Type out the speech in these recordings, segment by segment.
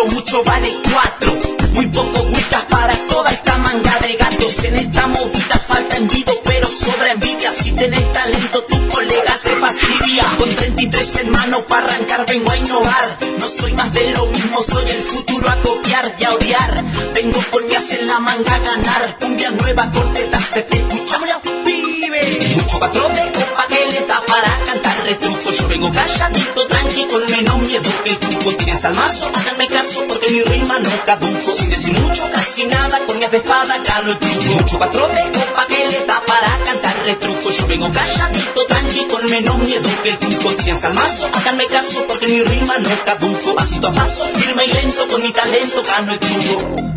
mucho vale 4. Muy poco cuitas para toda esta manga de gatos. En esta movida falta envido, pero sobra envidia. Si tenés talento, tu colega se fastidia. Con 33 en mano para arrancar vengo a innovar. No soy más de lo mismo, soy el futuro a copiar y a odiar. Vengo con mi as en la manga a ganar. Cumbia nueva, cortetas de escuchámoslo, pibe. Mucho patrón de copa que le da para cantar retruco. Yo vengo calladito, tranqui, con menos miedo que el truco. Tienes al mazo, háganme caso porque mi rima no caduco. Sin decir mucho, casi nada, con mi as de espada gano el truco. Mucho patrón de copa que le da para cantar retruco. Yo vengo calladito, tranqui, con menos miedo que el truco. Tienes al mazo, háganme caso porque mi rima no caduco. Pasito a paso, firme y lento, con mi talento gano el truco.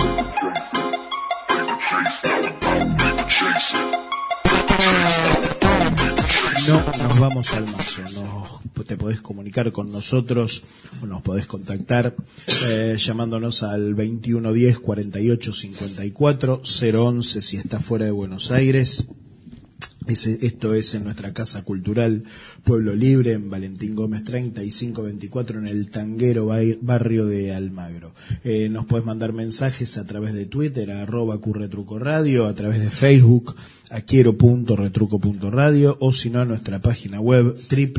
No nos vamos al mazo, te podés comunicar con nosotros o nos podés contactar llamándonos al 2110 48 54 011 si está fuera de Buenos Aires. Esto es en nuestra Casa Cultural Pueblo Libre, en Valentín Gómez 3524, en el Tanguero barrio de Almagro. Nos podés mandar mensajes a través de Twitter, @QRetrucoRadio, a través de Facebook, quiero.retruco.radio, o si no, a nuestra página web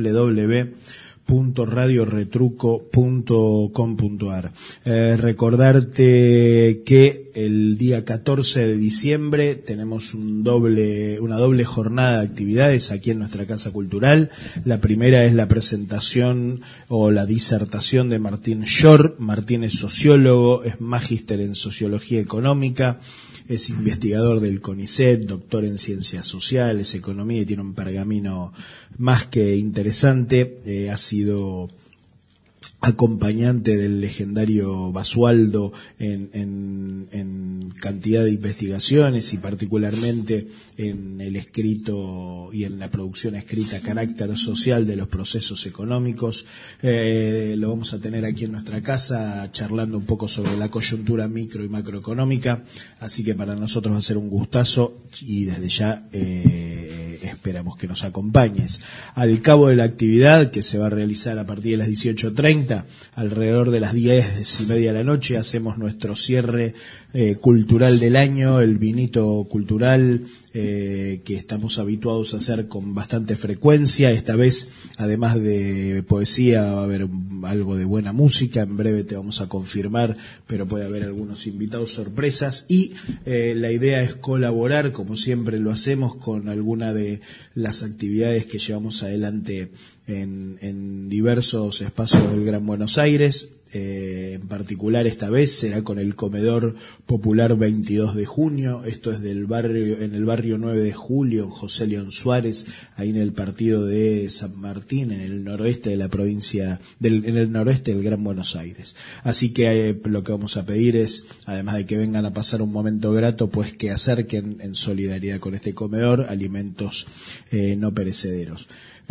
www.radioretruco.com.ar. Recordarte que el día 14 de diciembre tenemos una doble jornada de actividades aquí en nuestra Casa Cultural. La primera es la presentación o la disertación de Martín Shor. Martín es sociólogo, es magíster en sociología económica, es investigador del CONICET, doctor en ciencias sociales, economía, y tiene un pergamino más que interesante. Ha sido acompañante del legendario Basualdo en cantidad de investigaciones y particularmente en el escrito y en la producción escrita carácter social de los procesos económicos. Lo vamos a tener aquí en nuestra casa charlando un poco sobre la coyuntura micro y macroeconómica, así que para nosotros va a ser un gustazo y desde ya esperamos que nos acompañes. Al cabo de la actividad, que se va a realizar a partir de las 18:30, alrededor de las 10:30 de la noche, hacemos nuestro cierre cultural del año, el vinito cultural que estamos habituados a hacer con bastante frecuencia. Esta vez, además de poesía, va a haber algo de buena música. En breve te vamos a confirmar, pero puede haber algunos invitados sorpresas. Y la idea es colaborar, como siempre lo hacemos, con alguna de las actividades que llevamos adelante en diversos espacios del Gran Buenos Aires. En particular esta vez será con el Comedor Popular 22 de junio, esto es en el barrio 9 de Julio, en José León Suárez, ahí en el partido de San Martín, en el noroeste de la provincia, en el noroeste del Gran Buenos Aires. Así que lo que vamos a pedir es, además de que vengan a pasar un momento grato, pues que acerquen en solidaridad con este comedor alimentos no perecederos.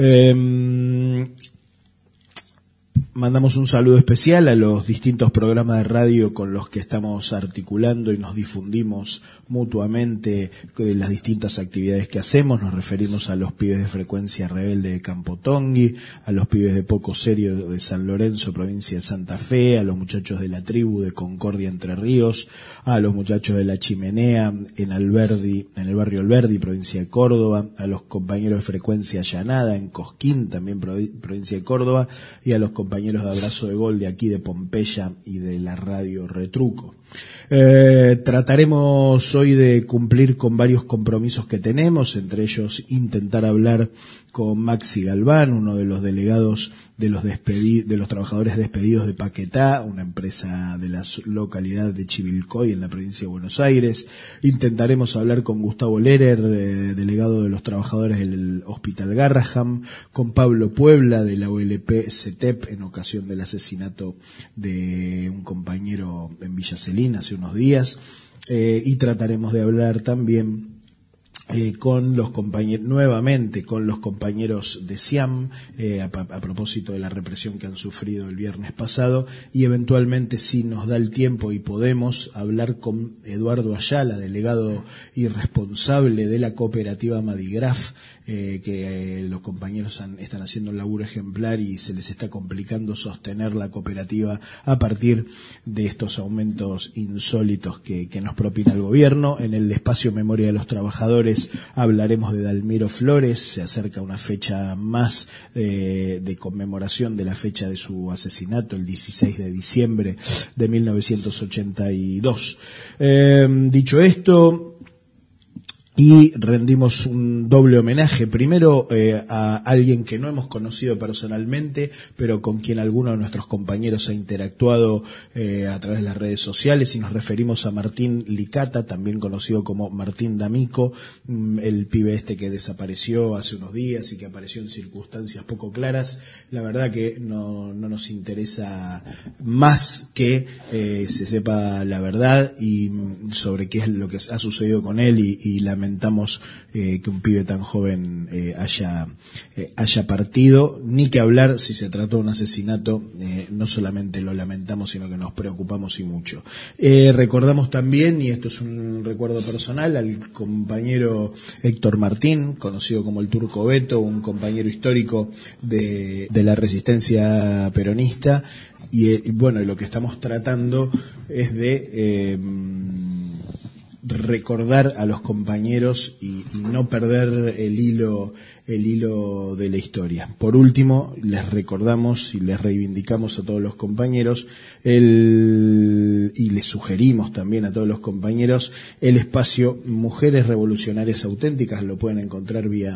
Mandamos un saludo especial a los distintos programas de radio con los que estamos articulando y nos difundimos mutuamente de las distintas actividades que hacemos. Nos referimos a los pibes de Frecuencia Rebelde de Campo Tongi, a los pibes de Poco Serio de San Lorenzo, provincia de Santa Fe, a los muchachos de la Tribu de Concordia, Entre Ríos, a los muchachos de La Chimenea en el barrio Alberdi, provincia de Córdoba, a los compañeros de Frecuencia Llanada en Cosquín, también provincia de Córdoba, y a los compañeros de Abrazo de Gol de aquí de Pompeya y de la radio Retruco. Trataremos hoy de cumplir con varios compromisos que tenemos, entre ellos intentar hablar con Maxi Galván, uno de los delegados de los trabajadores despedidos de Paquetá, una empresa de la localidad de Chivilcoy en la provincia de Buenos Aires. Intentaremos hablar con Gustavo Lerer, delegado de los trabajadores del Hospital Garraham, con Pablo Puebla de la OLP CETEP en ocasión del asesinato de un compañero en Villa Celina hace unos días, y trataremos de hablar también nuevamente con los compañeros de SIAM a propósito de la represión que han sufrido el viernes pasado, y eventualmente, si nos da el tiempo y podemos, hablar con Eduardo Ayala, delegado y responsable de la cooperativa Madigraf que los compañeros están haciendo un laburo ejemplar y se les está complicando sostener la cooperativa a partir de estos aumentos insólitos que nos propina el gobierno. En el espacio Memoria de los Trabajadores hablaremos de Dalmiro Flores. Se acerca una fecha más de conmemoración de la fecha de su asesinato, el 16 de diciembre de 1982. Dicho esto, y rendimos un doble homenaje, primero a alguien que no hemos conocido personalmente, pero con quien alguno de nuestros compañeros ha interactuado a través de las redes sociales, y nos referimos a Martín Licata, también conocido como Martín D'Amico, el pibe que desapareció hace unos días y que apareció en circunstancias poco claras. La verdad que no nos interesa más que se sepa la verdad y sobre qué es lo que ha sucedido con él, y lamentamos que un pibe tan joven haya partido. Ni que hablar si se trató de un asesinato, no solamente lo lamentamos, sino que nos preocupamos y mucho. Recordamos también, y esto es un recuerdo personal, al compañero Héctor Martín, conocido como el Turco Beto, un compañero histórico de la resistencia peronista, y bueno, lo que estamos tratando es de recordar a los compañeros y no perder el hilo de la historia. Por último, les recordamos y les reivindicamos a todos los compañeros y les sugerimos también a todos los compañeros el espacio Mujeres Revolucionarias Auténticas. Lo pueden encontrar vía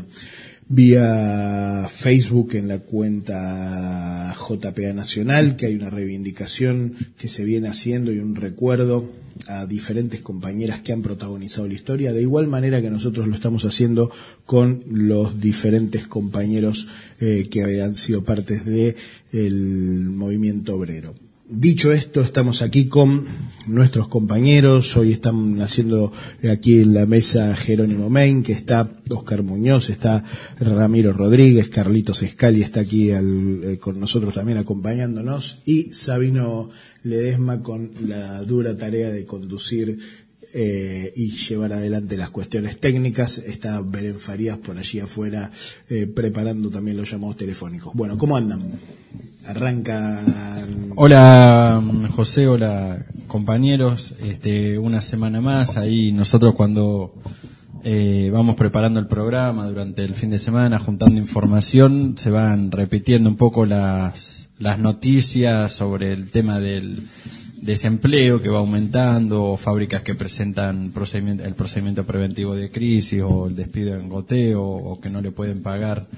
Facebook en la cuenta JPA Nacional, que hay una reivindicación que se viene haciendo y un recuerdo a diferentes compañeras que han protagonizado la historia, de igual manera que nosotros lo estamos haciendo con los diferentes compañeros que han sido partes del movimiento obrero. Dicho esto, estamos aquí con nuestros compañeros. Hoy están haciendo aquí en la mesa Jerónimo Main, que está Oscar Muñoz, está Ramiro Rodríguez, Carlitos Escali está aquí con nosotros también acompañándonos, y Sabino Ledesma con la dura tarea de conducir y llevar adelante las cuestiones técnicas. Está Belén Farías por allí afuera preparando también los llamados telefónicos. Bueno, ¿cómo andan? Arrancan. Hola José, hola compañeros, una semana más. Ahí nosotros cuando vamos preparando el programa durante el fin de semana, juntando información, se van repitiendo un poco las noticias sobre el tema del desempleo que va aumentando, fábricas que presentan el procedimiento preventivo de crisis, o el despido en goteo, o que no le pueden pagar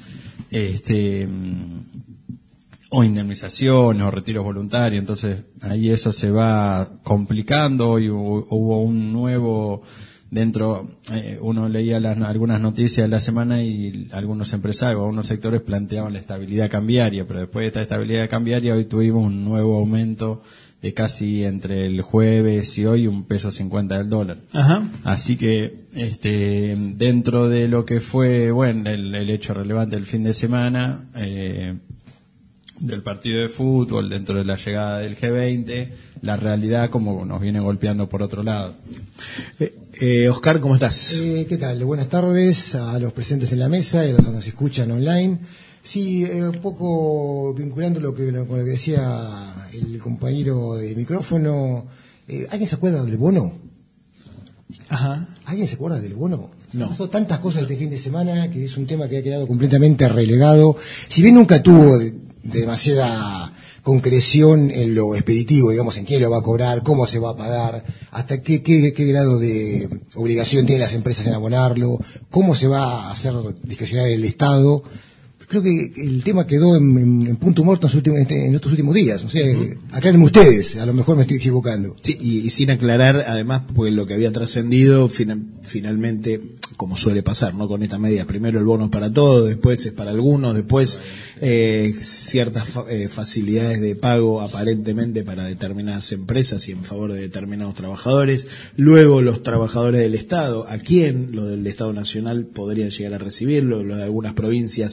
o indemnizaciones o retiros voluntarios. Entonces ahí eso se va complicando. Hoy hubo un nuevo uno leía algunas noticias de la semana y algunos empresarios, algunos sectores planteaban la estabilidad cambiaria, pero después de esta estabilidad cambiaria hoy tuvimos un nuevo aumento de casi entre el jueves y hoy $1.50 del dólar. Ajá. Así que dentro de lo que fue el hecho relevante del fin de semana, del partido de fútbol, dentro de la llegada del G20, la realidad como nos viene golpeando por otro lado. Oscar, ¿cómo estás? ¿Qué tal? Buenas tardes a los presentes en la mesa y a los que nos escuchan online. Sí, un poco vinculando con lo que decía el compañero de micrófono. ¿Alguien se acuerda del bono? Ajá. ¿Alguien se acuerda del bono? No. Pasó tantas cosas este fin de semana que es un tema que ha quedado completamente relegado. Si bien nunca tuvo demasiada concreción en lo expeditivo, digamos, en quién lo va a cobrar, cómo se va a pagar, hasta qué grado de obligación tienen las empresas en abonarlo, cómo se va a hacer discrecional el Estado. Creo que el tema quedó en punto muerto en estos últimos días. O sea, aclárenme ustedes, a lo mejor me estoy equivocando. Sí, y sin aclarar, además, pues lo que había trascendido, finalmente, como suele pasar, ¿no? Con esta medida, primero el bono es para todos, después es para algunos, después ciertas facilidades de pago aparentemente para determinadas empresas y en favor de determinados trabajadores, luego los trabajadores del Estado, a quién los del Estado Nacional podrían llegar a recibirlo, los de algunas provincias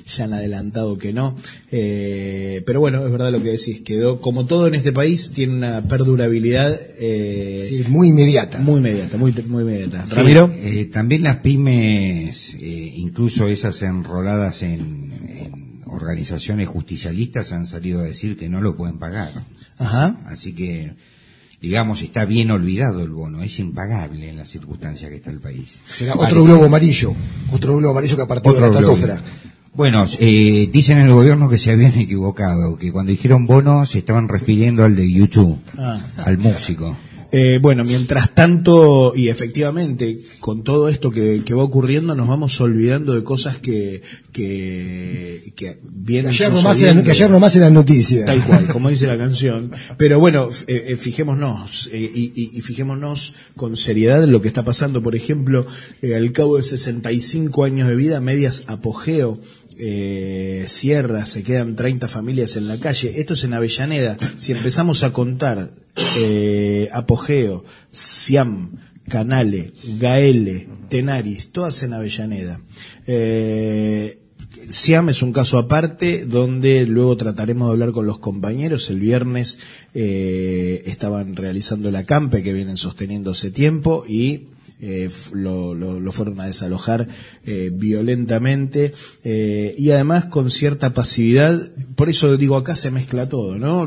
ya han adelantado que no. Pero bueno, es verdad lo que decís, quedó, como todo en este país, tiene una perdurabilidad sí, muy inmediata. Muy inmediata. Ramiro. También las pymes, incluso esas enroladas en organizaciones justicialistas, han salido a decir que no lo pueden pagar. Ajá. Así que, digamos, está bien olvidado el bono, es impagable en las circunstancias que está el país. Será otro globo amarillo que partió de la estratosfera. Bueno, dicen en el gobierno que se habían equivocado, que cuando dijeron bono se estaban refiriendo al de YouTube, al músico. Bueno, mientras tanto, y efectivamente, con todo esto que va ocurriendo, nos vamos olvidando de cosas que vienen sucediendo. Que ayer nomás eran noticias. Tal cual, como dice la canción. Pero bueno, fijémonos, y fijémonos con seriedad en lo que está pasando. Por ejemplo, al cabo de 65 años de vida, Medias Apogeo cierra, se quedan 30 familias en la calle. Esto es en Avellaneda. Si empezamos a contar Apogeo, Siam, Canale, Gaele, Tenaris, todas en Avellaneda. Siam es un caso aparte donde luego trataremos de hablar con los compañeros. El viernes estaban realizando el acampe que vienen sosteniendo hace tiempo y lo fueron a desalojar violentamente y además con cierta pasividad. Por eso digo, acá se mezcla todo, ¿no?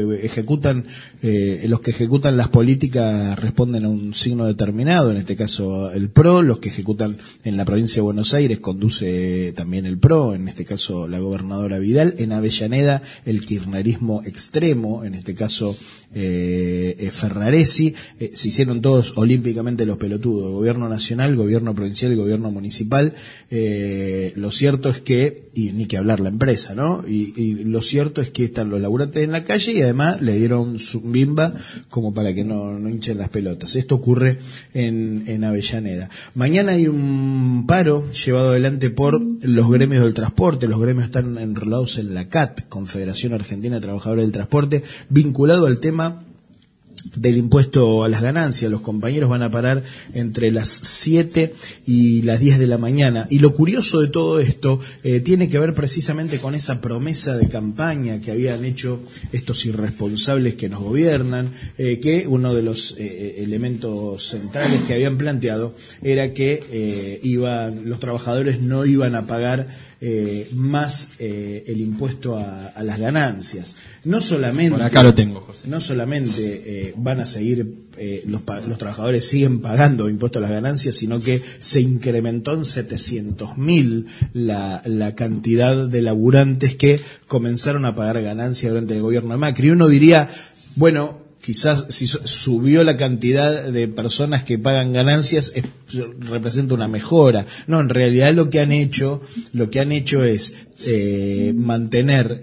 Los que ejecutan las políticas responden a un signo determinado, en este caso el PRO. Los que ejecutan en la provincia de Buenos Aires conduce también el PRO, en este caso la gobernadora Vidal. En Avellaneda el kirchnerismo extremo, en este caso Ferraresi. Se hicieron todos olímpicamente los pelotudos, gobierno nacional, gobierno provincial y gobierno municipal. Lo cierto es que, y ni que hablar la empresa, ¿no? Y lo cierto es que están los laburantes en la calle y además le dieron su bimba como para que no hinchen las pelotas. Esto ocurre en Avellaneda. Mañana hay un paro llevado adelante por los gremios del transporte. Los gremios están enrolados en la CAT, Confederación Argentina de Trabajadores del Transporte, vinculado al tema del impuesto a las ganancias. Los compañeros van a parar entre las 7 y las 10 de la mañana. Y lo curioso de todo esto tiene que ver precisamente con esa promesa de campaña que habían hecho estos irresponsables que nos gobiernan, que uno de los elementos centrales que habían planteado era que los trabajadores no iban a pagar más el impuesto a las ganancias. No solamente, por acá lo tengo, José. No solamente van a seguir, los trabajadores siguen pagando impuesto a las ganancias, sino que se incrementó en 700.000 la cantidad de laburantes que comenzaron a pagar ganancias durante el gobierno de Macri. Uno diría, bueno, quizás si subió la cantidad de personas que pagan ganancias representa una mejora. No, en realidad lo que han hecho es mantener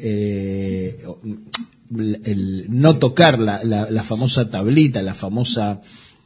no tocar la famosa tablita, la famosa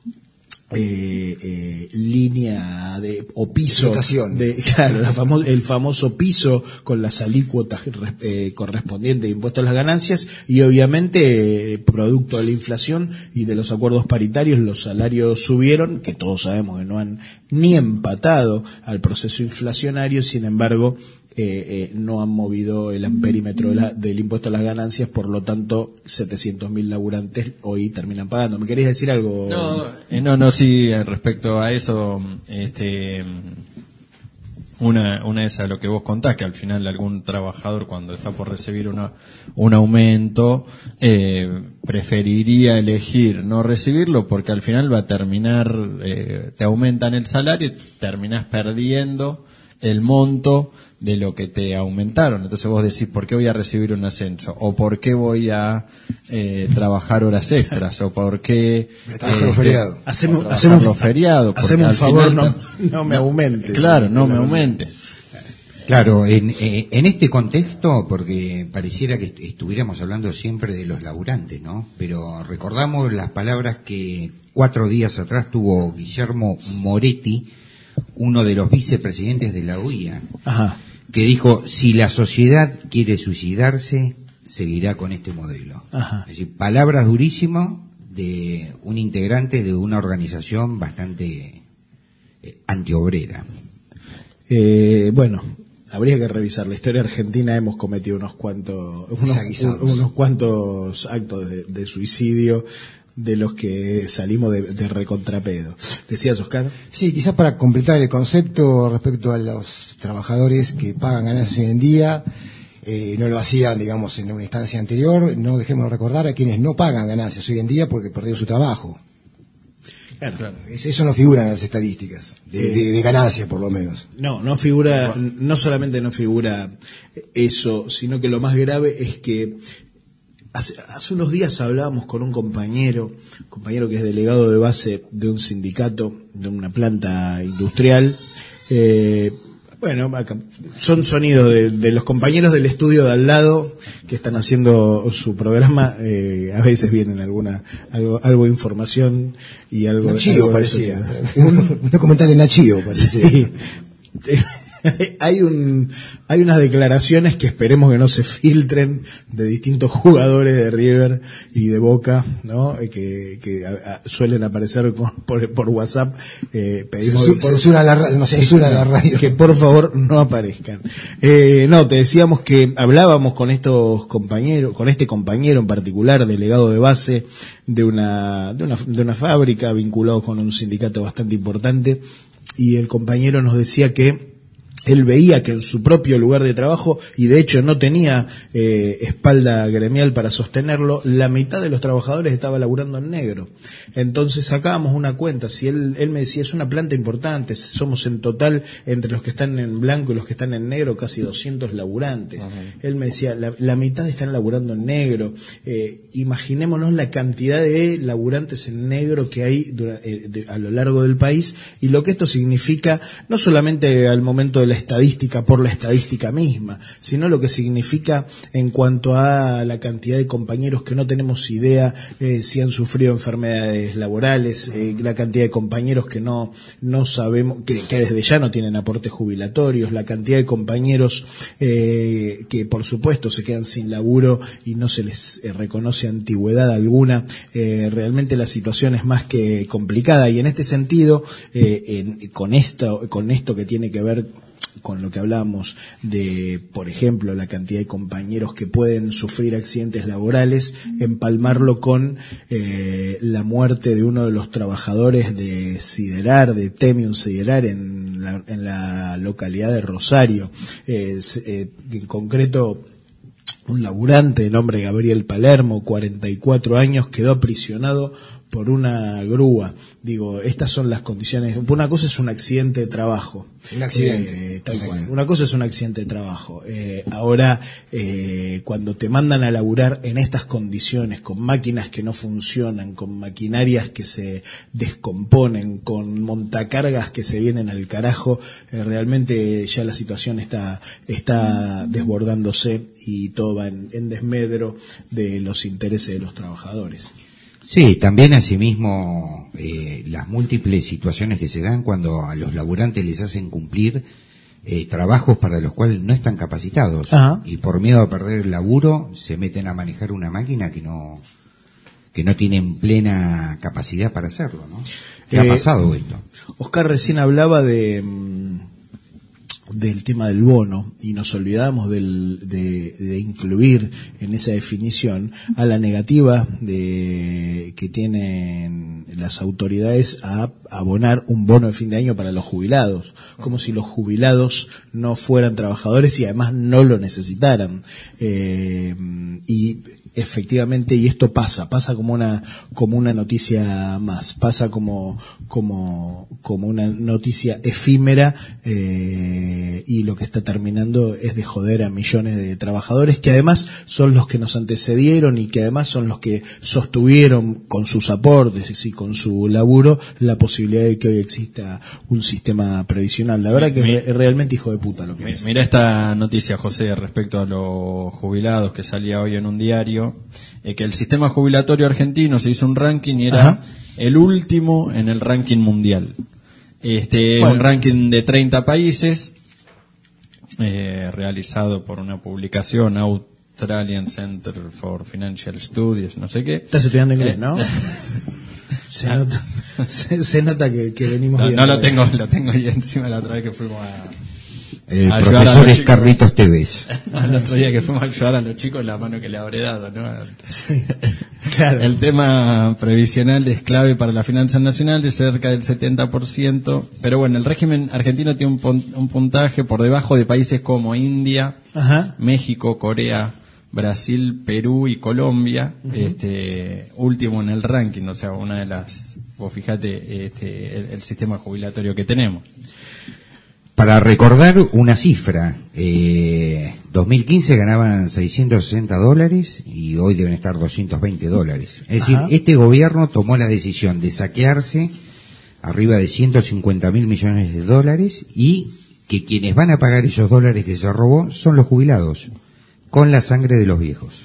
línea o piso el famoso piso con las alícuotas correspondientes de impuestos a las ganancias, y obviamente producto de la inflación y de los acuerdos paritarios los salarios subieron, que todos sabemos que no han ni empatado al proceso inflacionario. Sin embargo, no han movido el amperímetro del impuesto a las ganancias, por lo tanto 700.000 laburantes hoy terminan pagando. ¿Me querías decir algo? No, sí, respecto a eso, una es a lo que vos contás, que al final algún trabajador cuando está por recibir un aumento preferiría elegir no recibirlo, porque al final va a terminar, te aumentan el salario y terminás perdiendo el monto de lo que te aumentaron. Entonces vos decís, ¿por qué voy a recibir un ascenso? ¿O por qué voy a trabajar horas extras? ¿O por qué feriado? Hacemos feriado? Haceme un favor, no me aumentes. Claro, no me aumentes. Claro, en este contexto, porque pareciera que estuviéramos hablando siempre de los laburantes, ¿no? Pero recordamos las palabras que 4 días atrás tuvo Guillermo Moretti, uno de los vicepresidentes de la UIA, que dijo, si la sociedad quiere suicidarse, seguirá con este modelo. Es decir, palabras durísimas de un integrante de una organización bastante antiobrera. Bueno, habría que revisar la historia argentina. Hemos cometido unos cuantos actos de suicidio de los que salimos de recontrapedo. ¿Decías, Oscar? Sí, quizás para completar el concepto respecto a los trabajadores que pagan ganancias hoy en día, no lo hacían, digamos, en una instancia anterior. No dejemos de recordar a quienes no pagan ganancias hoy en día porque perdieron su trabajo. Claro. Eso no figura en las estadísticas de ganancias, por lo menos. No figura, no solamente no figura eso, sino que lo más grave es que hace unos días hablábamos con un compañero que es delegado de base de un sindicato, de una planta industrial. Bueno, acá son sonidos de los compañeros del estudio de al lado que están haciendo su programa. A veces vienen algo de información y algo Nachío, de parecía. Un documental de Nachío, parecía. Sí. Hay unas declaraciones que esperemos que no se filtren de distintos jugadores de River y de Boca, ¿no? Que suelen aparecer por WhatsApp. Pedimos censuran la radio. Que por favor no aparezcan. No, te decíamos que hablábamos con estos compañeros, con este compañero en particular, delegado de base de una fábrica vinculado con un sindicato bastante importante, y el compañero nos decía que él veía que en su propio lugar de trabajo, y de hecho no tenía espalda gremial para sostenerlo, la mitad de los trabajadores estaba laburando en negro. Entonces sacábamos una cuenta, si él me decía, es una planta importante, somos en total, entre los que están en blanco y los que están en negro, casi 200 laburantes. Uh-huh. Él me decía, la mitad están laburando en negro. Imaginémonos la cantidad de laburantes en negro que hay a lo largo del país, y lo que esto significa, no solamente al momento de la estadística por la estadística misma, sino lo que significa en cuanto a la cantidad de compañeros que no tenemos idea si han sufrido enfermedades laborales, la cantidad de compañeros que no sabemos, que desde ya no tienen aportes jubilatorios, la cantidad de compañeros que por supuesto se quedan sin laburo y no se les reconoce antigüedad alguna. Realmente la situación es más que complicada, y en este sentido, con esto que tiene que ver con lo que hablábamos de, por ejemplo, la cantidad de compañeros que pueden sufrir accidentes laborales, empalmarlo con la muerte de uno de los trabajadores de Siderar, de Temium Siderar, en la localidad de Rosario. En concreto, un laburante de nombre Gabriel Palermo, 44 años, quedó aprisionado por una grúa. Digo, estas son las condiciones. Una cosa es un accidente de trabajo. Un accidente. Tal cual. Una cosa es un accidente de trabajo. Ahora, cuando te mandan a laburar en estas condiciones, con máquinas que no funcionan, con maquinarias que se descomponen, con montacargas que se vienen al carajo, realmente ya la situación está desbordándose, y todo va en desmedro de los intereses de los trabajadores. Sí, también asimismo las múltiples situaciones que se dan cuando a los laburantes les hacen cumplir trabajos para los cuales no están capacitados. Ajá. Y por miedo a perder el laburo se meten a manejar una máquina que no tienen plena capacidad para hacerlo, ¿no? ¿Qué ha pasado esto? Oscar recién hablaba del tema del bono, y nos olvidamos de incluir en esa definición a la negativa que tienen las autoridades a abonar un bono de fin de año para los jubilados, como si los jubilados no fueran trabajadores y además no lo necesitaran. Y efectivamente, y esto pasa como una noticia más, pasa como una noticia efímera, y lo que está terminando es de joder a millones de trabajadores, que además son los que nos antecedieron y que además son los que sostuvieron con sus aportes y con su laburo la posibilidad de que hoy exista un sistema previsional. La verdad que es realmente hijo de puta lo que es. Mira esta noticia, José, respecto a los jubilados, que salía hoy en un diario, que el sistema jubilatorio argentino se hizo un ranking y era el último en el ranking mundial. Un ranking de 30 países, realizado por una publicación, Australian Center for Financial Studies, no sé qué. Estás estudiando inglés, ¿no? Se nota que venimos bien. No lo tengo ahí encima la otra vez que fuimos El ayudar profesor a los es chicos. Carlitos Tevez. El otro día que fuimos a ayudar a los chicos, la mano que le habré dado, ¿no? Sí, claro. El tema previsional es clave para la finanza nacional, de cerca del 70%. Pero bueno, el régimen argentino tiene un puntaje por debajo de países como India, Ajá. México, Corea, Brasil, Perú y Colombia. Último en el ranking, o sea, una de las... Vos fíjate el sistema jubilatorio que tenemos. Para recordar una cifra, 2015 ganaban $660 y hoy deben estar $220. Es decir, Ajá. este gobierno tomó la decisión de saquearse arriba de $150.000 millones y que quienes van a pagar esos dólares que se robó son los jubilados, con la sangre de los viejos.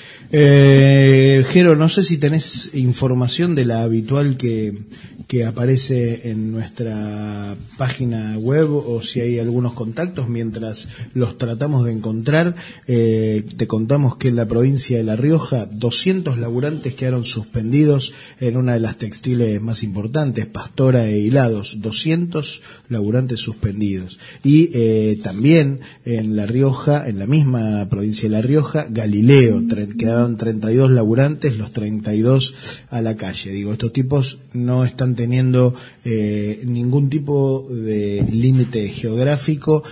Jero, no sé si tenés información de la habitual que aparece en nuestra página web o si hay algunos contactos mientras los tratamos de encontrar. Te contamos que en la provincia de La Rioja 200 laburantes quedaron suspendidos en una de las textiles más importantes, Pastora e Hilados, 200 laburantes suspendidos. Y también en La Rioja, en la misma provincia de La Rioja, Galileo, quedaban 32 laburantes, los 32 a la calle. Digo, estos tipos no están teniendo ningún tipo de límite geográfico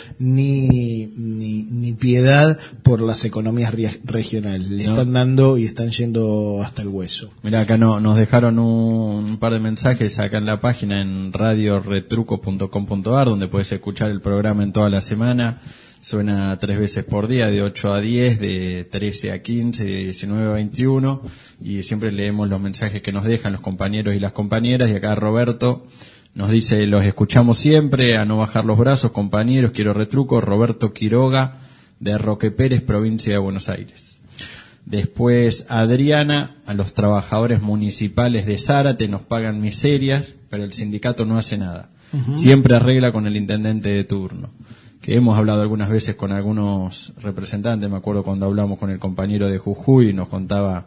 ni piedad por las economías regionales. Le están dando y están yendo hasta el hueso. Mirá, acá nos dejaron un par de mensajes acá en la página en radioretruco.com.ar, donde puedes escuchar el programa en toda la semana. Suena 3 veces por día, de 8 a 10, de 13 a 15, de 19 a 21, y siempre leemos los mensajes que nos dejan los compañeros y las compañeras. Y acá Roberto nos dice: los escuchamos siempre, a no bajar los brazos, compañeros, quiero retruco. Roberto Quiroga, de Roque Pérez, provincia de Buenos Aires. Después Adriana: a los trabajadores municipales de Zárate nos pagan miserias, pero el sindicato no hace nada. Siempre arregla con el intendente de turno. Que hemos hablado algunas veces con algunos representantes. Me acuerdo cuando hablamos con el compañero de Jujuy y nos contaba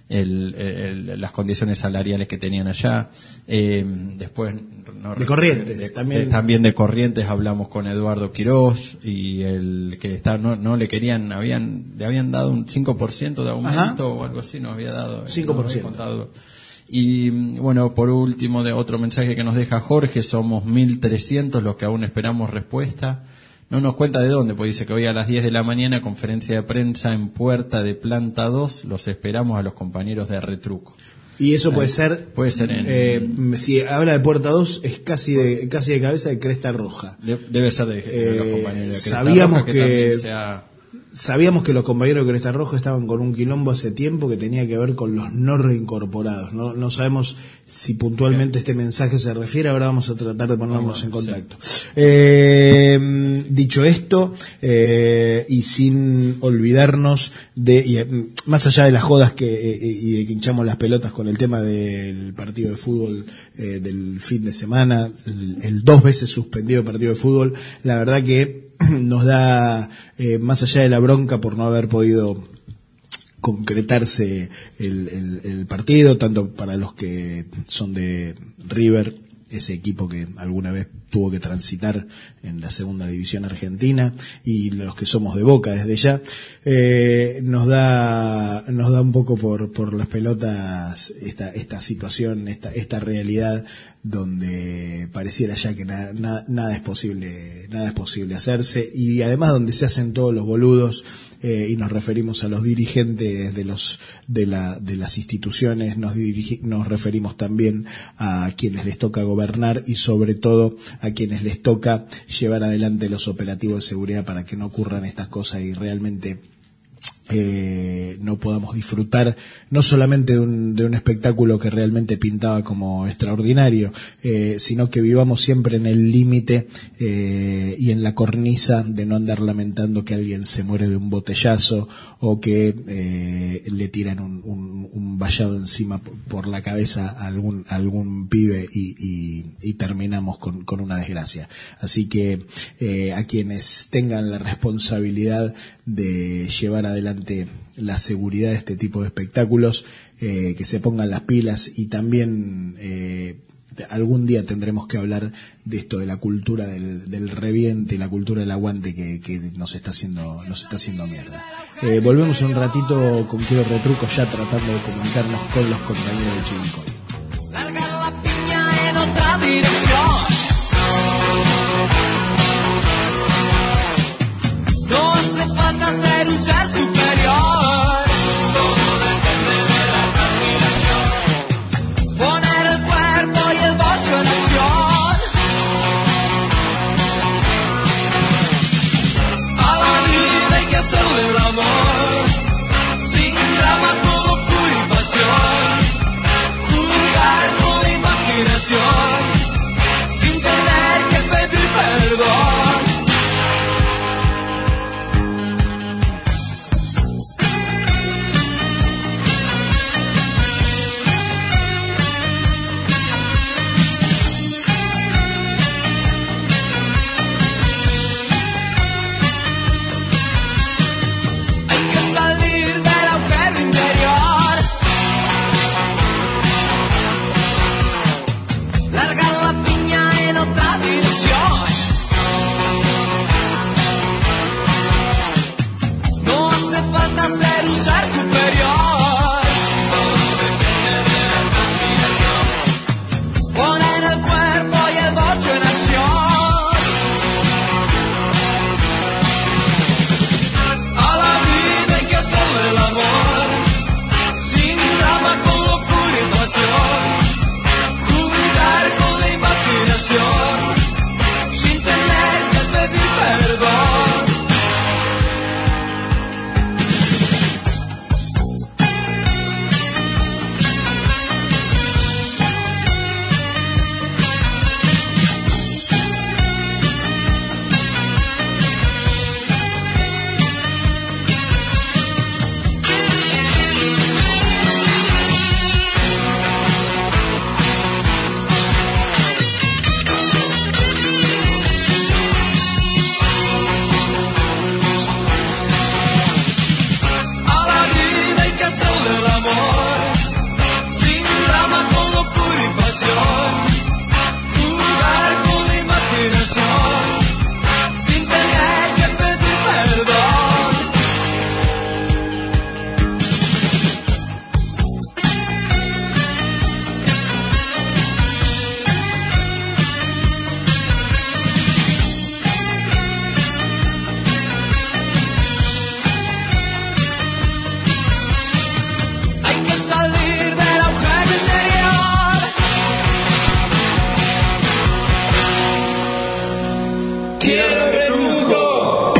las condiciones salariales que tenían allá. Después de Corrientes también de Corrientes hablamos con Eduardo Quirós, y el que no le querían, le habían dado un 5% de aumento. Ajá. O algo así, nos había dado 5%. Y bueno, por último, de otro mensaje que nos deja Jorge: somos 1.300 los que aún esperamos respuesta. No nos cuenta de dónde, pues dice que hoy a las 10 de la mañana, conferencia de prensa en Puerta de Planta 2, los esperamos a los compañeros de Retruco. Y eso puede ser si habla de Puerta 2, es casi de cabeza de Cresta Roja. Debe ser de los compañeros de Cresta sabíamos Roja, que sabíamos que los compañeros de Cresta Roja estaban con un quilombo hace tiempo que tenía que ver con los no reincorporados. No sabemos si puntualmente este mensaje se refiere, ahora vamos a tratar de ponernos en contacto. Sí. Dicho esto, y sin olvidarnos más allá de las jodas y de que hinchamos las pelotas con el tema del partido de fútbol del fin de semana, el 2 veces suspendido partido de fútbol, la verdad que nos da, más allá de la bronca por no haber podido concretarse el partido, tanto para los que son de River, ese equipo que alguna vez tuvo que transitar en la segunda división argentina, y los que somos de Boca desde ya, nos da un poco por las pelotas esta situación, esta realidad donde pareciera ya que nada es posible hacerse, y además donde se hacen todos los boludos. Y nos referimos a los dirigentes de las instituciones, nos referimos también a quienes les toca gobernar y sobre todo a quienes les toca llevar adelante los operativos de seguridad para que no ocurran estas cosas y realmente no podamos disfrutar no solamente de un espectáculo que realmente pintaba como extraordinario, sino que vivamos siempre en el límite y en la cornisa de no andar lamentando que alguien se muere de un botellazo o que le tiran un vallado encima por la cabeza a algún pibe y terminamos con una desgracia. Así que a quienes tengan la responsabilidad de llevar adelante la seguridad de este tipo de espectáculos, que se pongan las pilas y también algún día tendremos que hablar de esto, de la cultura del reviente y la cultura del aguante que nos está haciendo mierda. Volvemos un ratito con Quiero Retruco, ya tratando de comunicarnos con los compañeros de Chivilcoy. Largar la piña en otra dirección. No hace falta ser un ser superior. Todo depende de la transpiración. Poner el cuerpo y el bocho en acción. A la vida hay que hacerle el amor. Sin drama, con locura y pasión. Jugar con la imaginación. Sin tener que pedir perdón. Largar la piña en otra dirección. No hace falta ser un ser superior. Todo depende de la transpiración. Poner el cuerpo y el bocho en acción. A la vida hay que hacerle el amor. Sin drama, con locura y pasión. Con la imaginación, sin tener que pedir perdón. Jugar con la imaginación, sin tener que pedir perdón. Hay que salir del agujero interior. Quiero Retruco.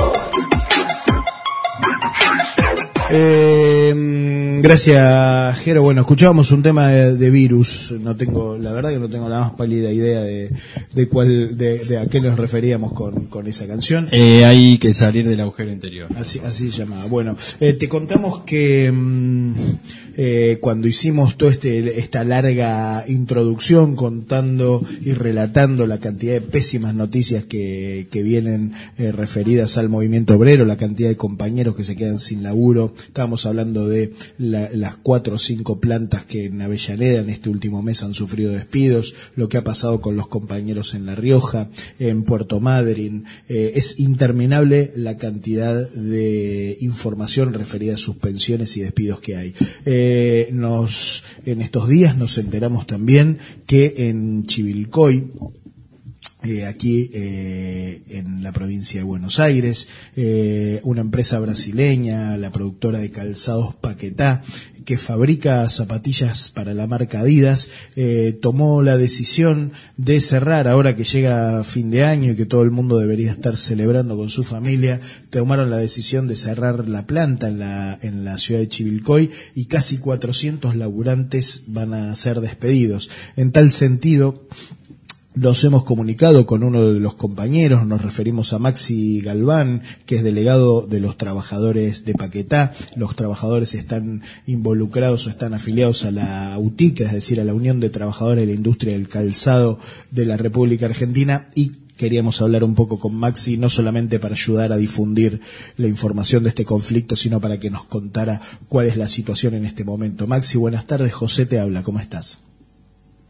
Gracias, Jero. Bueno, escuchábamos un tema de Virus. La verdad que no tengo la más pálida idea de a qué nos referíamos con esa canción. Hay que salir del agujero interior. Así se llamaba. Bueno, te contamos que cuando hicimos toda esta larga introducción contando y relatando la cantidad de pésimas noticias que vienen referidas al movimiento obrero, la cantidad de compañeros que se quedan sin laburo, estábamos hablando de las 4 o 5 plantas que en Avellaneda en este último mes han sufrido despidos, lo que ha pasado con los compañeros en La Rioja, en Puerto Madryn. Es interminable la cantidad de información referida a suspensiones y despidos que hay. En estos días nos enteramos también que en Chivilcoy, aquí en la provincia de Buenos Aires, una empresa brasileña, la productora de calzados Paquetá, que fabrica zapatillas para la marca Adidas, tomó la decisión de cerrar, ahora que llega fin de año y que todo el mundo debería estar celebrando con su familia. Tomaron la decisión de cerrar la planta en la ciudad de Chivilcoy y casi 400 laburantes van a ser despedidos. En tal sentido, nos hemos comunicado con uno de los compañeros, nos referimos a Maxi Galván, que es delegado de los trabajadores de Paquetá. Los trabajadores están involucrados o están afiliados a la UTICA, es decir, a la Unión de Trabajadores de la Industria del Calzado de la República Argentina, y queríamos hablar un poco con Maxi, no solamente para ayudar a difundir la información de este conflicto, sino para que nos contara cuál es la situación en este momento. Maxi, buenas tardes, José te habla, ¿cómo estás?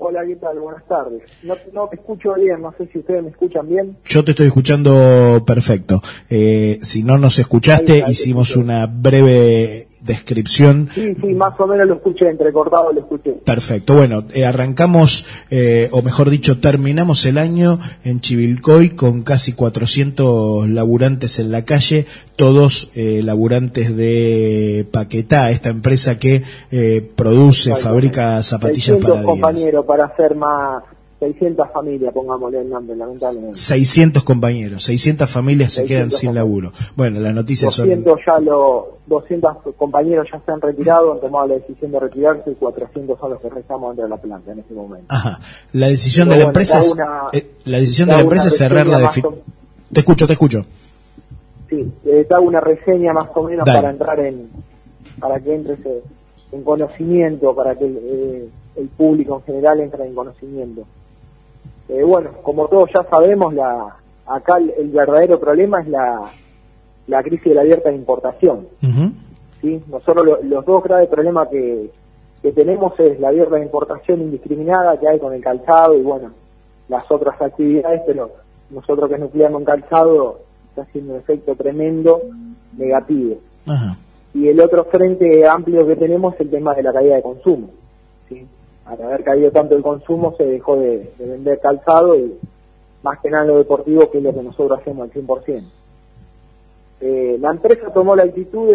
Hola, ¿qué tal? Buenas tardes. No te escucho bien, no sé si ustedes me escuchan bien. Yo te estoy escuchando perfecto. Si no nos escuchaste, hicimos una breve descripción. Sí, más o menos lo escuché, entrecortado lo escuché. Perfecto. Bueno, arrancamos, o mejor dicho, terminamos el año en Chivilcoy con casi 400 laburantes en la calle, todos laburantes de Paquetá, esta empresa que produce, fabrica zapatillas para Adidas. Compañeros, para hacer más 600 familias, pongámosle el nombre, lamentablemente. 600 compañeros, 600 familias se quedan sin laburo. Bueno, las noticias 200 compañeros ya se han retirado, han tomado la decisión de retirarse y 400 son los que restamos dentro de la planta en este momento. Ajá. La decisión de la empresa es cerrar la definición. Te escucho. Sí, te hago una reseña más o menos. Dale. Para entrar para que entres en conocimiento, para que el público en general entre en conocimiento. Bueno, como todos ya sabemos, acá el verdadero problema es la crisis de la abierta de importación. Uh-huh. ¿Sí? Nosotros los dos graves problemas que tenemos es la abierta de importación indiscriminada que hay con el calzado y bueno, las otras actividades, pero nosotros que nucleamos en calzado está haciendo un efecto tremendo negativo. Uh-huh. Y el otro frente amplio que tenemos es el tema de la caída de consumo. ¿Sí? Al haber caído tanto el consumo se dejó de vender calzado y más que nada lo deportivo, que es lo que nosotros hacemos al 100%. La empresa tomó la actitud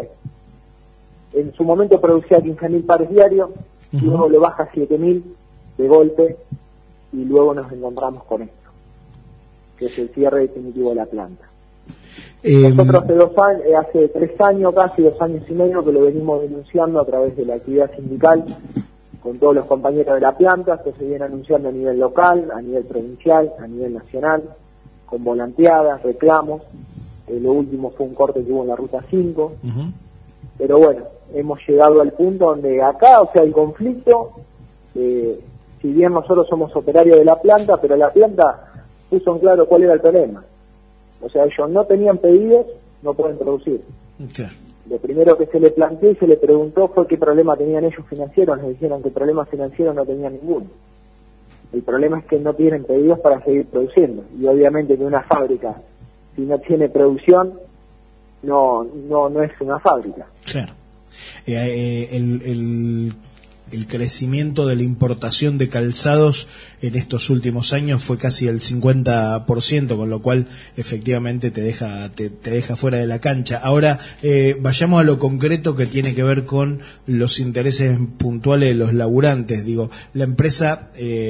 en su momento producía 15.000 pares diarios, uh-huh. Luego lo baja a 7.000 de golpe y luego nos encontramos con esto, que es el cierre definitivo de la planta. Nosotros hace 3 años, casi 2 años y medio, que lo venimos denunciando a través de la actividad sindical con todos los compañeros de la planta. Esto se viene anunciando a nivel local, a nivel provincial, a nivel nacional, con volanteadas, reclamos. Lo último fue un corte que hubo en la ruta 5. Uh-huh. Pero bueno, hemos llegado al punto donde acá, o sea, el conflicto, si bien nosotros somos operarios de la planta, pero la planta puso en claro cuál era el problema. O sea, ellos no tenían pedidos, no pueden producir. Okay. Lo primero que se le planteó y se le preguntó fue qué problema tenían ellos financieros. Nos dijeron que problemas financieros no tenían ninguno. El problema es que no tienen pedidos para seguir produciendo. Y obviamente que una fábrica, si no tiene producción, no es una fábrica. Claro. El crecimiento de la importación de calzados en estos últimos años fue casi el 50%, con lo cual efectivamente te deja fuera de la cancha. Ahora vayamos a lo concreto que tiene que ver con los intereses puntuales de los laburantes. Digo, la empresa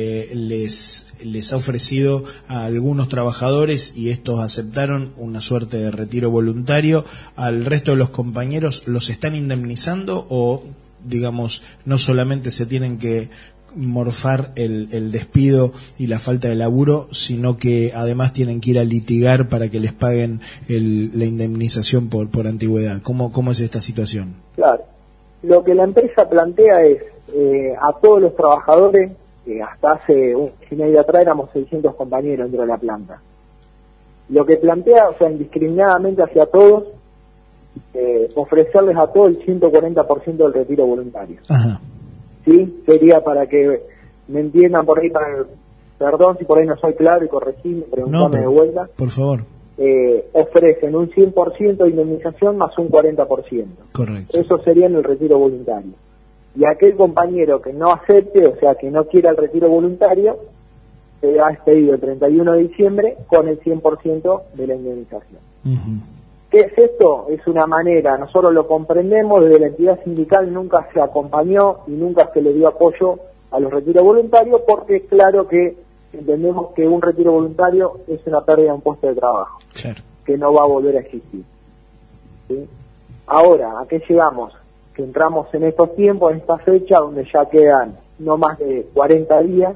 les ha ofrecido a algunos trabajadores y estos aceptaron una suerte de retiro voluntario. ¿Al resto de los compañeros los están indemnizando o, digamos, no solamente se tienen que morfar el despido y la falta de laburo, sino que además tienen que ir a litigar para que les paguen la indemnización por antigüedad? ¿Cómo es esta situación? Claro, lo que la empresa plantea es a todos los trabajadores, hasta hace un mes y medio atrás éramos 600 compañeros dentro de la planta. Lo que plantea, o sea, indiscriminadamente hacia todos, ofrecerles a todo el 140% del retiro voluntario. Ajá. ¿Sí? Sería para que me entiendan por ahí, perdón si por ahí no soy claro y corregirme, preguntarme de vuelta. Por favor. Ofrecen un 100% de indemnización más un 40%. Correcto. Eso sería en el retiro voluntario. Y aquel compañero que no acepte, o sea, que no quiera el retiro voluntario, se ha expedido el 31 de diciembre con el 100% de la indemnización. Uh-huh. ¿Qué es esto? Es una manera, nosotros lo comprendemos, desde la entidad sindical nunca se acompañó y nunca se le dio apoyo a los retiros voluntarios, porque es claro que entendemos que un retiro voluntario es una pérdida de un puesto de trabajo, claro, que no va a volver a existir. ¿Sí? Ahora, ¿a qué llegamos? Que entramos en estos tiempos, en esta fecha, donde ya quedan no más de 40 días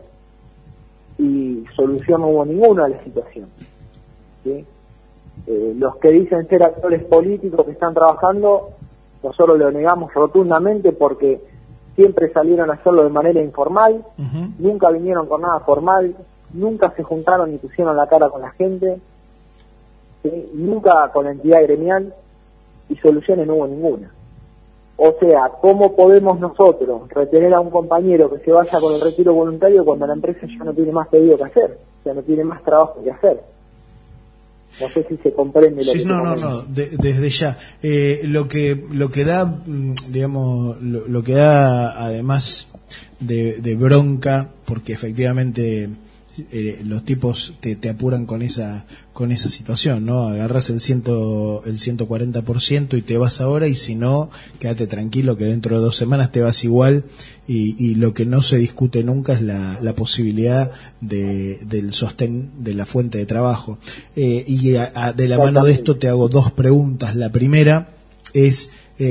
y solución no hubo ninguna a la situación. ¿Sí? Los que dicen ser actores políticos que están trabajando, nosotros lo negamos rotundamente porque siempre salieron a hacerlo de manera informal, uh-huh. Nunca vinieron con nada formal, nunca se juntaron ni pusieron la cara con la gente, ¿sí? Nunca con la entidad gremial, y soluciones no hubo ninguna. O sea, ¿cómo podemos nosotros retener a un compañero que se vaya con el retiro voluntario cuando la empresa ya no tiene más pedido que hacer? O sea, no tiene más trabajo que hacer. No sé si se comprende lo Sí, que no, desde ya. Lo que da, digamos, lo que da además de bronca, porque efectivamente los tipos te apuran con esa situación, ¿no? Agarras el 140% y te vas ahora, y si no, quédate tranquilo que dentro de 2 semanas te vas igual, y lo que no se discute nunca es la posibilidad del sostén de la fuente de trabajo. Y de la mano de esto te hago 2 preguntas. La primera es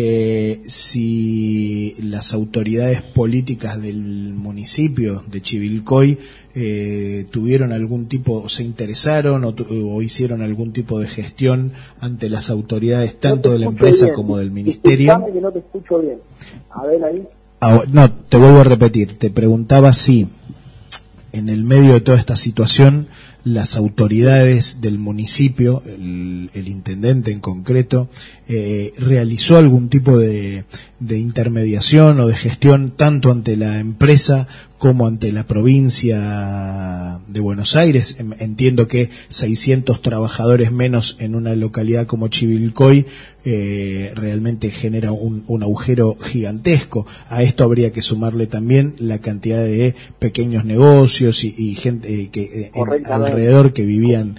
si las autoridades políticas del municipio de Chivilcoy tuvieron algún tipo, se interesaron o hicieron algún tipo de gestión ante las autoridades tanto de la empresa como del ministerio. Disculpame que no te escucho bien. A ver ahí. No, te vuelvo a repetir, te preguntaba si en el medio de toda esta situación las autoridades del municipio, el intendente en concreto, realizó algún tipo de intermediación o de gestión tanto ante la empresa como ante la provincia de Buenos Aires. Entiendo que 600 trabajadores menos en una localidad como Chivilcoy realmente genera un agujero gigantesco. A esto habría que sumarle también la cantidad de pequeños negocios y gente que alrededor que vivían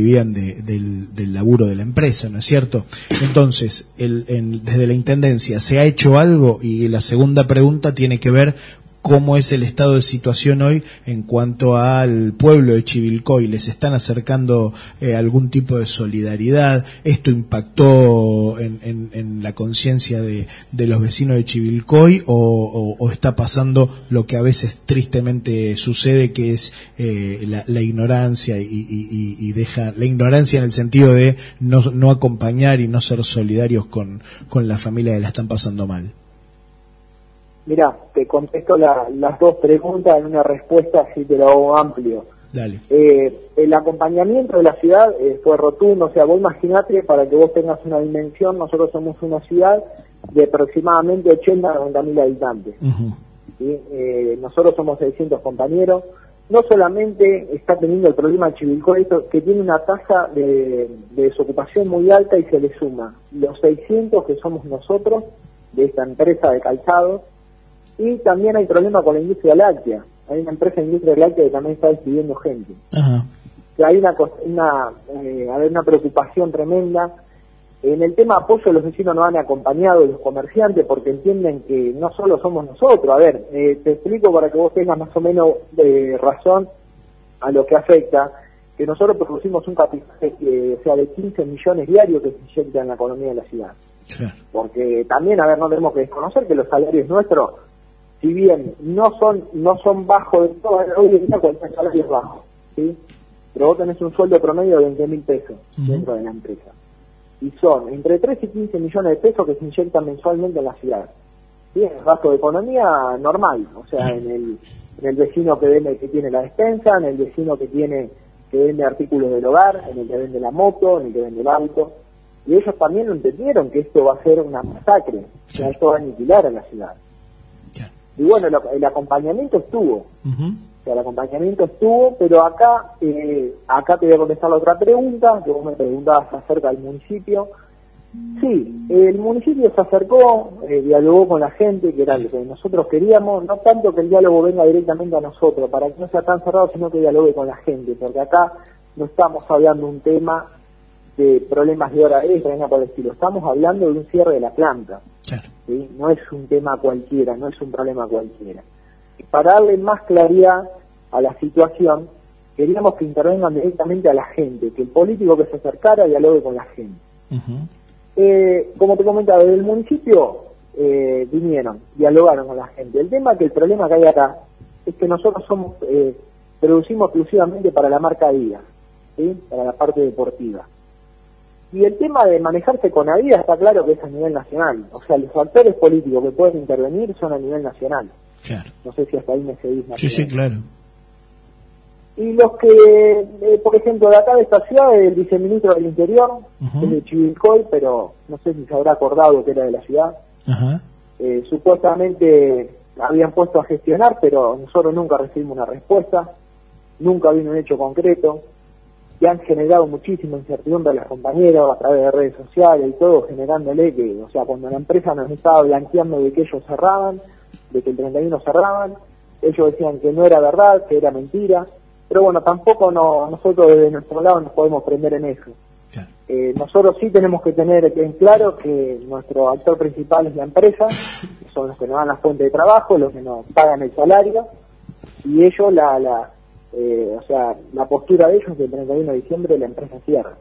del laburo de la empresa, ¿no es cierto? Entonces, desde la Intendencia, ¿se ha hecho algo? Y la segunda pregunta tiene que ver cómo es el estado de situación hoy en cuanto al pueblo de Chivilcoy. ¿Les están acercando algún tipo de solidaridad? ¿Esto impactó en la conciencia de los vecinos de Chivilcoy o está pasando lo que a veces tristemente sucede, que es la ignorancia y deja la ignorancia en el sentido de no acompañar y no ser solidarios con la familia que la están pasando mal? Mirá, te contesto las 2 preguntas en una respuesta, así te lo hago amplio. Dale. El acompañamiento de la ciudad fue rotundo. O sea, vos imaginate, para que vos tengas una dimensión, nosotros somos una ciudad de aproximadamente 80 a 90 mil habitantes. Uh-huh. ¿Sí? Nosotros somos 600 compañeros. No solamente está teniendo el problema de Chivilcoy, que tiene una tasa de desocupación muy alta, y se le suma los 600 que somos nosotros, de esta empresa de calzados. Y también hay problema con la industria láctea. Hay una empresa de industria láctea que también está despidiendo gente. Ajá. Que hay una preocupación tremenda. En el tema apoyo, los vecinos nos han acompañado, los comerciantes, porque entienden que no solo somos nosotros. A ver, te explico para que vos tengas más o menos razón a lo que afecta, que nosotros producimos un capital de 15 millones diarios que se inyecta en la economía de la ciudad. Claro. Porque también, a ver, no tenemos que desconocer que los salarios nuestros, si bien no son bajos de todo, hoy en día cualquier salario es bajo, ¿sí? Pero vos tenés un sueldo promedio de 20.000 pesos dentro de la empresa. Y son entre 3 y 15 millones de pesos que se inyectan mensualmente en la ciudad. ¿Sí? Es gasto de economía normal, o sea, en el vecino que tiene la despensa, en el vecino que vende artículos del hogar, en el que vende la moto, en el que vende el auto. Y ellos también lo entendieron, que esto va a ser una masacre, que esto va a aniquilar a la ciudad. Y bueno, el acompañamiento estuvo. Uh-huh. O sea, el acompañamiento estuvo, pero acá te voy a contestar la otra pregunta, que vos me preguntabas acerca del municipio. Sí, el municipio se acercó, dialogó con la gente, que era lo que nosotros queríamos, no tanto que el diálogo venga directamente a nosotros, para que no sea tan cerrado, sino que dialogue con la gente, porque acá no estamos hablando de un tema de problemas de hora extra, nada por el estilo, estamos hablando de un cierre de la planta. Claro. ¿Sí? No es un tema cualquiera, no es un problema cualquiera. Y para darle más claridad a la situación, queríamos que intervengan directamente a la gente, que el político que se acercara dialogue con la gente. Uh-huh. Como te comentaba, desde el municipio vinieron, dialogaron con la gente. El problema que hay acá es que nosotros producimos exclusivamente para la marca Adidas, ¿sí? Para la parte deportiva. Y el tema de manejarse con Adidas está claro que es a nivel nacional. O sea, los actores políticos que pueden intervenir son a nivel nacional. Claro. No sé si hasta ahí me seguís. Sí, claro. Y los que, por ejemplo, de acá de esta ciudad, el viceministro del Interior, Uh-huh. es de Chivilcoy, pero no sé si se habrá acordado que era de la ciudad. Ajá. Supuestamente habían puesto a gestionar, pero nosotros nunca recibimos una respuesta, nunca vino un hecho concreto, y han generado muchísima incertidumbre a las compañeras a través de redes sociales y todo, generándole que, o sea, cuando la empresa nos estaba blanqueando de que ellos cerraban, de que el 31 cerraban, ellos decían que no era verdad, que era mentira, pero bueno, tampoco nosotros desde nuestro lado nos podemos prender en eso. Claro. Nosotros sí tenemos que tener en claro que nuestro actor principal es la empresa, que son los que nos dan la fuente de trabajo, los que nos pagan el salario, y ellos o sea, la postura de ellos es que el 31 de diciembre la empresa cierra.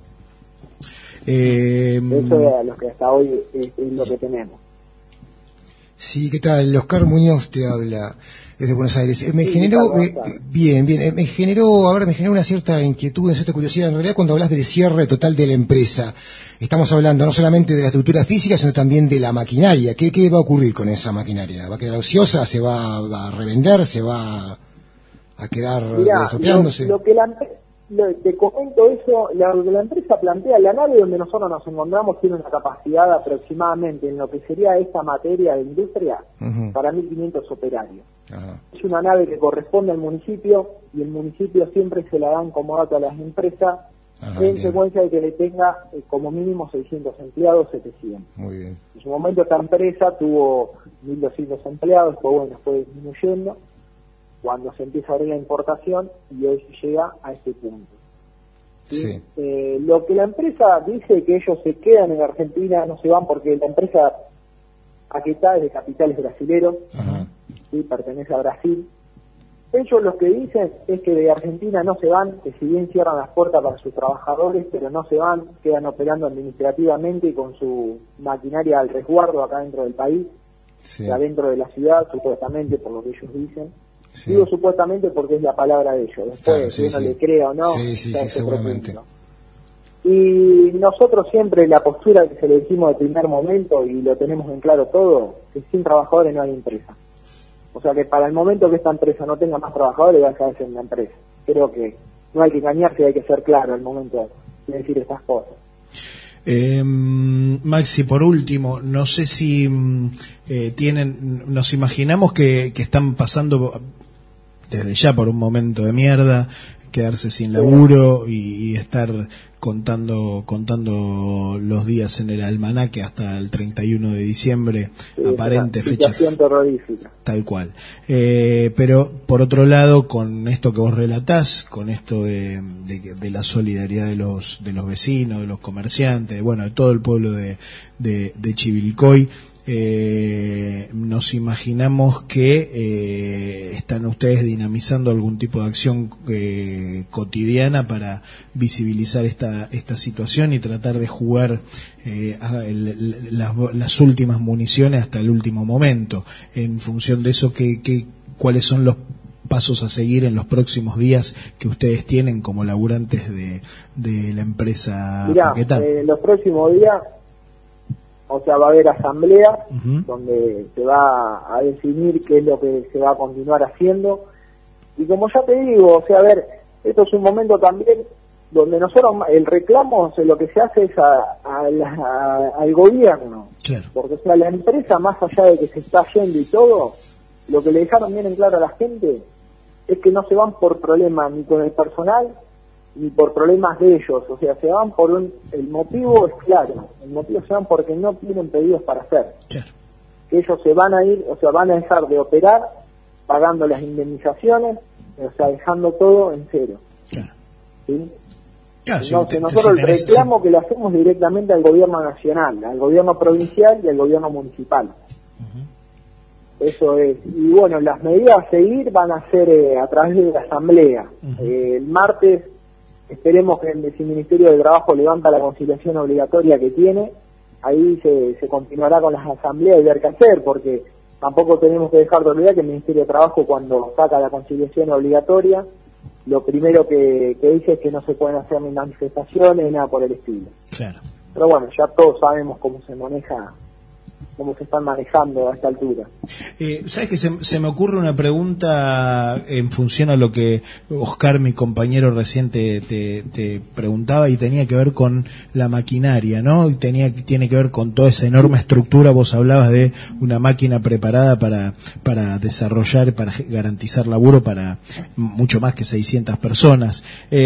Eso es lo que hasta hoy es lo que tenemos. Sí, ¿qué tal? Oscar Muñoz te habla desde Buenos Aires. Me generó, me generó una cierta inquietud, una cierta curiosidad, en realidad, cuando hablas del cierre total de la empresa. Estamos hablando no solamente de la estructura física, sino también de la maquinaria. ¿Qué va a ocurrir con esa maquinaria? ¿Va a quedar ociosa? ¿Se va a revender? ¿Se va a quedar estropeándose? Te comento eso, lo que la empresa plantea, la nave donde nosotros nos encontramos tiene una capacidad aproximadamente en lo que sería esta materia de industria para 1.500 operarios. Es una nave que corresponde al municipio y el municipio siempre se la dan como dato a las empresas en secuencia de que le tenga como mínimo 600 empleados, 700. Muy bien. En su momento esta empresa tuvo 1.200 empleados, después bueno, fue disminuyendo cuando se empieza a abrir la importación y hoy se llega a este punto. ¿Sí? Lo que la empresa dice que ellos se quedan en Argentina, no se van porque la empresa Paquetá es de capitales brasileros, ¿sí? Pertenece a Brasil. Ellos lo que dicen es que de Argentina no se van, que si bien cierran las puertas para sus trabajadores, pero no se van, quedan operando administrativamente y con su maquinaria al resguardo acá dentro del país, adentro de la ciudad, supuestamente, por lo que ellos dicen. Sí. Digo supuestamente porque es la palabra de ellos, después si uno le cree o no, seguramente. Y nosotros siempre la postura que se le dijimos de primer momento, y lo tenemos en claro todo, que sin trabajadores no hay empresa. O sea que para el momento que esta empresa no tenga más trabajadores va a dejar de ser una empresa. Creo que no hay que engañarse, hay que ser claro al momento de decir estas cosas. Maxi, por último, no sé si nos imaginamos que están pasando desde ya por un momento de mierda, quedarse sin laburo y estar contando los días en el almanaque hasta el 31 de diciembre, aparente fecha terrorífica. Tal cual. Pero por otro lado, con esto que vos relatás, con esto de la solidaridad de los vecinos, de los comerciantes, bueno, de todo el pueblo de Chivilcoy, nos imaginamos que están ustedes dinamizando algún tipo de acción cotidiana para visibilizar esta situación y tratar de jugar las últimas municiones hasta el último momento. En función de eso, ¿cuáles son los pasos a seguir en los próximos días que ustedes tienen como laburantes de la empresa Paquetá? Los próximos días, o sea, va a haber asamblea donde se va a definir qué es lo que se va a continuar haciendo. Y como ya te digo, o sea, a ver, esto es un momento también donde nosotros, el reclamo, o sea, lo que se hace es al gobierno. Claro. Porque, o sea, la empresa, más allá de que se está yendo y todo, lo que le dejaron bien en claro a la gente es que no se van por problemas ni con el personal, ni por problemas de ellos, o sea, se van por el motivo es claro, el motivo se van porque no tienen pedidos para hacer. Claro. Que ellos se van a ir, o sea, van a dejar de operar pagando las indemnizaciones, o sea, dejando todo en cero. Claro. ¿Sí? Claro, Entonces, nosotros el reclamo que le hacemos directamente al gobierno nacional, al gobierno provincial y al gobierno municipal. Eso es. Y bueno, las medidas a seguir van a ser a través de la asamblea. El martes esperemos que si el Ministerio de Trabajo levanta la conciliación obligatoria que tiene, ahí se continuará con las asambleas y ver qué hacer, porque tampoco tenemos que dejar de olvidar que el Ministerio de Trabajo, cuando saca la conciliación obligatoria, lo primero que dice es que no se pueden hacer ni manifestaciones ni nada por el estilo. Claro. Pero bueno, ya todos sabemos cómo se maneja cómo se están manejando a esta altura. ¿Sabes que se me ocurre una pregunta en función a lo que Oscar, mi compañero, recién te preguntaba, y tenía que ver con la maquinaria, ¿no? Y tiene que ver con toda esa enorme estructura. Vos hablabas de una máquina preparada para desarrollar, para garantizar laburo para mucho más que 600 personas.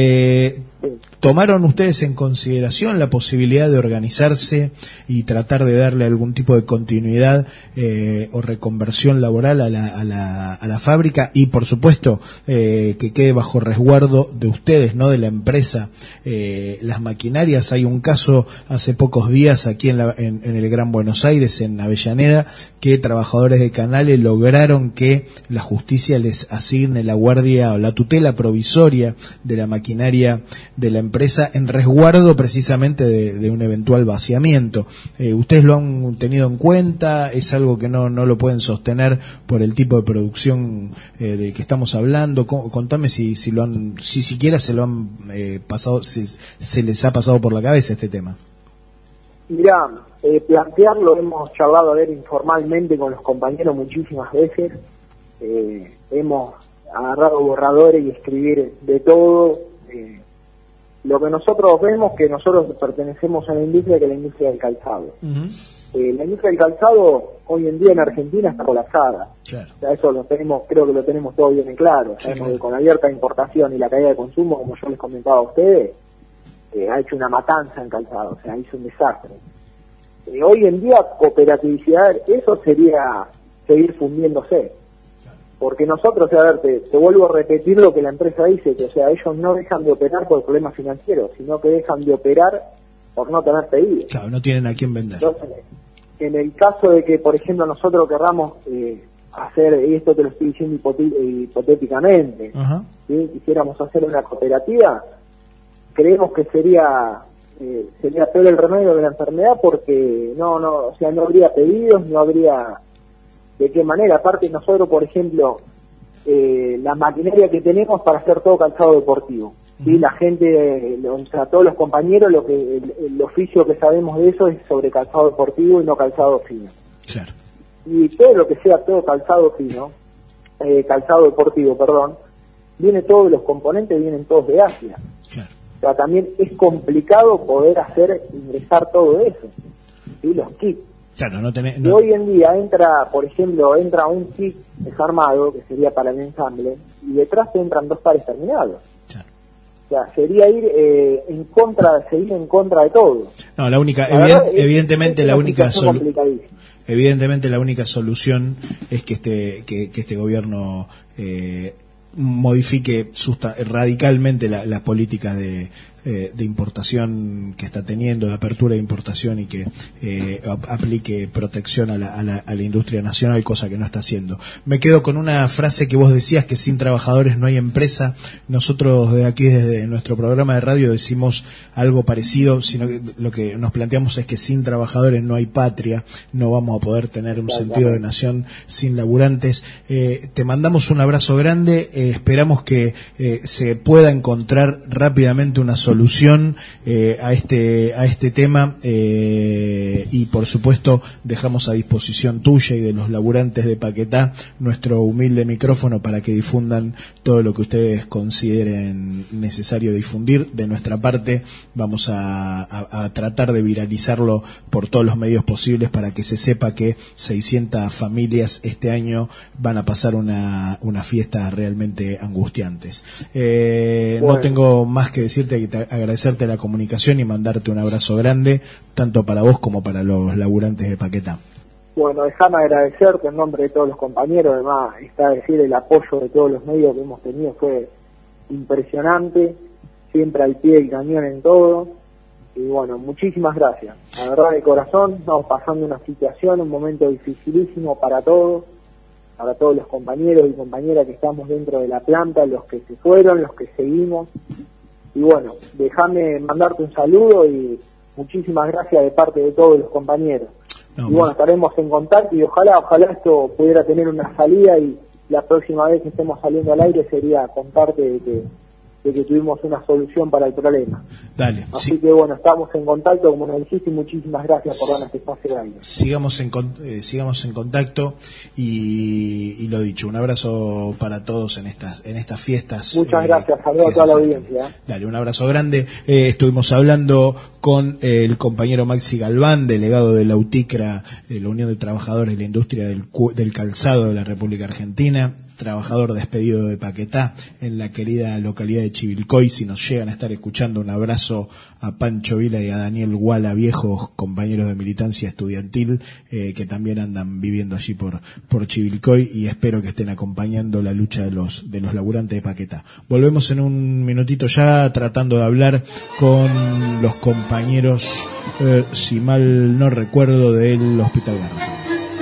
¿Tomaron ustedes en consideración la posibilidad de organizarse y tratar de darle algún tipo de continuidad o reconversión laboral a la fábrica? Y, por supuesto, que quede bajo resguardo de ustedes, ¿no?, de la empresa, las maquinarias. Hay un caso hace pocos días aquí en el Gran Buenos Aires, en Avellaneda, que trabajadores de Canales lograron que la justicia les asigne la guardia o la tutela provisoria de la maquinaria de la empresa en resguardo precisamente de un eventual vaciamiento. ¿Ustedes lo han tenido en cuenta? ¿Es algo que no lo pueden sostener por el tipo de producción del que estamos hablando? Contame si siquiera se lo han pasado, si se les ha pasado por la cabeza este tema. Mirá, plantearlo, hemos charlado informalmente con los compañeros muchísimas veces, hemos agarrado borradores y escribir de todo. Lo que nosotros vemos, que nosotros pertenecemos a la industria, que es la industria del calzado. Uh-huh. La industria del calzado hoy en día en Argentina está colapsada. Claro. O sea, eso creo que lo tenemos todo bien en claro. Sabemos que con la abierta importación y la caída de consumo, como yo les comentaba a ustedes, ha hecho una matanza en calzado, o sea, hizo un desastre. Hoy en día, cooperatividad, eso sería seguir fundiéndose. Porque nosotros, a ver, te vuelvo a repetir lo que la empresa dice, que o sea, ellos no dejan de operar por problemas financieros, sino que dejan de operar por no tener pedidos. Claro, no tienen a quién vender. Entonces, en el caso de que, por ejemplo, nosotros querramos hacer, esto te lo estoy diciendo hipotéticamente, uh-huh, ¿sí?, quisiéramos hacer una cooperativa, creemos que sería peor el remedio de la enfermedad, porque no habría pedidos, no habría de qué manera. Aparte, nosotros, por ejemplo, la maquinaria que tenemos para hacer todo calzado deportivo, ¿sí? La gente, o sea, todos los compañeros, el oficio que sabemos de eso es sobre calzado deportivo y no calzado fino. Claro. Y todo lo que sea todo calzado fino, calzado deportivo, perdón, todos los componentes vienen todos de Asia. Claro. O sea, también es complicado poder ingresar todo eso, ¿sí? Los kits. Claro, y hoy en día entra un kit desarmado, que sería para el ensamble, y detrás te entran 2 pares terminados. Claro. O sea, sería seguir en contra de todo. No, evidentemente la única solución es que este gobierno modifique radicalmente las políticas de importación que está teniendo, de apertura de importación, y que aplique protección a la industria nacional, cosa que no está haciendo. Me quedo con una frase que vos decías, que sin trabajadores no hay empresa. Nosotros de aquí, desde nuestro programa de radio, decimos algo parecido, sino que lo que nos planteamos es que sin trabajadores no hay patria, no vamos a poder tener un sentido de nación sin laburantes. Te mandamos un abrazo grande, esperamos que se pueda encontrar rápidamente una solución a este tema, y por supuesto dejamos a disposición tuya y de los laburantes de Paquetá nuestro humilde micrófono para que difundan todo lo que ustedes consideren necesario difundir. De nuestra parte vamos a tratar de viralizarlo por todos los medios posibles para que se sepa que 600 familias este año van a pasar una fiesta realmente angustiantes. Bueno. No tengo más que decirte, que agradecerte la comunicación y mandarte un abrazo grande, tanto para vos como para los laburantes de Paquetá. Bueno, déjame agradecerte en nombre de todos los compañeros. Además, está decir, el apoyo de todos los medios que hemos tenido fue impresionante, siempre al pie del cañón en todo. Y bueno, muchísimas gracias. La verdad, de corazón, estamos pasando una situación, un momento dificilísimo para todos los compañeros y compañeras que estamos dentro de la planta, los que se fueron, los que seguimos. Y bueno, déjame mandarte un saludo y muchísimas gracias de parte de todos los compañeros. Y bueno, estaremos en contacto, y ojalá esto pudiera tener una salida, y la próxima vez que estemos saliendo al aire sería contarte de que de que tuvimos una solución para el problema. Dale. Así que bueno, estamos en contacto, como nos dijiste, y muchísimas gracias por darnos este espacio de aire. Sigamos en contacto y lo dicho, un abrazo para todos en estas fiestas. Muchas gracias, saludos a toda la audiencia. Dale, un abrazo grande. Estuvimos hablando con el compañero Maxi Galván, delegado de la UTICRA, la Unión de Trabajadores de la Industria del Calzado de la República Argentina, trabajador despedido de Paquetá en la querida localidad de Chivilcoy. Si nos llegan a estar escuchando, un abrazo a Pancho Vila y a Daniel Guala, viejos compañeros de militancia estudiantil que también andan viviendo allí por Chivilcoy, y espero que estén acompañando la lucha de los laburantes de Paquetá. Volvemos en un minutito ya, tratando de hablar con los compañeros, si mal no recuerdo, del Hospital Garrafa.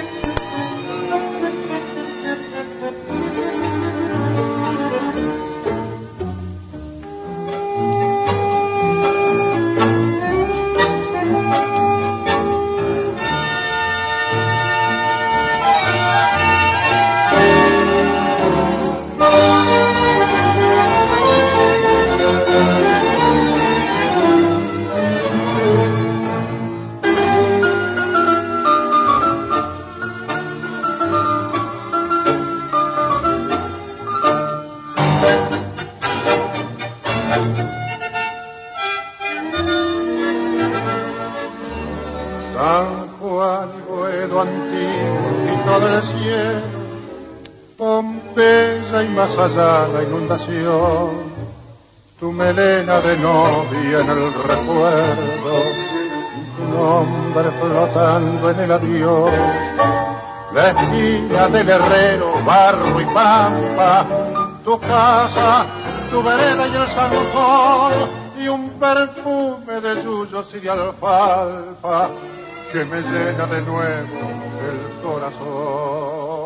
Allá la inundación, tu melena de novia en el recuerdo, tu nombre flotando en el adiós, la esquina del herrero, barro y pampa, tu casa, tu vereda y el zanjón, y un perfume de yuyos y de alfalfa que me llena de nuevo el corazón.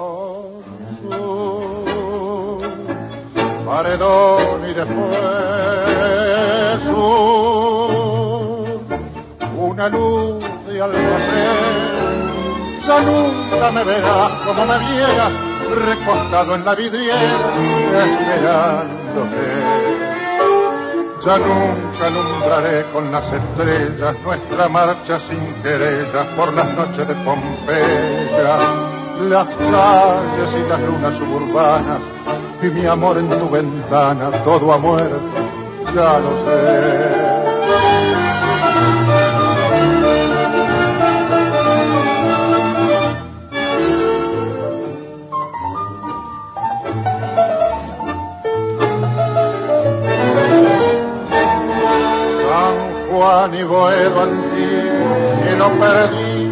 Paredón y después una luz de almacén. Ya nunca me verás como me vieras, recostado en la vidriera, esperándote. Ya nunca alumbraré con las estrellas nuestra marcha sin querellas por las noches de Pompeya, las calles y las lunas suburbanas, y mi amor en tu ventana, todo ha muerto, ya lo sé. San Juan y Boedo antiguo, y lo perdí,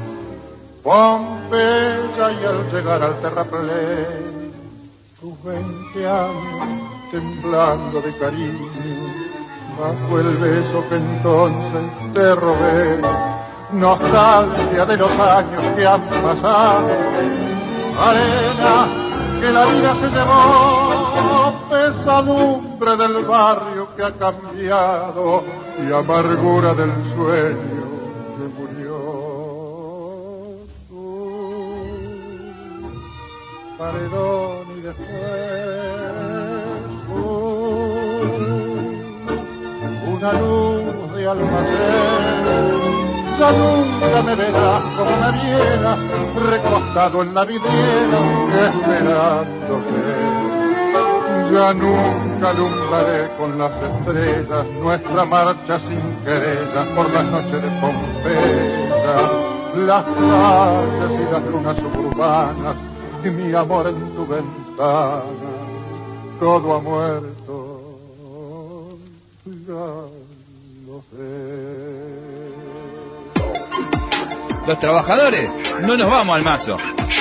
Pompeya y al llegar al terraplén, tus 20 años temblando de cariño, bajo el beso que entonces te robé, nostalgia de los años que han pasado, arena que la vida se llevó, pesadumbre del barrio que ha cambiado y amargura del sueño que murió. Paredón y después una luz de almacén. Ya nunca me verás como me vieras, recostado en la vidriera, esperándote. Ya nunca alumbraré con las estrellas nuestra marcha sin querellas por las noches de Pompeya, las calles y las lunas suburbanas, y mi amor en tu ventana, todo ha muerto, ya lo sé. Los trabajadores no nos vamos al mazo.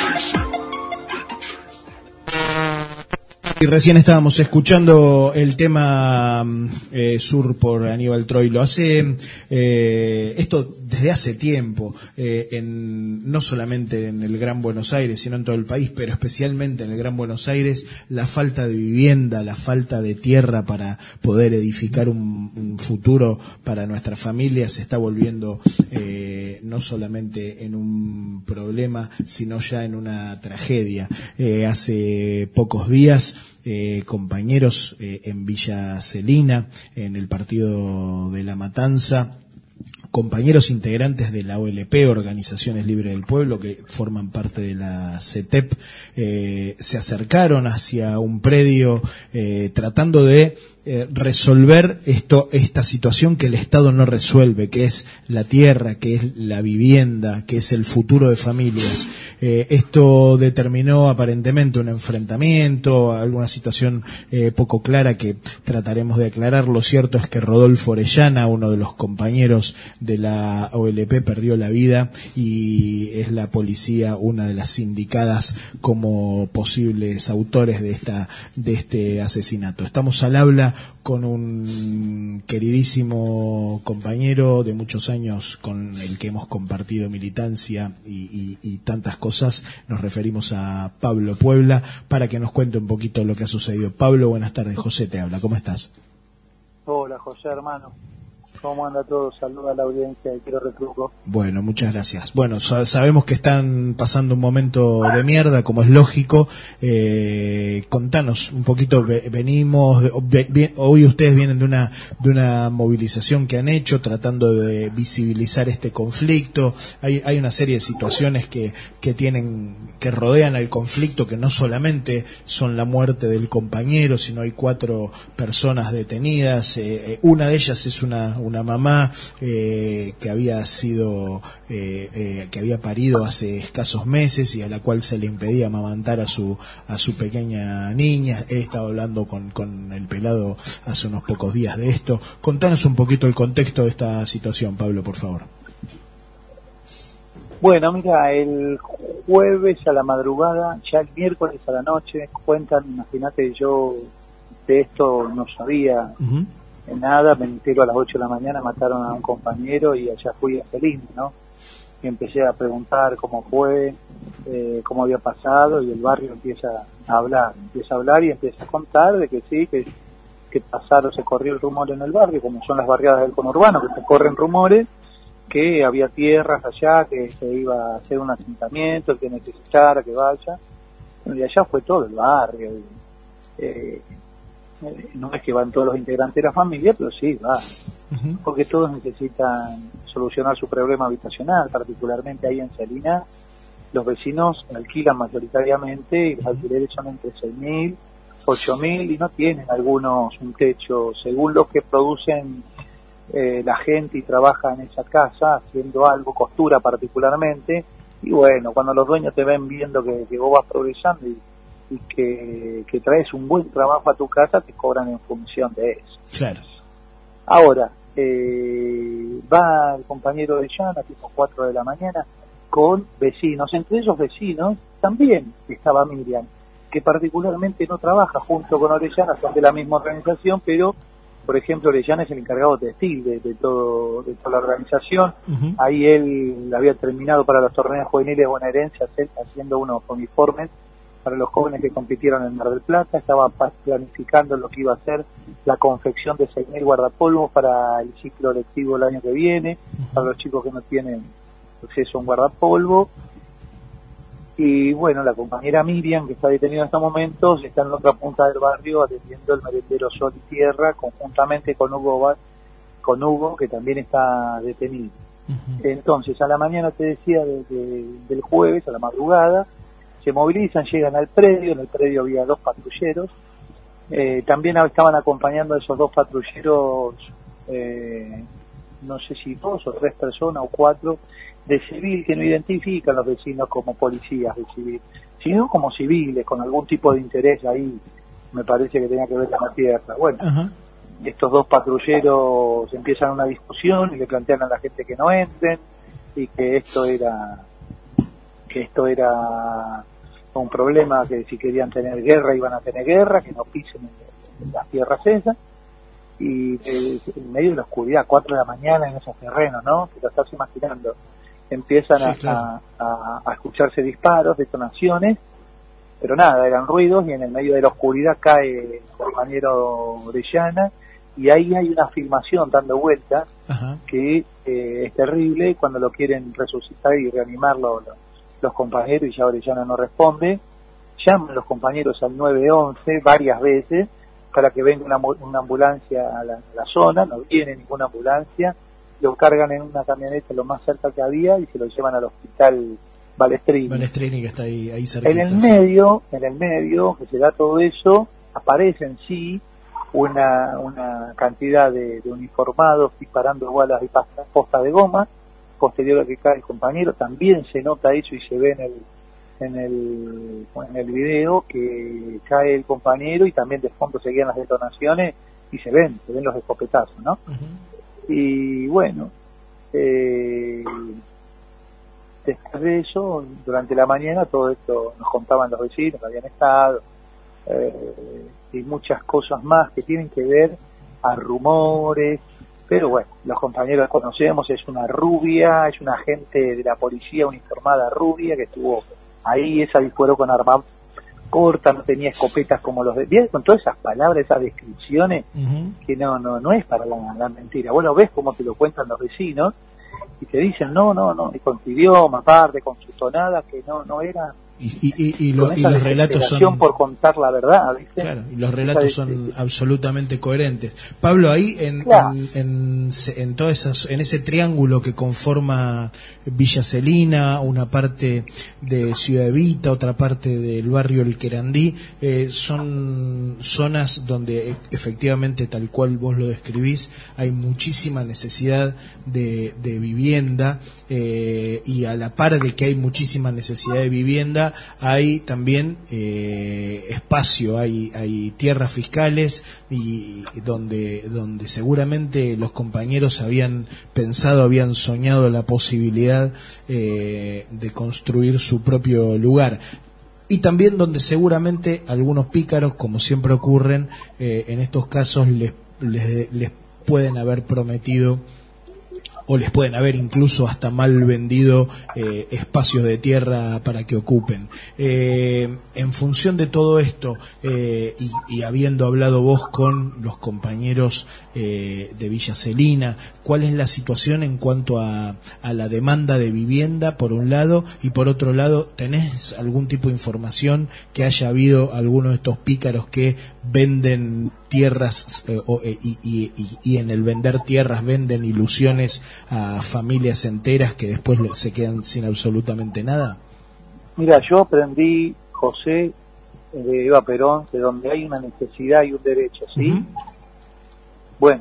Y recién estábamos escuchando el tema Sur por Aníbal Troilo. Esto desde hace tiempo, no solamente en el Gran Buenos Aires, sino en todo el país, pero especialmente en el Gran Buenos Aires, la falta de vivienda, la falta de tierra para poder edificar un futuro para nuestras familias se está volviendo no solamente en un problema, sino ya en una tragedia. Hace pocos días, compañeros en Villa Celina, en el partido de La Matanza, compañeros integrantes de la OLP, Organizaciones Libres del Pueblo, que forman parte de la CETEP, se acercaron hacia un predio tratando de resolver esta situación que el Estado no resuelve, que es la tierra, que es la vivienda, que es el futuro de familias. Esto determinó aparentemente un enfrentamiento, alguna situación poco clara que trataremos de aclarar. Lo cierto es que Rodolfo Orellana, uno de los compañeros de la OLP, perdió la vida y es la policía una de las indicadas como posibles autores de este asesinato. Estamos al habla con un queridísimo compañero de muchos años con el que hemos compartido militancia y tantas cosas. Nos referimos a Pablo Puebla para que nos cuente un poquito lo que ha sucedido. Pablo, buenas tardes. José te habla. ¿Cómo estás? Hola, José, hermano. ¿Cómo anda todo? Saluda a la audiencia de Quiero Retruco. Bueno, muchas gracias. Bueno, sabemos que están pasando un momento de mierda, como es lógico. Contanos un poquito, hoy ustedes vienen de una movilización que han hecho tratando de visibilizar este conflicto. Hay una serie de situaciones que rodean al conflicto, que no solamente son la muerte del compañero, sino hay 4 personas detenidas. Una de ellas es una mamá que había sido que había parido hace escasos meses y a la cual se le impedía amamantar a su pequeña niña. He estado hablando con el pelado hace unos pocos días de esto. Contanos un poquito el contexto de esta situación, Pablo, por favor. Bueno, mira, el jueves a la madrugada, ya el miércoles a la noche, cuentan, imagínate, yo de esto no sabía nada, me entero a las 8 de la mañana, mataron a un compañero y allá fui a Celina, ¿no? Y empecé a preguntar cómo fue, cómo había pasado, y el barrio empieza a hablar y empieza a contar de que sí, que pasaron, se corrió el rumor en el barrio, como son las barriadas del conurbano, que se corren rumores, que había tierras allá, que se iba a hacer un asentamiento, que necesitara que vaya. Bueno, y allá fue todo el barrio. No es que van todos los integrantes de la familia, pero sí va, porque todos necesitan solucionar su problema habitacional, particularmente ahí en Celina. Los vecinos alquilan mayoritariamente y los alquileres son entre 6.000, 8.000 y no tienen algunos un techo, según lo que producen la gente y trabaja en esa casa haciendo algo, costura particularmente. Y bueno, cuando los dueños te ven viendo que vos vas progresando y que traes un buen trabajo a tu casa, te cobran en función de eso. Claro. Ahora, va el compañero de Llana, tipo 4 de la mañana, con vecinos. Entre esos vecinos también estaba Miriam, que particularmente no trabaja junto con Orellana, son de la misma organización, pero, por ejemplo, Orellana es el encargado textil de toda la organización. Ahí él había terminado para los torneos juveniles bonaerenses haciendo unos uniformes para los jóvenes que compitieron en Mar del Plata. Estaba planificando lo que iba a ser la confección de 6.000 guardapolvos para el ciclo lectivo el año que viene, para los chicos que no tienen acceso a un guardapolvo. Y bueno, la compañera Miriam, que está detenida en estos momentos, está en la otra punta del barrio atendiendo el merendero Sol y Tierra, conjuntamente con Hugo, que también está detenido. Entonces, a la mañana, te decía, del jueves, a la madrugada, se movilizan, llegan al predio. En el predio había 2 patrulleros. También estaban acompañando a esos 2 patrulleros, no sé si 2 o 3 personas o 4, de civil, que no identifican los vecinos como policías de civil, sino como civiles, con algún tipo de interés ahí, me parece que tenía que ver con la tierra. Bueno, estos 2 patrulleros empiezan una discusión y le plantean a la gente que no entren, y que esto era un problema, que si querían tener guerra iban a tener guerra, que no pisen en las tierras esas. y en medio de la oscuridad, 4 de la mañana en esos terrenos, ¿no? Que lo estás imaginando. Empiezan Sí, claro. a escucharse disparos, detonaciones, pero nada, eran ruidos, y en el medio de la oscuridad cae el compañero Orellana, y ahí hay una filmación dando vuelta Ajá. que es terrible, cuando lo quieren resucitar y reanimarlo los compañeros, y ya Orellana no responde. Llaman los compañeros al 911 varias veces para que venga una ambulancia a la zona, no viene ninguna ambulancia, lo cargan en una camioneta lo más cerca que había y se lo llevan al hospital Balestrini. Balestrini, que está ahí cerquita. En el medio, que se da todo eso, aparece en sí una cantidad de uniformados disparando balas y postas de goma. Posterior a que cae el compañero, también se nota eso y se ve en el video que cae el compañero, y también de fondo seguían las detonaciones y se ven los escopetazos, ¿no? Uh-huh. Y bueno, después de eso, durante la mañana, todo esto nos contaban los vecinos que habían estado, y muchas cosas más que tienen que ver a rumores, pero bueno, los compañeros conocemos, es una rubia, es una agente de la policía uniformada rubia que estuvo ahí, esa disparó con arma corta, no tenía escopetas como los de... Bien, con todas esas palabras, esas descripciones, Uh-huh. que no es para la mentira. Vos lo ves como te lo cuentan los vecinos, y te dicen, no, y con su idioma aparte, con su tonada, que no era... Y con esa los relatos desesperación son... por contar la verdad, ¿viste? Claro, y los relatos son absolutamente coherentes. Pablo, ahí en todas esas, en ese triángulo que conforma Villa Celina, una parte de Ciudad Evita, otra parte del barrio El Querandí, son zonas donde efectivamente, tal cual vos lo describís, hay muchísima necesidad de vivienda, y a la par de que hay muchísima necesidad de vivienda, hay también espacio, hay tierras fiscales, y donde seguramente los compañeros habían pensado, habían soñado la posibilidad de construir su propio lugar. Y también donde seguramente algunos pícaros, como siempre ocurren en estos casos, les pueden haber prometido, o les pueden haber incluso hasta mal vendido espacios de tierra para que ocupen. En función de todo esto, y habiendo hablado vos con los compañeros de Villa Celina, ¿cuál es la situación en cuanto a la demanda de vivienda, por un lado, y por otro lado, tenés algún tipo de información que haya habido alguno de estos pícaros que venden tierras, y en el vender tierras venden ilusiones a familias enteras que después se quedan sin absolutamente nada? Mira, yo aprendí, José, de Eva Perón, que donde hay una necesidad hay un derecho, ¿sí? Uh-huh. Bueno,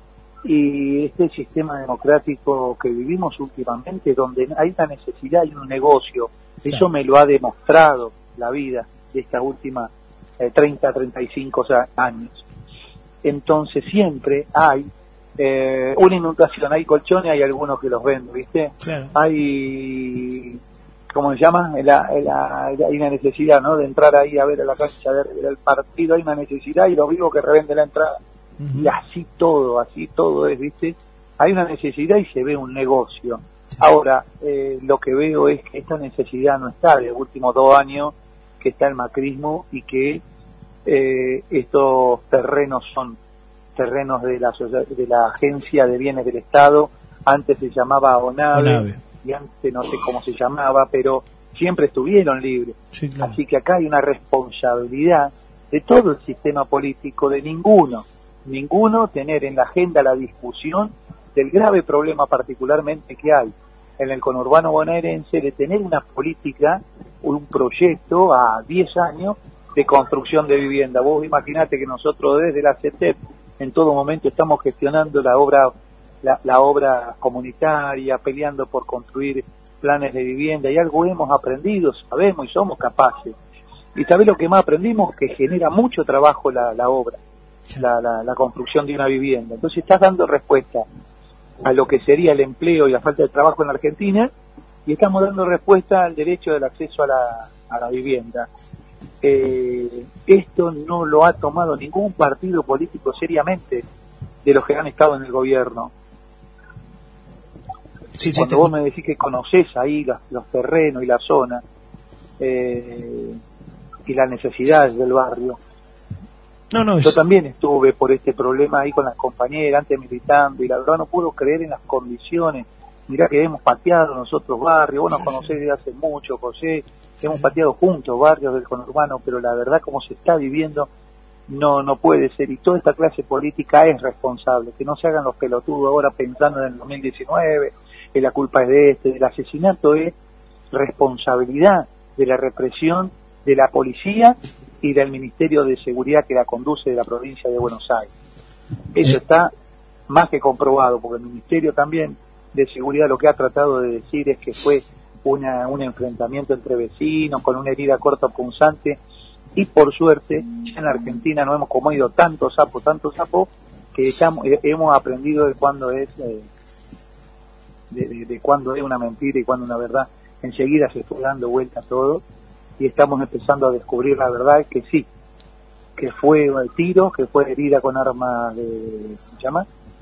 y este sistema democrático que vivimos últimamente, donde hay una necesidad y un negocio, Claro. Eso me lo ha demostrado la vida de estas últimas 30, 35 años. Entonces siempre hay una inundación, hay colchones, hay algunos que los venden, ¿viste? Claro. Hay, ¿cómo se llama? Hay una necesidad, ¿no? De entrar ahí a ver a la cancha del partido, hay una necesidad, y los vivos que revende la entrada. Uh-huh. Y así todo es, ¿viste? Hay una necesidad y se ve un negocio. Ahora, lo que veo es que esta necesidad no está de los últimos 2 años que está el macrismo, y que estos terrenos son terrenos de la Agencia de Bienes del Estado. Antes se llamaba ONAVE, y antes no sé cómo se llamaba, pero siempre estuvieron libres. Sí, claro. Así que acá hay una responsabilidad de todo el sistema político, de ninguno tener en la agenda la discusión del grave problema particularmente que hay en el conurbano bonaerense, de tener una política, un proyecto a 10 años de construcción de vivienda. Vos imaginate que nosotros desde la CETEP en todo momento estamos gestionando la obra comunitaria, peleando por construir planes de vivienda, y algo hemos aprendido, sabemos y somos capaces. Y ¿sabés lo que más aprendimos? Que genera mucho trabajo la obra, la construcción de una vivienda. Entonces estás dando respuesta a lo que sería el empleo y la falta de trabajo en la Argentina, y estamos dando respuesta al derecho del acceso a la vivienda. Esto no lo ha tomado ningún partido político seriamente. de los que han estado en el gobierno. Sí, Cuando vos me decís que conocés ahí los terrenos y la zona y las necesidades del barrio. Yo también estuve por este problema ahí con las compañeras, antes militando, y la verdad no puedo creer en las condiciones. Mirá que hemos pateado nosotros barrios, vos nos conocés desde hace mucho, José, hemos pateado juntos barrios del conurbano, pero la verdad como se está viviendo no puede ser, y toda esta clase política es responsable, que no se hagan los pelotudos ahora pensando en el 2019, que la culpa es de del asesinato es responsabilidad de la represión de la policía y del Ministerio de Seguridad que la conduce de la provincia de Buenos Aires. Eso está más que comprobado, porque el Ministerio también de Seguridad lo que ha tratado de decir es que fue un enfrentamiento entre vecinos con una herida corta punzante, y por suerte ya en la Argentina no hemos comido tanto sapo que hemos aprendido de cuándo es de cuándo es una mentira y cuándo una verdad. Enseguida se fue dando vuelta todo y estamos empezando a descubrir la verdad, que sí, que fue el tiro, que fue herida con arma de, ¿cómo se llama?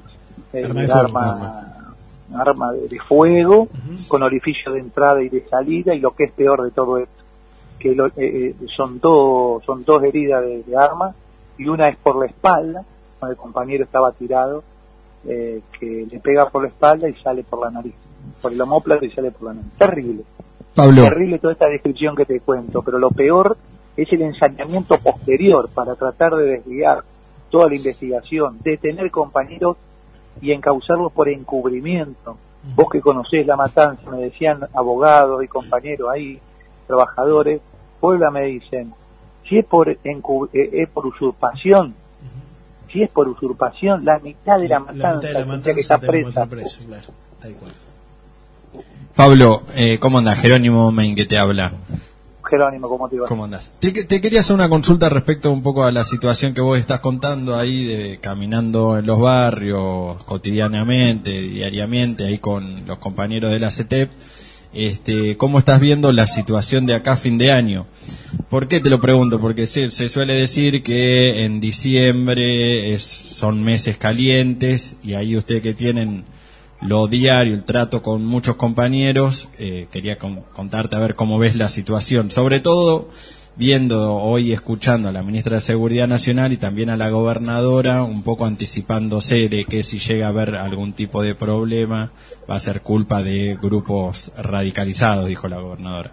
Arma de fuego, con orificio de entrada y de salida, y lo que es peor de todo esto, que son dos heridas de arma, y una es por la espalda, cuando el compañero estaba tirado, que le pega por la espalda y sale por la nariz, por el omóplato y sale por la nariz. Terrible. Pablo. Terrible toda esta descripción que te cuento, pero lo peor es el ensañamiento posterior para tratar de desviar toda la investigación, detener compañeros y encauzarlos por encubrimiento. Vos que conocés la matanza, me decían abogados y compañeros ahí, trabajadores, Puebla me dicen, si es por usurpación, si es por usurpación, la mitad de la matanza que está presa. Claro, tal cual. Pablo, ¿cómo andás? Jerónimo Main que te habla. Jerónimo, ¿cómo te va? ¿Cómo andás? Te quería hacer una consulta respecto un poco a la situación que vos estás contando ahí, de caminando en los barrios cotidianamente, diariamente, ahí con los compañeros de la CETEP. ¿Cómo estás viendo la situación de acá a fin de año? ¿Por qué te lo pregunto? Porque se suele decir que en diciembre son meses calientes, y ahí ustedes que tienen lo diario, el trato con muchos compañeros, quería contarte a ver cómo ves la situación, sobre todo viendo hoy, escuchando a la ministra de Seguridad Nacional y también a la gobernadora, un poco anticipándose de que si llega a haber algún tipo de problema va a ser culpa de grupos radicalizados, dijo la gobernadora.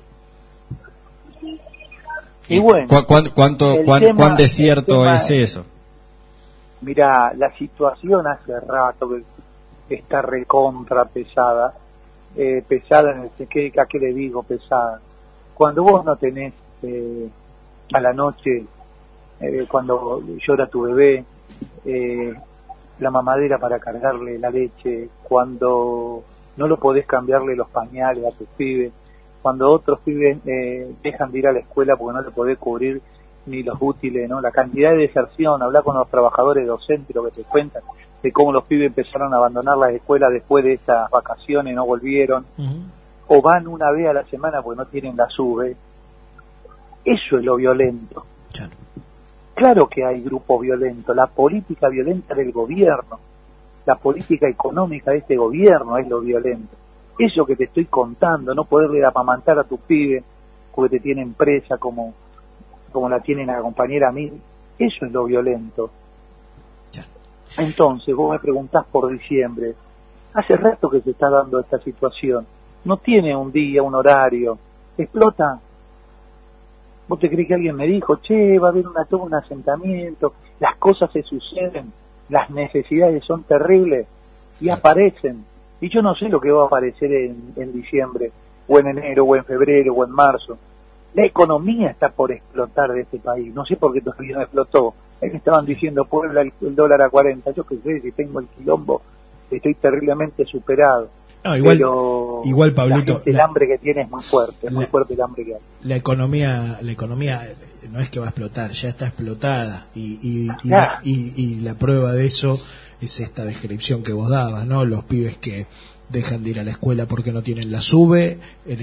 Y bueno, ¿cuán desierto es eso? Mira, la situación hace rato que está recontra pesada, pesada en el ¿a qué le digo pesada? Cuando vos no tenés a la noche, cuando llora tu bebé, la mamadera para cargarle la leche, cuando no lo podés cambiarle los pañales a tus pibes, cuando otros pibes dejan de ir a la escuela porque no le podés cubrir ni los útiles, ¿no? La cantidad de deserción, hablar con los trabajadores docentes, lo que te cuentan, de cómo los pibes empezaron a abandonar las escuelas después de estas vacaciones, no volvieron, o van una vez a la semana porque no tienen la SUBE. Eso es lo violento. Claro que hay grupos violentos, la política violenta del gobierno, la política económica de este gobierno es lo violento. Eso que te estoy contando, no poderle amamantar a tus pibes porque te tienen presa como la tienen a la compañera a mí, eso es lo violento. Entonces vos me preguntás por diciembre, hace rato que se está dando esta situación, no tiene un día, un horario, explota. ¿Vos te crees que alguien me dijo, va a haber todo un asentamiento, las cosas se suceden, las necesidades son terribles y aparecen? Y yo no sé lo que va a aparecer en diciembre, o en enero, o en febrero, o en marzo. La economía está por explotar de este país, no sé por qué todavía no explotó. Me estaban diciendo, Puebla, el dólar a 40, yo qué sé, si tengo el quilombo, estoy terriblemente superado. No, igual Pablito, el hambre que tiene es muy fuerte, muy fuerte el hambre que hay. La economía no es que va a explotar, ya está explotada, y la prueba de eso es esta descripción que vos dabas, ¿no? Los pibes que dejan de ir a la escuela porque no tienen la SUBE,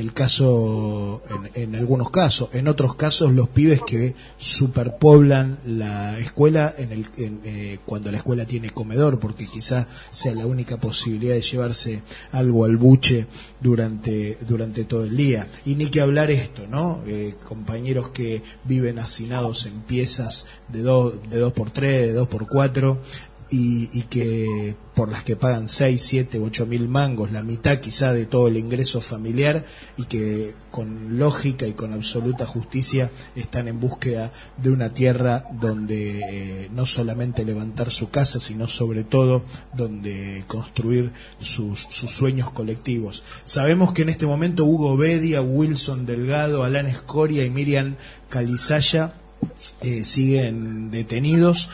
en algunos casos, en otros casos los pibes que superpoblan la escuela cuando la escuela tiene comedor, porque quizá sea la única posibilidad de llevarse algo al buche durante todo el día. Y ni que hablar esto, ¿no? Compañeros que viven hacinados en piezas de 2x3, de 2x4, y que por las que pagan 6, 7, 8 mil mangos, la mitad quizá de todo el ingreso familiar, y que con lógica y con absoluta justicia están en búsqueda de una tierra donde no solamente levantar su casa, sino sobre todo donde construir sus sueños colectivos. Sabemos que en este momento Hugo Bedia, Wilson Delgado, Alan Escoria y Miriam Calizaya siguen detenidos,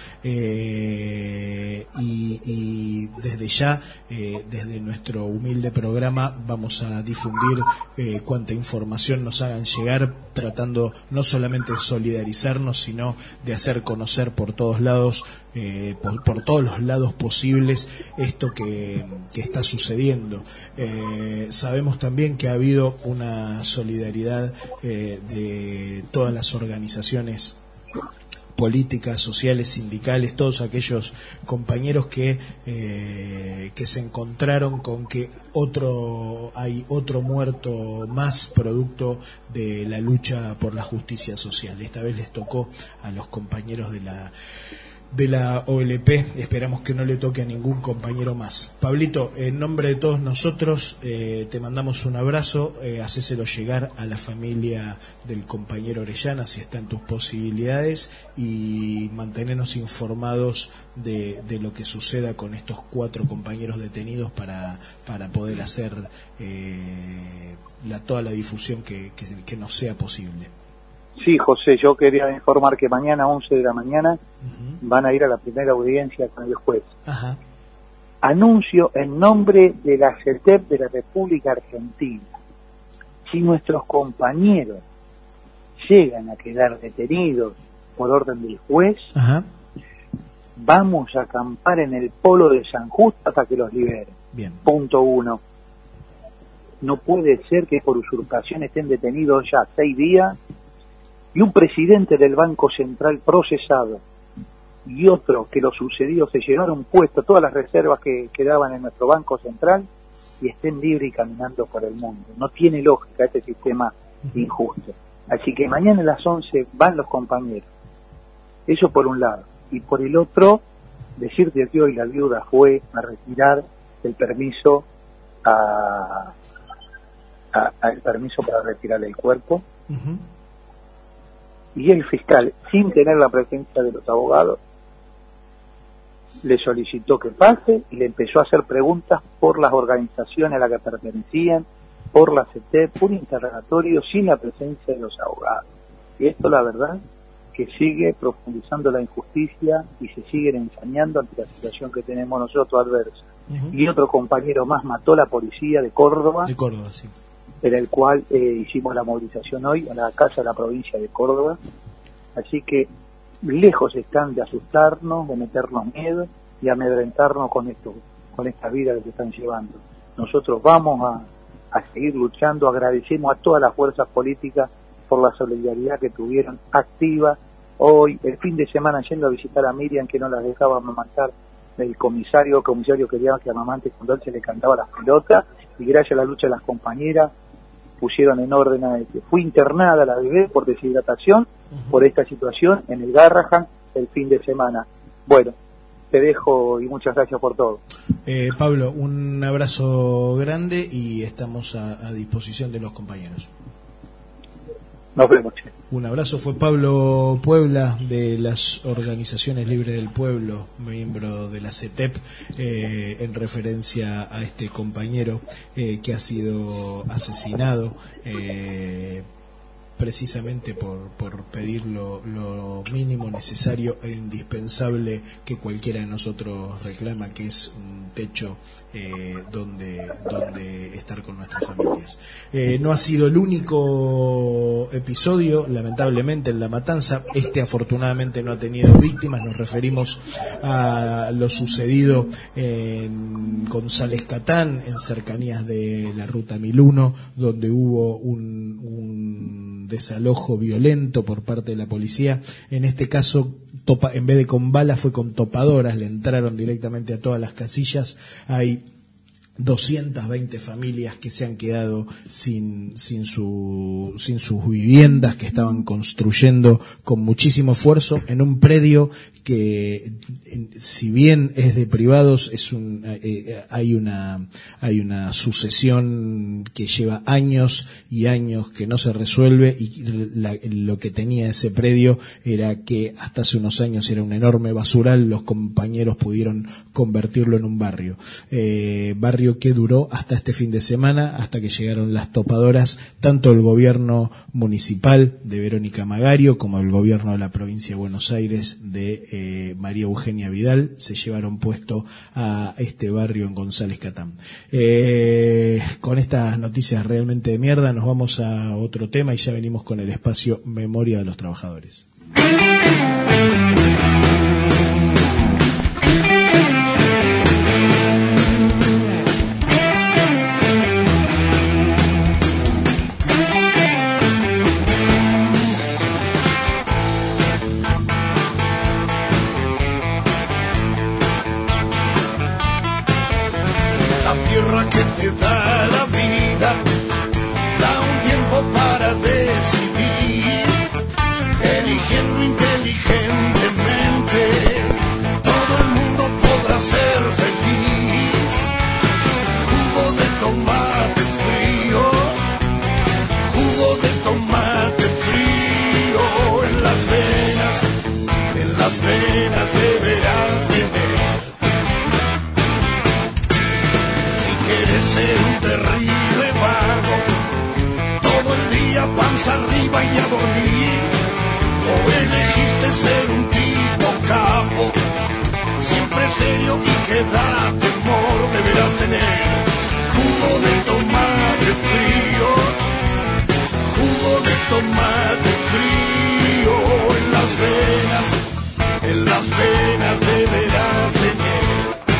y desde ya, desde nuestro humilde programa, vamos a difundir cuanta información nos hagan llegar, tratando no solamente de solidarizarnos, sino de hacer conocer por todos lados, por todos los lados posibles, esto que está sucediendo. Sabemos también que ha habido una solidaridad de todas las organizaciones políticas, sociales, sindicales, todos aquellos compañeros que se encontraron con que hay otro muerto más producto de la lucha por la justicia social. Esta vez les tocó a los compañeros de la OLP, esperamos que no le toque a ningún compañero más. Pablito, en nombre de todos nosotros, te mandamos un abrazo, hacéselo llegar a la familia del compañero Orellana si está en tus posibilidades, y mantenernos informados de lo que suceda con estos 4 compañeros detenidos para poder hacer toda la difusión que nos sea posible. Sí, José, yo quería informar que mañana a 11 de la mañana van a ir a la primera audiencia con el juez. Ajá. Anuncio en nombre de la CETEP de la República Argentina. Si nuestros compañeros llegan a quedar detenidos por orden del juez, ajá, vamos a acampar en el polo de San Justo hasta que los liberen. Bien. Punto 1. No puede ser que por usurpación estén detenidos ya 6 días y un presidente del Banco Central procesado y otro que lo sucedido se llevaron puesto todas las reservas que quedaban en nuestro Banco Central y estén libres y caminando por el mundo. No tiene lógica este sistema injusto. Así que mañana a las 11 van los compañeros. Eso por un lado. Y por el otro, decirte que hoy la viuda fue a retirar el permiso el permiso para retirar el cuerpo. Uh-huh. Y el fiscal, sin tener la presencia de los abogados, le solicitó que pase y le empezó a hacer preguntas por las organizaciones a las que pertenecían, por la CETEP, un interrogatorio sin la presencia de los abogados. Y esto, la verdad, que sigue profundizando la injusticia y se siguen ensañando ante la situación que tenemos nosotros adversa. Uh-huh. Y otro compañero más mató a la policía de Córdoba. De Córdoba, sí. En el cual hicimos la movilización hoy a la casa de la provincia de Córdoba. Así que lejos están de asustarnos, de meternos miedo y amedrentarnos con esta vida que se están llevando. Nosotros vamos a seguir luchando. Agradecemos a todas las fuerzas políticas por la solidaridad que tuvieron activa hoy, el fin de semana, yendo a visitar a Miriam, que no las dejaba amamantar el comisario quería que amamante cuando él se le cantaba las pelotas, y gracias a la lucha de las compañeras pusieron en orden a que fue internada la bebé por deshidratación. Uh-huh. Por esta situación en el Garrahan el fin de semana. Bueno, te dejo y muchas gracias por todo. Pablo, un abrazo grande y estamos a disposición de los compañeros. Nos vemos. Un abrazo. Fue Pablo Puebla, de las Organizaciones Libres del Pueblo, miembro de la CETEP, en referencia a este compañero que ha sido asesinado precisamente por pedir lo mínimo necesario e indispensable que cualquiera de nosotros reclama, que es un techo donde estar con nuestras familias. No ha sido el único episodio, lamentablemente, en La Matanza. Afortunadamente no ha tenido víctimas. Nos referimos a lo sucedido en González Catán, en cercanías de la Ruta 1001, donde hubo un desalojo violento por parte de la policía. En este caso, en vez de con balas, fue con topadoras, le entraron directamente a todas las casillas. Hay 220 familias que se han quedado sin sus viviendas, que estaban construyendo con muchísimo esfuerzo en un predio que, si bien es de privados, hay una sucesión que lleva años y años que no se resuelve, y lo que tenía ese predio era que hasta hace unos años era un enorme basural. Los compañeros pudieron convertirlo en un barrio que duró hasta este fin de semana, hasta que llegaron las topadoras. Tanto el gobierno municipal de Verónica Magario como el gobierno de la provincia de Buenos Aires de María Eugenia Vidal se llevaron puesto a este barrio en González Catán. Con estas noticias realmente de mierda nos vamos a otro tema y ya venimos con el espacio Memoria de los Trabajadores. Arriba y a dormir, o elegiste ser un tipo capo, siempre serio y que da temor. Deberás tener jugo de tomate frío, jugo de tomate frío en las venas deberás tener.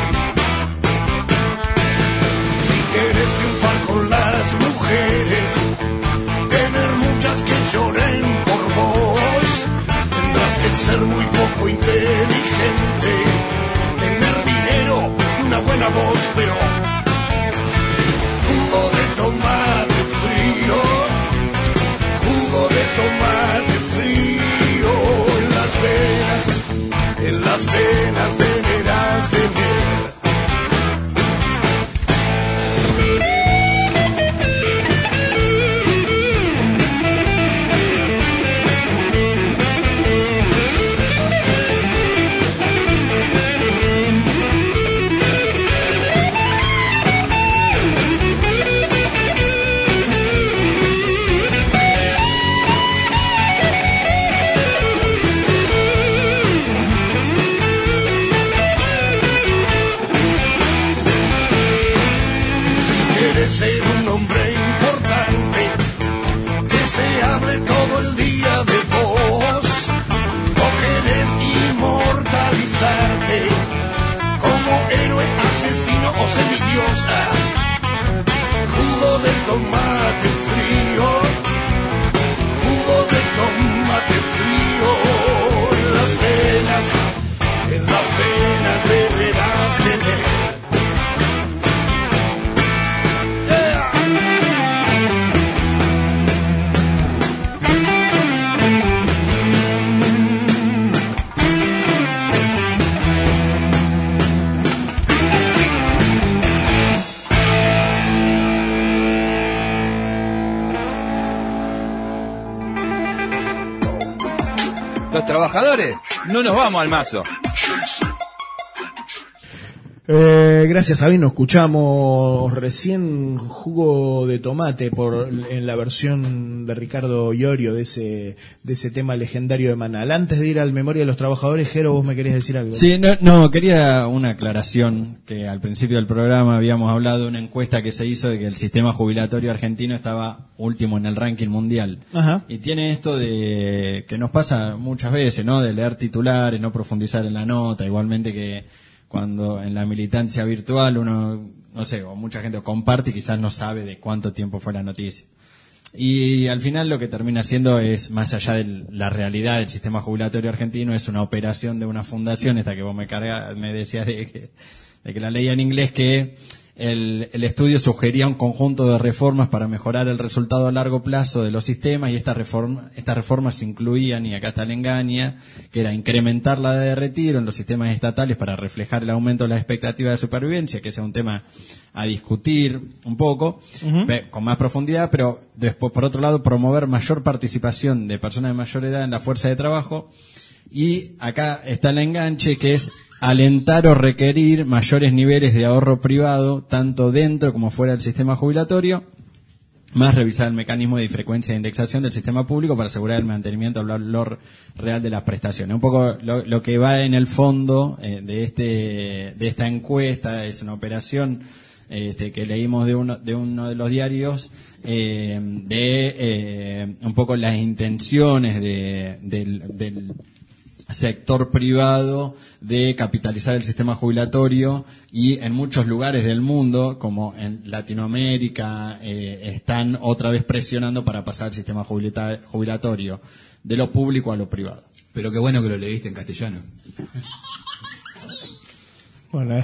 Si quieres triunfar con las mujeres, que lloren por vos, tendrás que ser muy poco inteligente, tener dinero y una buena voz, pero jugo de tomate frío, jugo de tomate frío en las venas deberás tener. Ser un hombre importante, que se hable todo el día de vos, o querés inmortalizarte como héroe, asesino o semidiosa. Jugo de tomate frío, jugo de tomate frío en las venas deberás tener. Los trabajadores no nos vamos al mazo. Gracias, Sabino. Escuchamos recién Jugo de Tomate en la versión de Ricardo Iorio de ese tema legendario de Manal. Antes de ir al Memoria de los Trabajadores, Jero, vos me querías decir algo. Sí, no, quería una aclaración, que al principio del programa habíamos hablado de una encuesta que se hizo de que el sistema jubilatorio argentino estaba último en el ranking mundial. Ajá. Y tiene esto de que nos pasa muchas veces, ¿no? De leer titulares, no profundizar en la nota, igualmente que cuando en la militancia virtual uno, no sé, o mucha gente comparte y quizás no sabe de cuánto tiempo fue la noticia. Y al final lo que termina siendo es, más allá de la realidad del sistema jubilatorio argentino, es una operación de una fundación, esta que vos me decías de que la leía en inglés, que el estudio sugería un conjunto de reformas para mejorar el resultado a largo plazo de los sistemas, y estas reformas incluían, y acá está la engaña, que era incrementar la edad de retiro en los sistemas estatales para reflejar el aumento de las expectativas de supervivencia, que ese es un tema a discutir un poco, con más profundidad, pero después, por otro lado, promover mayor participación de personas de mayor edad en la fuerza de trabajo, y acá está el enganche, que es alentar o requerir mayores niveles de ahorro privado, tanto dentro como fuera del sistema jubilatorio, más revisar el mecanismo de frecuencia de indexación del sistema público para asegurar el mantenimiento del valor real de las prestaciones. Un poco lo que va en el fondo de esta encuesta es una operación que leímos de uno de los diarios, un poco las intenciones del sector privado de capitalizar el sistema jubilatorio, y en muchos lugares del mundo, como en Latinoamérica, están otra vez presionando para pasar el sistema jubilatorio de lo público a lo privado. Pero qué bueno que lo leíste en castellano. Bueno,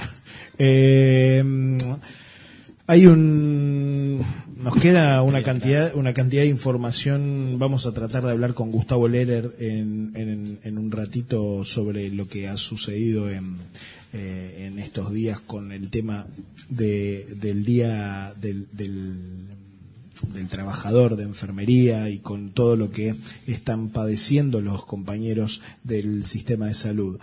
nos queda una cantidad de información. Vamos a tratar de hablar con Gustavo Lehrer en un ratito sobre lo que ha sucedido en estos días con el tema del día del trabajador de enfermería y con todo lo que están padeciendo los compañeros del sistema de salud.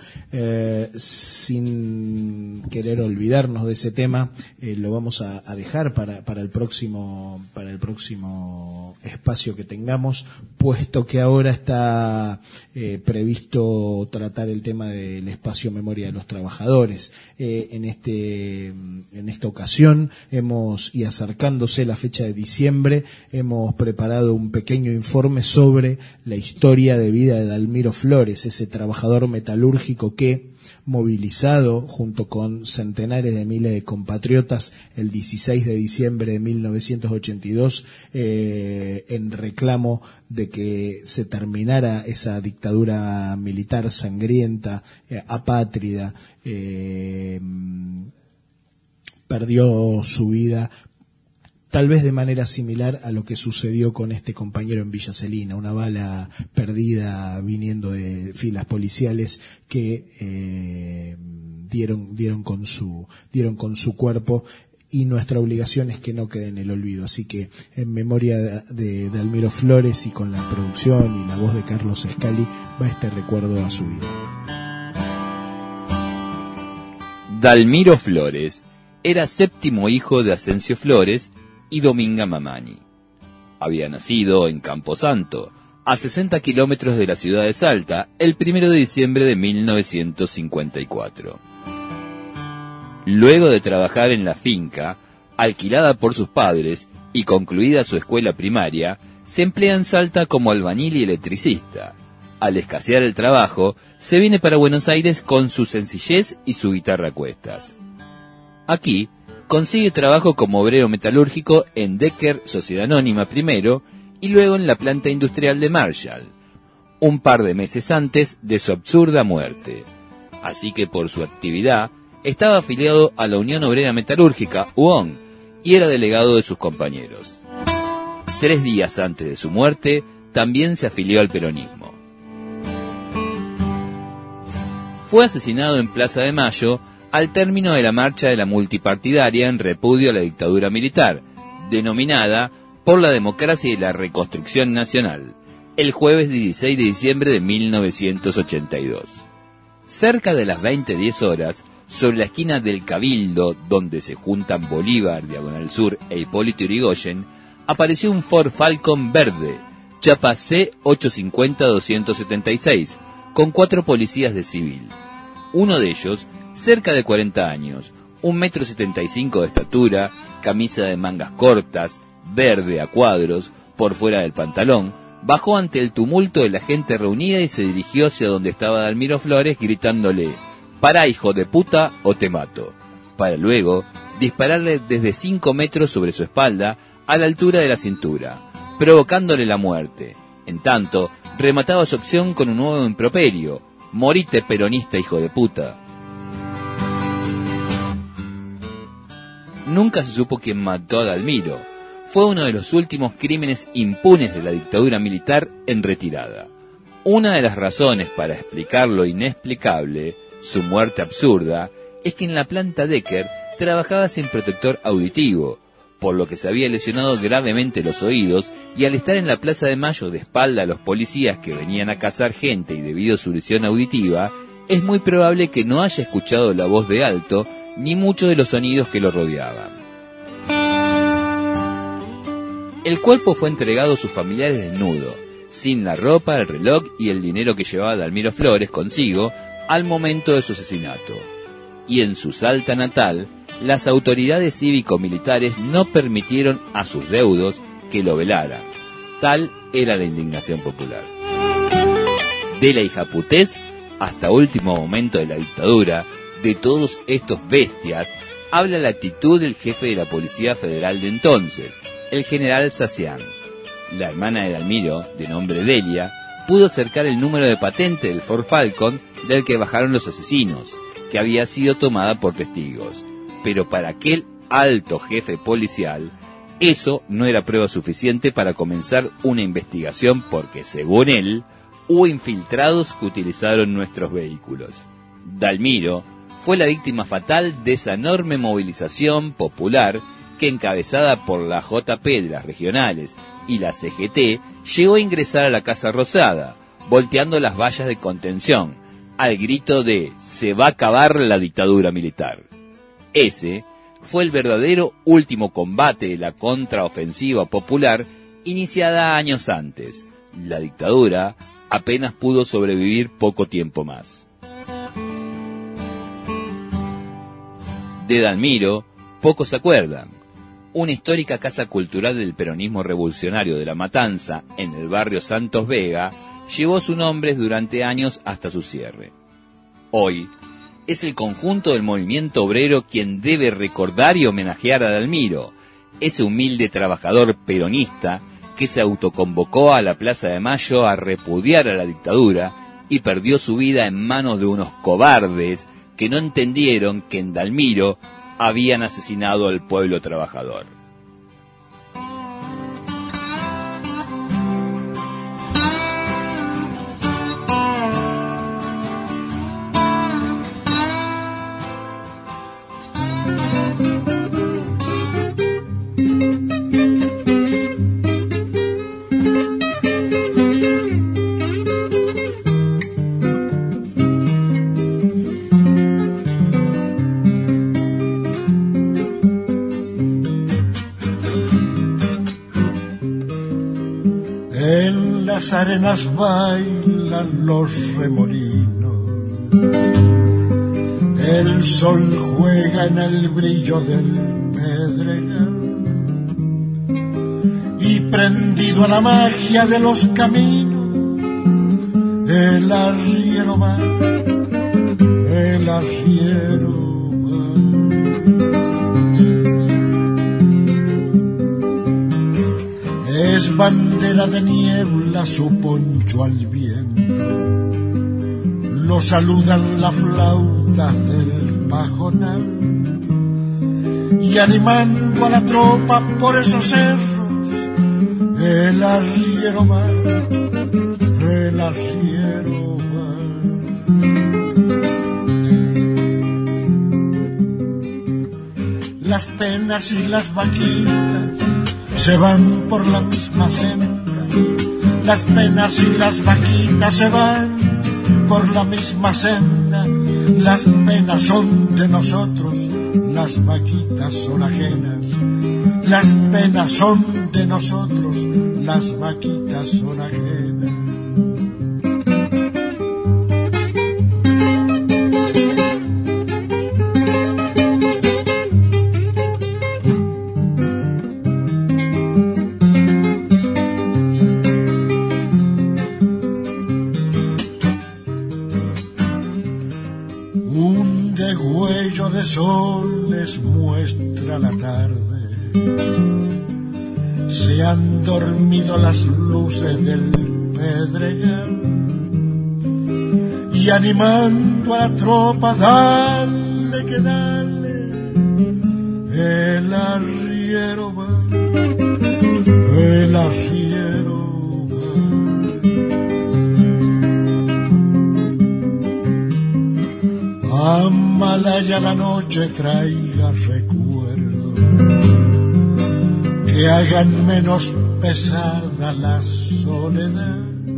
Sin querer olvidarnos de ese tema, lo vamos a dejar para el próximo espacio que tengamos, puesto que ahora está previsto tratar el tema del espacio Memoria de los Trabajadores. En esta ocasión y acercándose la fecha de diciembre, hemos preparado un pequeño informe sobre la historia de vida de Dalmiro Flores, ese trabajador metalúrgico que, movilizado junto con centenares de miles de compatriotas el 16 de diciembre de 1982, en reclamo de que se terminara esa dictadura militar sangrienta, apátrida, perdió su vida, tal vez de manera similar a lo que sucedió con este compañero en Villa Celina, una bala perdida viniendo de filas policiales que dieron con su cuerpo, y nuestra obligación es que no quede en el olvido. Así que en memoria de Dalmiro Flores y con la producción y la voz de Carlos Scali va este recuerdo a su vida. Dalmiro Flores era séptimo hijo de Asensio Flores y Dominga Mamani. Había nacido en Camposanto, a 60 kilómetros de la ciudad de Salta, el 1 de diciembre de 1954. Luego de trabajar en la finca, alquilada por sus padres y concluida su escuela primaria, se emplea en Salta como albañil y electricista. Al escasear el trabajo, se viene para Buenos Aires con su sencillez y su guitarra a cuestas. Aquí, consigue trabajo como obrero metalúrgico en Decker Sociedad Anónima primero y luego en la planta industrial de Marshall, un par de meses antes de su absurda muerte. Así que por su actividad estaba afiliado a la Unión Obrera Metalúrgica, UON, y era delegado de sus compañeros. 3 días antes de su muerte, también se afilió al peronismo. Fue asesinado en Plaza de Mayo al término de la marcha de la multipartidaria en repudio a la dictadura militar, denominada por la democracia y la reconstrucción nacional, el jueves 16 de diciembre de 1982. Cerca de las 20:10 horas, sobre la esquina del Cabildo, donde se juntan Bolívar, Diagonal Sur e Hipólito Yrigoyen, apareció un Ford Falcon verde, chapa C850-276, con 4 policías de civil. Uno de ellos, cerca de 40 años, 1,75 m de estatura, camisa de mangas cortas, verde a cuadros, por fuera del pantalón, bajó ante el tumulto de la gente reunida y se dirigió hacia donde estaba Dalmiro Flores gritándole: «Pará, hijo de puta, o te mato», para luego dispararle desde 5 metros sobre su espalda a la altura de la cintura, provocándole la muerte. En tanto, remataba su acción con un nuevo improperio: «Morite, peronista, hijo de puta». Nunca se supo quién mató a Dalmiro. Fue uno de los últimos crímenes impunes de la dictadura militar en retirada. Una de las razones para explicar lo inexplicable, su muerte absurda, es que en la planta Decker trabajaba sin protector auditivo, por lo que se había lesionado gravemente los oídos, y al estar en la Plaza de Mayo de espalda a los policías que venían a cazar gente y debido a su lesión auditiva, es muy probable que no haya escuchado la voz de Alto ni muchos de los sonidos que lo rodeaban. El cuerpo fue entregado a sus familiares desnudo, sin la ropa, el reloj y el dinero que llevaba Dalmiro Flores consigo al momento de su asesinato. Y en su Salta natal, las autoridades cívico-militares no permitieron a sus deudos que lo velaran. Tal era la indignación popular. De la hijaputez hasta último momento de la dictadura, de todos estos bestias, habla la actitud del jefe de la Policía Federal de entonces, el general Sacián. La hermana de Dalmiro, de nombre Delia, pudo cercar el número de patente del Ford Falcon del que bajaron los asesinos, que había sido tomada por testigos. Pero para aquel alto jefe policial, eso no era prueba suficiente para comenzar una investigación porque, según él, hubo infiltrados que utilizaron nuestros vehículos. Dalmiro fue la víctima fatal de esa enorme movilización popular que, encabezada por la JP de las regionales y la CGT, llegó a ingresar a la Casa Rosada, volteando las vallas de contención, al grito de «Se va a acabar la dictadura militar». Ese fue el verdadero último combate de la contraofensiva popular iniciada años antes. La dictadura apenas pudo sobrevivir poco tiempo más. De Dalmiro, pocos se acuerdan. Una histórica casa cultural del peronismo revolucionario de La Matanza, en el barrio Santos Vega, llevó su nombre durante años hasta su cierre. Hoy, es el conjunto del movimiento obrero quien debe recordar y homenajear a Dalmiro, ese humilde trabajador peronista que se autoconvocó a la Plaza de Mayo a repudiar a la dictadura y perdió su vida en manos de unos cobardes que no entendieron que en Dalmiro habían asesinado al pueblo trabajador. Las arenas bailan los remolinos, el sol juega en el brillo del pedregal, y prendido a la magia de los caminos, el arriero va, el arriero va. Es bandera de niebla su poncho al viento, lo saludan las flautas del pajonal, y animando a la tropa por esos cerros, el arriero va, el arriero va. Las penas y las vaquitas se van por la misma senda, las penas y las vaquitas se van por la misma senda, Las penas son de nosotros, las vaquitas son ajenas. Las penas son de nosotros, las vaquitas son ajenas. Un degüello de sol les muestra la tarde. Se han dormido las luces del pedregal y animando a la tropa, dale que dale, el arriero va, el arriero va. Amalaya la noche traiga recuerdo que hagan menos pesada la soledad.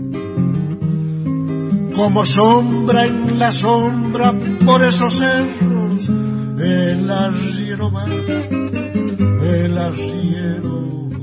Como sombra en la sombra por esos cerros, el arriero va, el arriero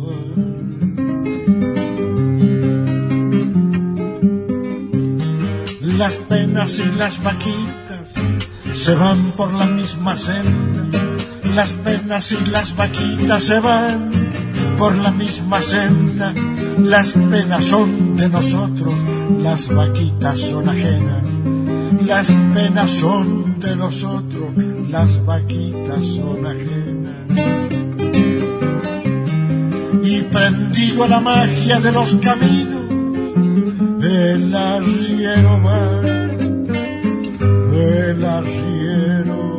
va. Las penas y las vaquitas se van por la misma senda. Las penas y las vaquitas se van por la misma senda. Las penas son de nosotros, las vaquitas son ajenas. Las penas son de nosotros, las vaquitas son ajenas. Y prendido a la magia de los caminos, el arriero va, el arriero va.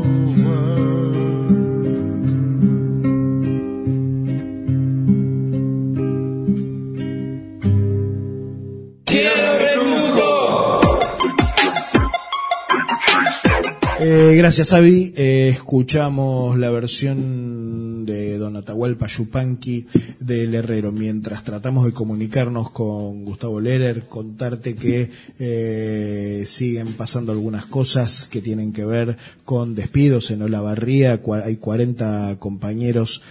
Gracias, Avi. Escuchamos la versión de Don Atahualpa Yupanqui del Herrero. Mientras tratamos de comunicarnos con Gustavo Lehrer, contarte que siguen pasando algunas cosas que tienen que ver con despidos en Olavarría. Hay 40 compañeros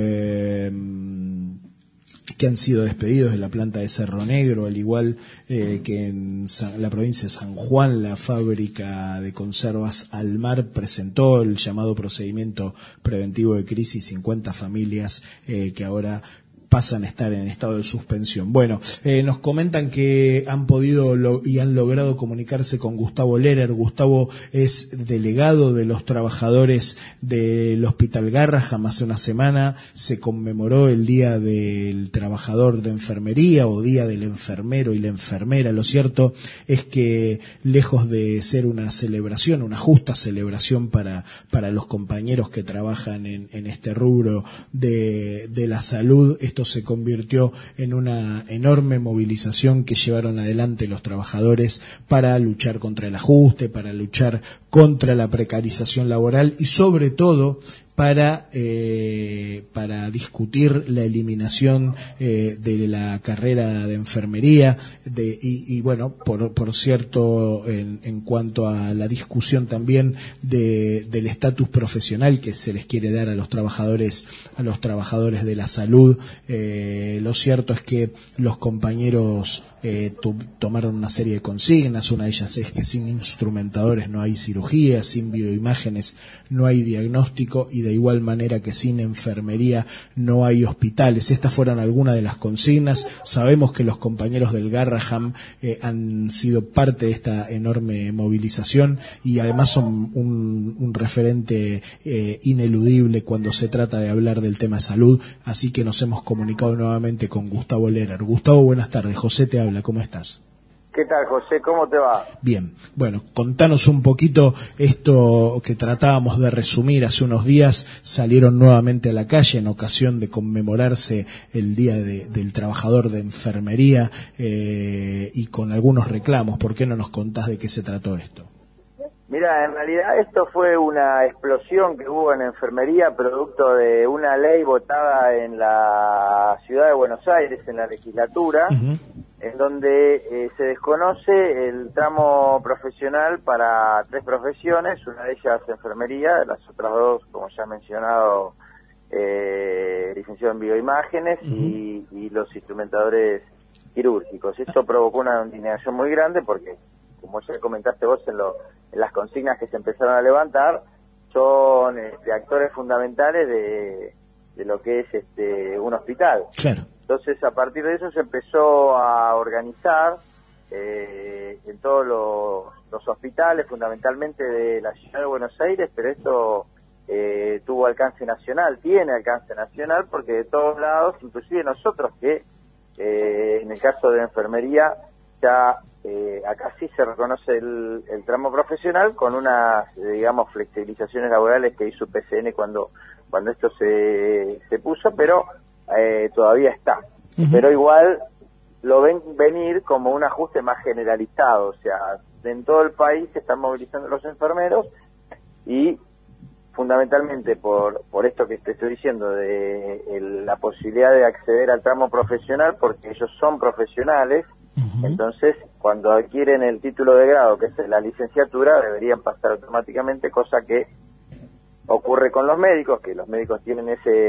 que han sido despedidos de la planta de Cerro Negro, al igual que en la provincia de San Juan, la fábrica de conservas Almar presentó el llamado procedimiento preventivo de crisis. 50 familias que ahora pasan a estar en estado de suspensión. Bueno, nos comentan que han podido y han logrado comunicarse con Gustavo Lehrer. Gustavo es delegado de los trabajadores del Hospital Garraham. Hace una semana se conmemoró el Día del Trabajador de Enfermería o Día del Enfermero y la Enfermera. Lo cierto es que, lejos de ser una celebración, una justa celebración para los compañeros que trabajan en este rubro de la salud, esto se convirtió en una enorme movilización que llevaron adelante los trabajadores para luchar contra el ajuste, para luchar contra la precarización laboral y sobre todo para discutir la eliminación de la carrera de enfermería y bueno, por cierto, en cuanto a la discusión también del estatus profesional que se les quiere dar a los trabajadores de la salud. Lo cierto es que los compañeros tomaron una serie de consignas. Una de ellas es que sin instrumentadores no hay cirugía, sin bioimágenes no hay diagnóstico y de igual manera que sin enfermería no hay hospitales. Estas fueron algunas de las consignas. Sabemos que los compañeros del Garraham han sido parte de esta enorme movilización y además son un referente ineludible cuando se trata de hablar del tema de salud, así que nos hemos comunicado nuevamente con Gustavo Lehrer. Gustavo, buenas tardes. José te habla, ¿cómo estás? ¿Qué tal, José? ¿Cómo te va? Bien. Bueno, contanos un poquito esto que tratábamos de resumir. Hace unos días salieron nuevamente a la calle en ocasión de conmemorarse el Día del Trabajador de Enfermería y con algunos reclamos. ¿Por qué no nos contás de qué se trató esto? Mira, en realidad esto fue una explosión que hubo en enfermería producto de una ley votada en la ciudad de Buenos Aires, en la legislatura, en donde se desconoce el tramo profesional para 3 profesiones, una de ellas enfermería, las otras 2, como ya he mencionado, licenciado en bioimágenes y los instrumentadores quirúrgicos. Esto provocó una indignación muy grande porque, como ya comentaste vos en las consignas que se empezaron a levantar, son actores fundamentales de lo que es un hospital. Claro. Entonces, a partir de eso se empezó a organizar en todos los hospitales, fundamentalmente de la ciudad de Buenos Aires, pero esto tuvo alcance nacional, tiene alcance nacional, porque de todos lados, inclusive nosotros que en el caso de enfermería ya acá sí se reconoce el tramo profesional con unas, digamos, flexibilizaciones laborales que hizo PCN cuando esto se puso, pero todavía está. Pero igual lo ven venir como un ajuste más generalizado, o sea, en todo el país se están movilizando los enfermeros y fundamentalmente por esto que te estoy diciendo de la posibilidad de acceder al tramo profesional, porque ellos son profesionales. Entonces, cuando adquieren el título de grado, que es la licenciatura, deberían pasar automáticamente, cosa que ocurre con los médicos, que los médicos tienen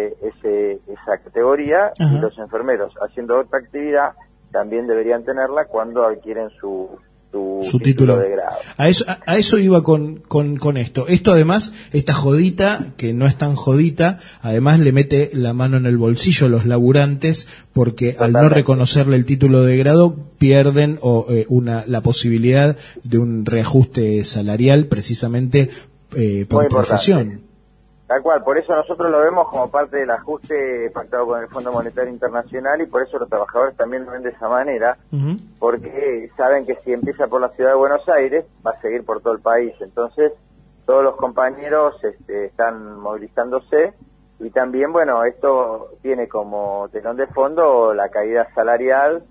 esa categoría, y los enfermeros, haciendo otra actividad, también deberían tenerla cuando adquieren su título de grado. A eso iba con esto. Esto además, esta jodita, que no es tan jodita, además le mete la mano en el bolsillo a los laburantes, porque al no reconocerle el título de grado, pierden la posibilidad de un reajuste salarial precisamente por profesión. Tal cual, por eso nosotros lo vemos como parte del ajuste pactado con el Fondo Monetario Internacional, y por eso los trabajadores también lo ven de esa manera, porque saben que si empieza por la ciudad de Buenos Aires, va a seguir por todo el país. Entonces, todos los compañeros están movilizándose, y también, bueno, esto tiene como telón de fondo la caída salarial,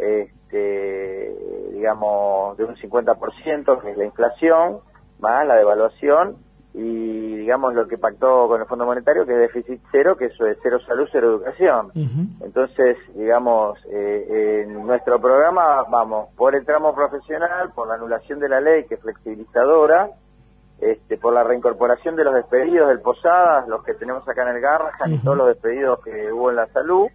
digamos, de un 50%, que es la inflación, más la devaluación, y digamos lo que pactó con el Fondo Monetario, que es déficit cero, que eso es cero salud, cero educación. Entonces, digamos, en nuestro programa vamos por el tramo profesional, por la anulación de la ley, que es flexibilizadora, por la reincorporación de los despedidos del Posadas, los que tenemos acá en el Garrahan, y todos los despedidos que hubo en la salud,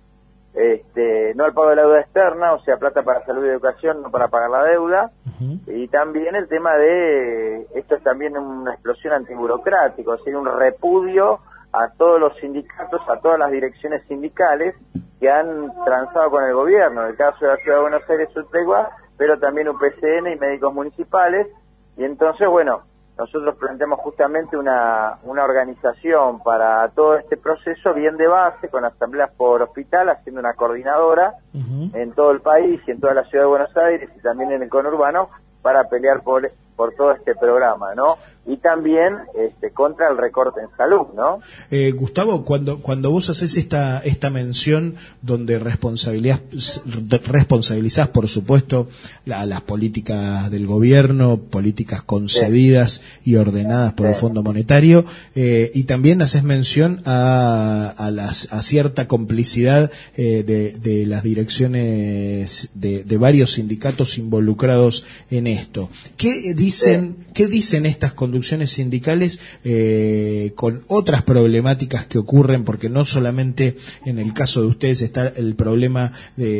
no al pago de la deuda externa, o sea, plata para salud y educación, no para pagar la deuda, y también el tema de, esto es también una explosión antiburocrática, o sea, un repudio a todos los sindicatos, a todas las direcciones sindicales que han transado con el gobierno, en el caso de la Ciudad de Buenos Aires, Utregua, pero también UPCN y médicos municipales, y entonces, bueno, nosotros planteamos justamente una organización para todo este proceso bien de base, con asambleas por hospital, haciendo una coordinadora en todo el país y en toda la ciudad de Buenos Aires y también en el conurbano, para pelear por todo este programa, ¿no? Y también contra el recorte en salud, ¿no? Gustavo, cuando vos haces esta mención donde responsabilizás, por supuesto, las políticas del gobierno, políticas concedidas y ordenadas por el Fondo Monetario, y también haces mención a cierta complicidad de las direcciones de varios sindicatos involucrados en esto. ¿Qué dicen estas conducciones sindicales con otras problemáticas que ocurren? Porque no solamente en el caso de ustedes está el problema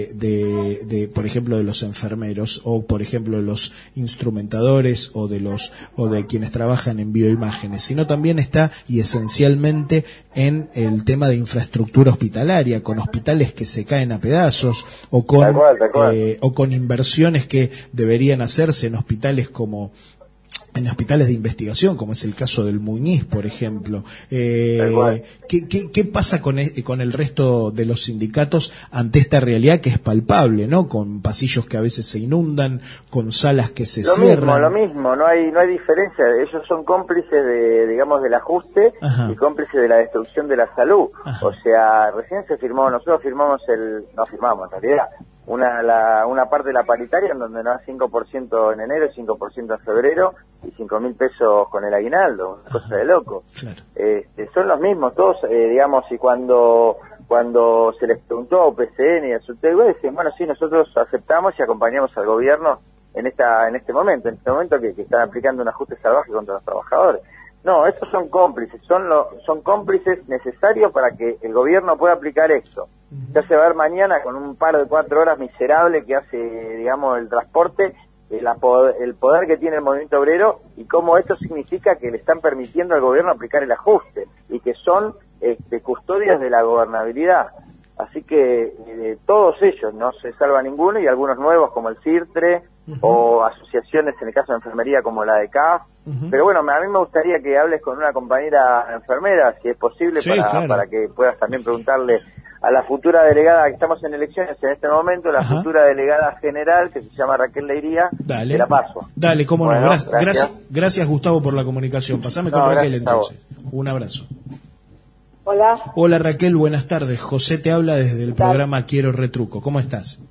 de por ejemplo, de los enfermeros, o por ejemplo de los instrumentadores, o de quienes trabajan en bioimágenes, sino también está, y esencialmente, en el tema de infraestructura hospitalaria, con hospitales que se caen a pedazos, o con inversiones que deberían hacerse en hospitales en hospitales de investigación, como es el caso del Muñiz, por ejemplo. ¿Qué pasa con el resto de los sindicatos ante esta realidad que es palpable, ¿no? Con pasillos que a veces se inundan, con salas que se cierran. Lo mismo, no hay diferencia. Ellos son cómplices del ajuste y cómplices de la destrucción de la salud. O sea, recién nosotros firmamos en realidad, una parte de la paritaria en donde no hay 5% en enero, 5% en febrero y 5.000 pesos con el aguinaldo, una cosa de loco. Claro. Son los mismos todos, digamos, y cuando cuando se les preguntó a UPCN y a SUTECO, decían, bueno, sí, nosotros aceptamos y acompañamos al gobierno en este momento que están aplicando un ajuste salvaje contra los trabajadores. No, estos son cómplices, son cómplices necesarios para que el gobierno pueda aplicar esto. Ya se va a ver mañana con un paro de 4 horas miserable que hace, digamos, el transporte, el poder que tiene el movimiento obrero y cómo esto significa que le están permitiendo al gobierno aplicar el ajuste y que son custodias de la gobernabilidad. Así que todos ellos, no se salva ninguno, y algunos nuevos como el CIRTRE o asociaciones en el caso de enfermería como la de CAF. Pero bueno, a mí me gustaría que hables con una compañera enfermera, si es posible, sí, para, claro, para que puedas también preguntarle a la futura delegada, que estamos en elecciones en este momento, la futura delegada general, que se llama Raquel Leiría. Dale. Te la paso. Dale, cómo Bueno, no. gracias. Gracias, Gustavo, por la comunicación. Pasame con Raquel entonces. Un abrazo. Hola. Hola, Raquel, buenas tardes. José te habla desde el programa Quiero Retruco. ¿Cómo estás?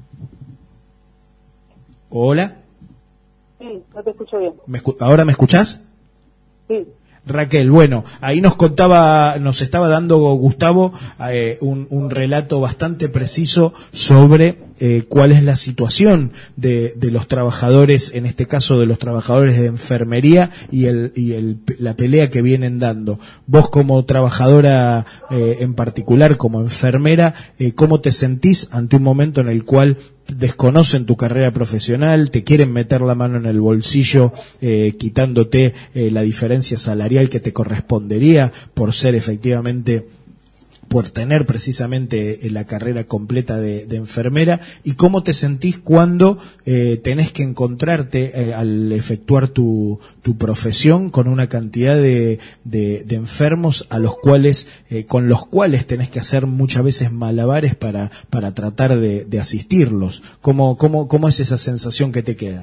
Hola. Sí, no te escucho bien. ¿Ahora me escuchás? Sí. Raquel, bueno, ahí nos estaba dando Gustavo un relato bastante preciso sobre cuál es la situación de los trabajadores, en este caso de los trabajadores de enfermería y la pelea que vienen dando. Vos como trabajadora en particular, como enfermera, ¿cómo te sentís ante un momento en el cual desconocen tu carrera profesional, te quieren meter la mano en el bolsillo quitándote la diferencia salarial que te correspondería por ser efectivamente, por tener precisamente la carrera completa de enfermera? ¿Y cómo te sentís cuando tenés que encontrarte al efectuar tu profesión con una cantidad de enfermos a los cuales con los cuales tenés que hacer muchas veces malabares para tratar de asistirlos? ¿Cómo es esa sensación que te queda?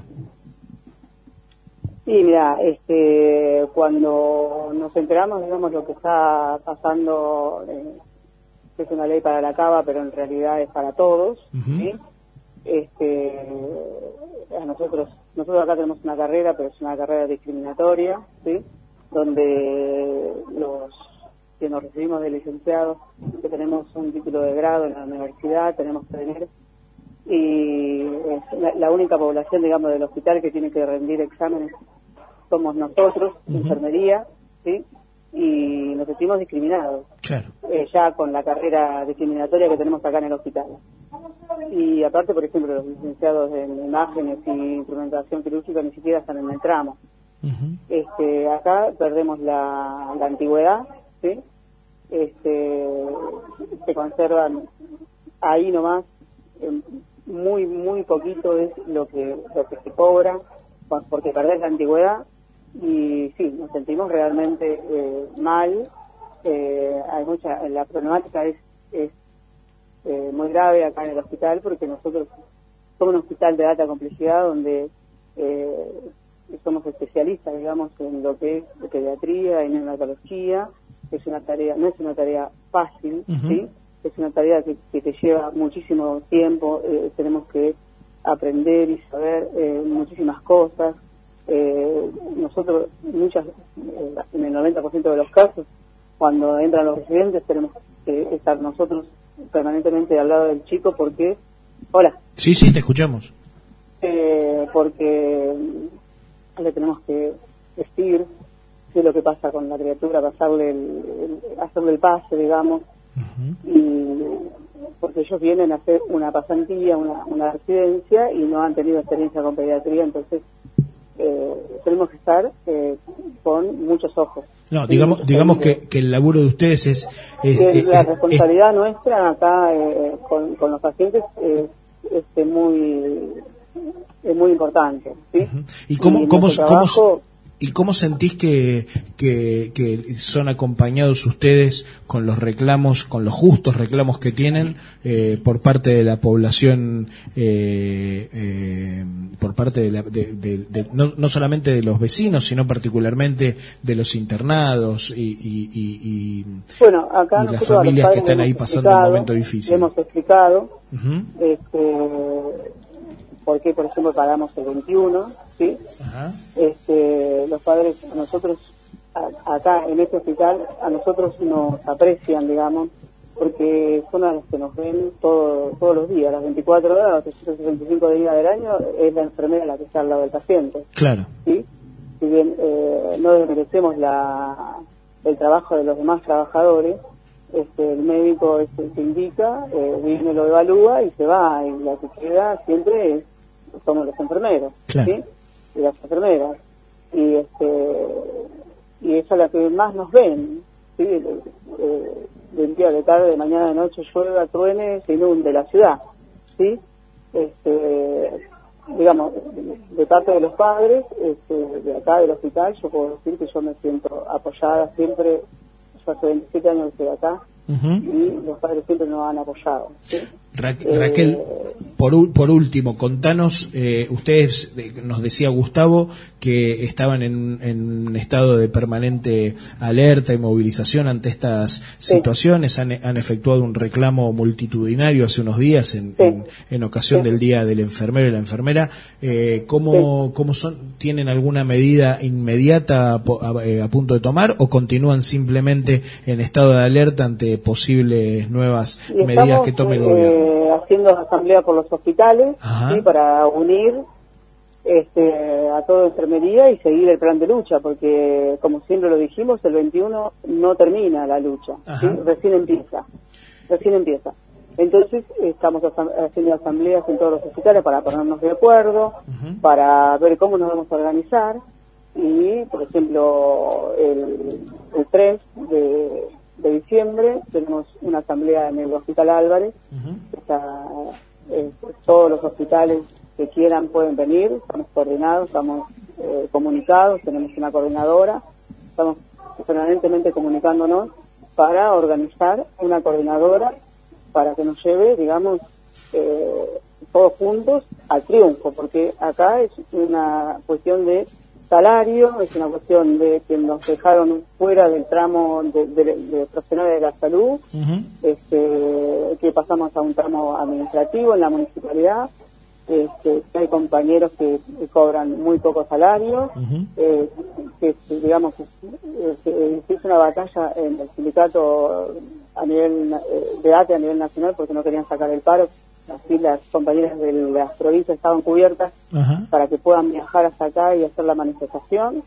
Sí, mira, cuando nos enteramos, digamos, lo que está pasando, es una ley para la cava, pero en realidad es para todos, ¿sí? Nosotros acá tenemos una carrera, pero es una carrera discriminatoria, ¿sí? Donde los que nos recibimos de licenciados, que tenemos un título de grado en la universidad, tenemos que tener, y es la única población, digamos, del hospital que tiene que rendir exámenes somos nosotros, enfermería, ¿sí? Y nos sentimos discriminados, claro, ya con la carrera discriminatoria que tenemos acá en el hospital. Y aparte, por ejemplo, los licenciados en imágenes y instrumentación quirúrgica ni siquiera están en el tramo. Acá perdemos la antigüedad, ¿sí? Se conservan ahí nomás, muy muy poquito es lo que se cobra, porque perdés la antigüedad. Y sí, nos sentimos realmente mal. Hay la problemática es muy grave acá en el hospital, porque nosotros somos un hospital de alta complejidad donde somos especialistas, digamos, en lo que es pediatría y neonatología. No es una tarea fácil, ¿sí? Es una tarea que te lleva muchísimo tiempo. Tenemos que aprender y saber muchísimas cosas. Nosotros, en el 90% de los casos, cuando entran los residentes, tenemos que estar nosotros permanentemente al lado del chico, porque... Hola. Sí, te escuchamos. Porque le tenemos que decir qué es lo que pasa con la criatura, hacerle el pase, digamos, y porque ellos vienen a hacer una pasantía, una residencia, y no han tenido experiencia con pediatría, entonces tenemos que estar con muchos ojos. No, digamos que el laburo de ustedes es la responsabilidad nuestra acá con los pacientes es muy importante, ¿sí? ¿Y cómo sentís que son acompañados ustedes con los reclamos, con los justos reclamos que tienen por parte de la población, por parte de no solamente de los vecinos, sino particularmente de los internados y bueno, acá y las familias que están ahí pasando un momento difícil? Hemos explicado por qué, por ejemplo, pagamos el 21, ¿sí? Los padres, a nosotros, acá en este hospital, a nosotros nos aprecian, digamos, porque son las que nos ven todos los días, las 24 horas, los 365 días del año, es la enfermera la que está al lado del paciente. Claro. ¿Sí? Si bien no desmerecemos el trabajo de los demás trabajadores, el médico se indica, viene, lo evalúa y se va, y la que queda siempre somos los enfermeros, claro. ¿sí? Y las enfermeras, y esa es la que más nos ven, ¿sí? Del día, de tarde, de mañana, de noche, llueva, truene, se inunde la ciudad, ¿sí? Digamos, de parte de los padres, de acá del hospital, yo puedo decir que yo me siento apoyada siempre. Yo hace 27 años que estoy acá, y los padres siempre nos han apoyado, ¿sí? Raquel, por último, contanos, ustedes, nos decía Gustavo, que estaban en un estado de permanente alerta y movilización ante estas situaciones, han efectuado un reclamo multitudinario hace unos días en ocasión del Día del Enfermero y la Enfermera. ¿Cómo tienen alguna medida inmediata a punto de tomar, o continúan simplemente en estado de alerta ante posibles nuevas medidas que tome el gobierno? Haciendo asamblea por los hospitales, ¿sí? Para unir a toda enfermería y seguir el plan de lucha, porque como siempre lo dijimos, el 21 no termina la lucha, ¿sí? Recién empieza. Entonces estamos haciendo asambleas en todos los hospitales para ponernos de acuerdo, para ver cómo nos vamos a organizar, y por ejemplo el 3 de diciembre tenemos una asamblea en el Hospital Álvarez. Todos los hospitales que quieran pueden venir, estamos coordinados, estamos comunicados, tenemos una coordinadora, estamos permanentemente comunicándonos para organizar una coordinadora para que nos lleve, digamos, todos juntos al triunfo, porque acá es una cuestión de salario, es una cuestión de que nos dejaron fuera del tramo de profesionales de la salud, que pasamos a un tramo administrativo en la municipalidad, que hay compañeros que cobran muy poco salario, que digamos que es una batalla en el sindicato a nivel de ATE a nivel nacional, porque no querían sacar el paro. Así las compañeras de las provincias estaban cubiertas para que puedan viajar hasta acá y hacer la manifestación.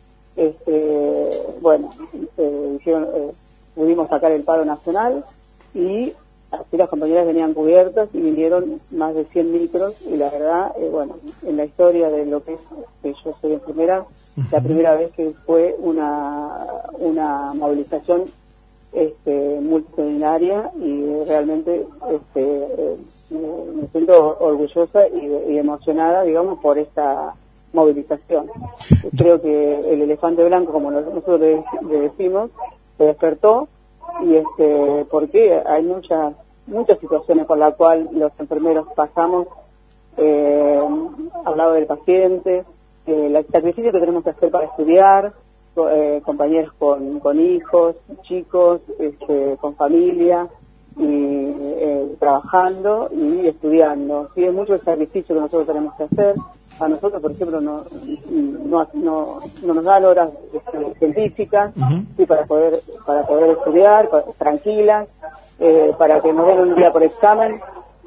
Pudimos sacar el paro nacional, y así las compañeras venían cubiertas y vinieron más de 100 micros, y la verdad, en la historia de lo que es que yo soy enfermera, la primera vez que fue una movilización multitudinaria, y realmente me siento orgullosa y emocionada, digamos, por esta movilización. Creo que el elefante blanco, como nosotros le decimos, se despertó, y porque hay muchas situaciones por las cuales los enfermeros pasamos, al lado del paciente, el sacrificio que tenemos que hacer para estudiar, compañeros con hijos, chicos, con familia, y trabajando y estudiando. Sí, es mucho el sacrificio que nosotros tenemos que hacer. A nosotros, por ejemplo, no nos dan horas científicas, sí, para poder estudiar tranquilas, para que nos den un día por examen.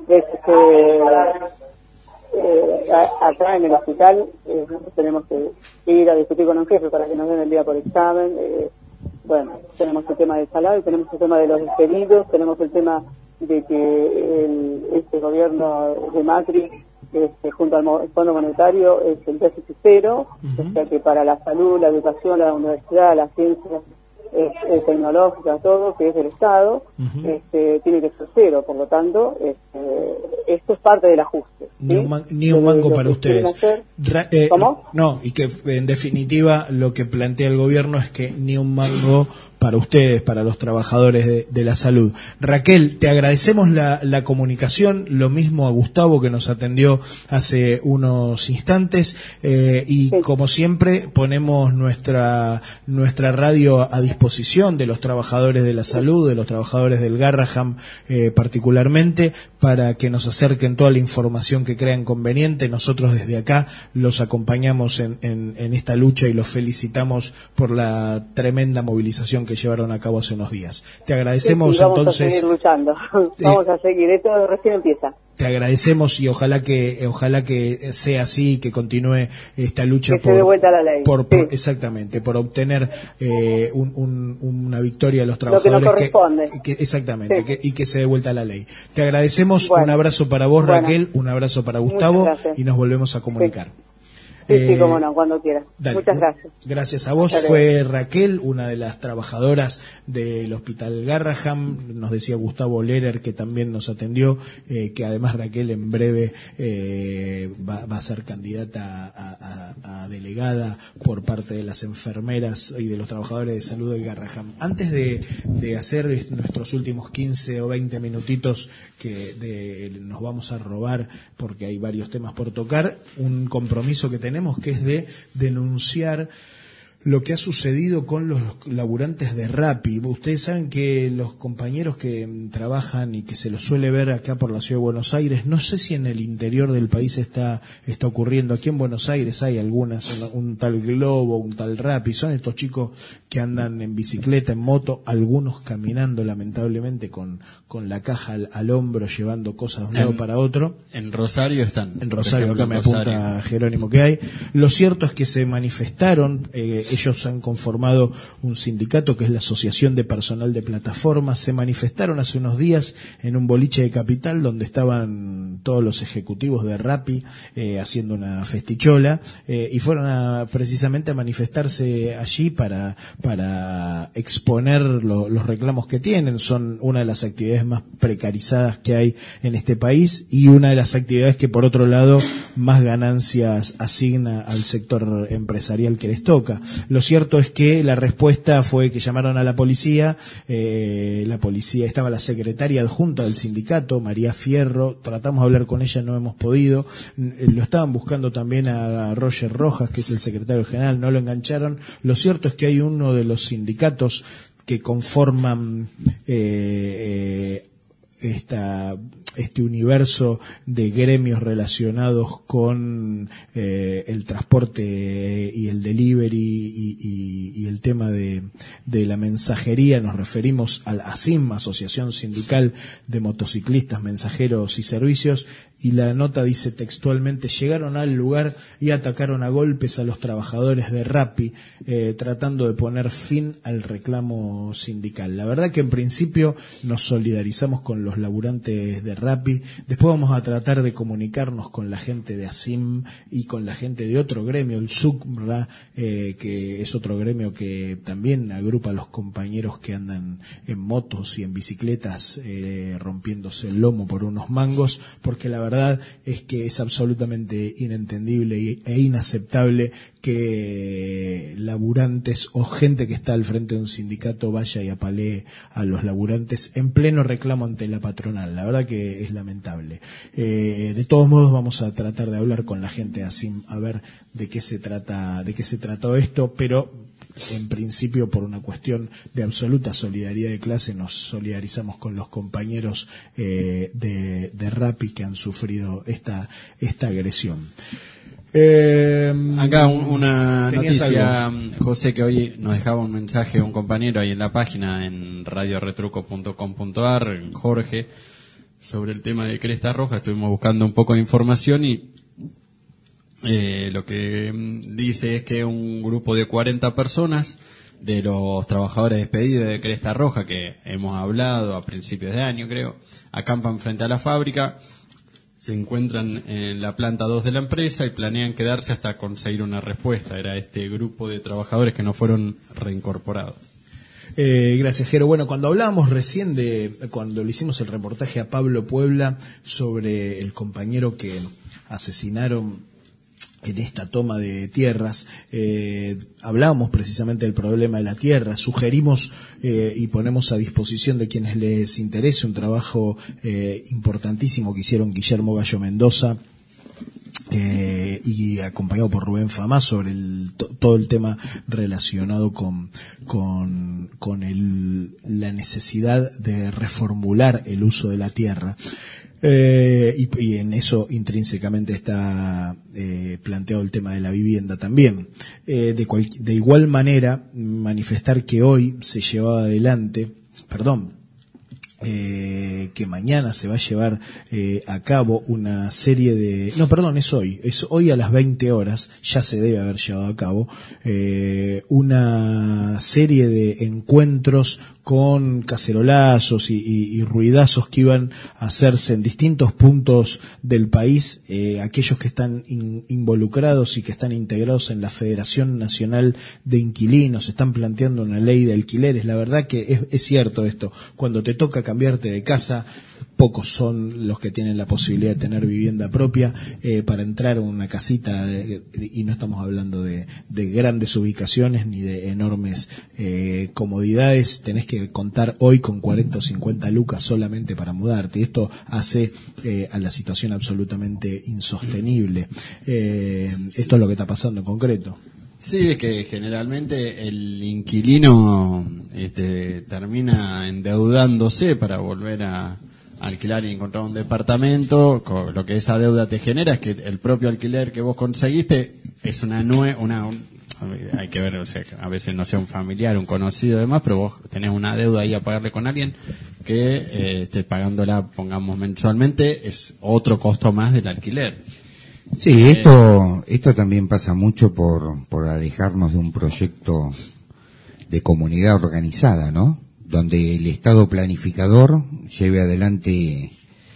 Acá en el hospital tenemos que ir a discutir con un jefe para que nos den el día por examen. Tenemos el tema del salario, tenemos el tema de los despedidos, tenemos el tema de que este gobierno de Macri, junto al Fondo Monetario, es el déficit cero, o sea que para la salud, la educación, la universidad, la ciencia tecnológica, todo, que es del Estado, tiene que ser cero. Por lo tanto, esto es parte del ajuste, ¿sí? Ni un mango para ustedes. ¿Cómo? No, y que en definitiva lo que plantea el gobierno es que ni un mango para ustedes, para los trabajadores de la salud. Raquel, te agradecemos la comunicación, lo mismo a Gustavo, que nos atendió hace unos instantes, y como siempre ponemos nuestra radio a disposición de los trabajadores de la salud, de los trabajadores del Garraham particularmente, para que nos acerquen toda la información que crean conveniente. Nosotros desde acá los acompañamos en esta lucha y los felicitamos por la tremenda movilización que llevaron a cabo hace unos días. Te agradecemos. Sí, vamos entonces a seguir luchando. Vamos a seguir, esto recién empieza. Te agradecemos y ojalá que sea así, que continúe esta lucha que se dé vuelta la ley. Exactamente, por obtener una victoria a los trabajadores. Lo que nos corresponde. Exactamente, sí. y que se dé vuelta la ley. Te agradecemos, un abrazo para vos, Raquel, un abrazo para Gustavo y nos volvemos a comunicar. Sí, cómo no, cuando quieras. Muchas gracias. Gracias a vos. Fue Raquel, una de las trabajadoras del Hospital Garraham. Nos decía Gustavo Lerer, que también nos atendió, que además Raquel en breve va a ser candidata a delegada por parte de las enfermeras y de los trabajadores de salud del Garraham. Antes de hacer nuestros últimos 15 o 20 minutitos que nos vamos a robar, porque hay varios temas por tocar, un compromiso que tenemos, que es de denunciar lo que ha sucedido con los laburantes de Rappi. Ustedes saben que los compañeros que trabajan y que se los suele ver acá por la ciudad de Buenos Aires, no sé si en el interior del país está ocurriendo. Aquí en Buenos Aires hay algunas, un tal Globo, un tal Rappi, son estos chicos que andan en bicicleta, en moto, algunos caminando lamentablemente con la caja al hombro, llevando cosas de un lado para otro. En Rosario están. En Rosario, acá me apunta Jerónimo que hay. Lo cierto es que se manifestaron, ellos han conformado un sindicato que es la Asociación de Personal de Plataformas. Se manifestaron hace unos días en un boliche de Capital donde estaban todos los ejecutivos de Rappi haciendo una festichola, y fueron precisamente a manifestarse allí para exponer los reclamos que tienen. Son una de las actividades más precarizadas que hay en este país y una de las actividades que, por otro lado, más ganancias asigna al sector empresarial que les toca. Lo cierto es que la respuesta fue que llamaron a la policía. La policía, estaba la secretaria adjunta del sindicato, María Fierro, tratamos de hablar con ella, no hemos podido. Lo estaban buscando también a Roger Rojas, que es el secretario general, no lo engancharon. Lo cierto es que hay uno de los sindicatos que conforman este universo de gremios relacionados con el transporte y el delivery y el tema de la mensajería. Nos referimos a la ASIM, Asociación Sindical de Motociclistas, Mensajeros y Servicios, y la nota dice textualmente: llegaron al lugar y atacaron a golpes a los trabajadores de Rappi, tratando de poner fin al reclamo sindical. La verdad que en principio nos solidarizamos con los laburantes de Rappi. Después vamos a tratar de comunicarnos con la gente de ASIM y con la gente de otro gremio, el SUCMRA, que es otro gremio que también agrupa a los compañeros que andan en motos y en bicicletas, rompiéndose el lomo por unos mangos, porque la verdad es que es absolutamente inentendible e inaceptable que laburantes o gente que está al frente de un sindicato vaya y apalee a los laburantes en pleno reclamo ante la patronal. La verdad que es lamentable. De todos modos vamos a tratar de hablar con la gente así, a ver de qué se trató esto, pero en principio, por una cuestión de absoluta solidaridad de clase, nos solidarizamos con los compañeros de Rappi que han sufrido esta agresión. Acá una noticia, José, que hoy nos dejaba un mensaje un compañero ahí en la página, en radioretruco.com.ar, Jorge, sobre el tema de Cresta Roja. Estuvimos buscando un poco de información y lo que dice es que un grupo de 40 personas de los trabajadores despedidos de Cresta Roja, que hemos hablado a principios de año, creo, acampan frente a la fábrica. Se encuentran en la planta 2 de la empresa y planean quedarse hasta conseguir una respuesta. Era este grupo de trabajadores que no fueron reincorporados. Gracias, Jero. Bueno, cuando hablábamos recién cuando le hicimos el reportaje a Pablo Puebla sobre el compañero que asesinaron en esta toma de tierras, hablábamos precisamente del problema de la tierra, sugerimos y ponemos a disposición de quienes les interese un trabajo importantísimo que hicieron Guillermo Gallo Mendoza y acompañado por Rubén Famá sobre todo el tema relacionado con la necesidad de reformular el uso de la tierra. Y en eso intrínsecamente está planteado el tema de la vivienda también. De igual manera, manifestar que hoy se llevaba adelante, que mañana se va a llevar a cabo una serie de... No, perdón, es hoy a las 20 horas, ya se debe haber llevado a cabo, una serie de encuentros con cacerolazos y ruidazos que iban a hacerse en distintos puntos del país, aquellos que están involucrados y que están integrados en la Federación Nacional de Inquilinos, están planteando una ley de alquileres. La verdad que es cierto esto, cuando te toca cambiarte de casa, pocos son los que tienen la posibilidad de tener vivienda propia. Para entrar a una casita, y no estamos hablando de grandes ubicaciones ni de enormes comodidades, tenés que contar hoy con 40 o 50 lucas solamente para mudarte. Esto hace a la situación absolutamente insostenible. Esto es lo que está pasando en concreto. Sí, es que generalmente el inquilino termina endeudándose para volver a alquilar y encontrar un departamento. Lo que esa deuda te genera es que el propio alquiler que vos conseguiste es hay que ver, o sea, a veces no sea un familiar, un conocido y demás, pero vos tenés una deuda ahí a pagarle con alguien que esté pagándola, pongamos mensualmente, es otro costo más del alquiler. Sí, esto también pasa mucho por alejarnos de un proyecto de comunidad organizada, ¿no? Donde el Estado planificador lleve adelante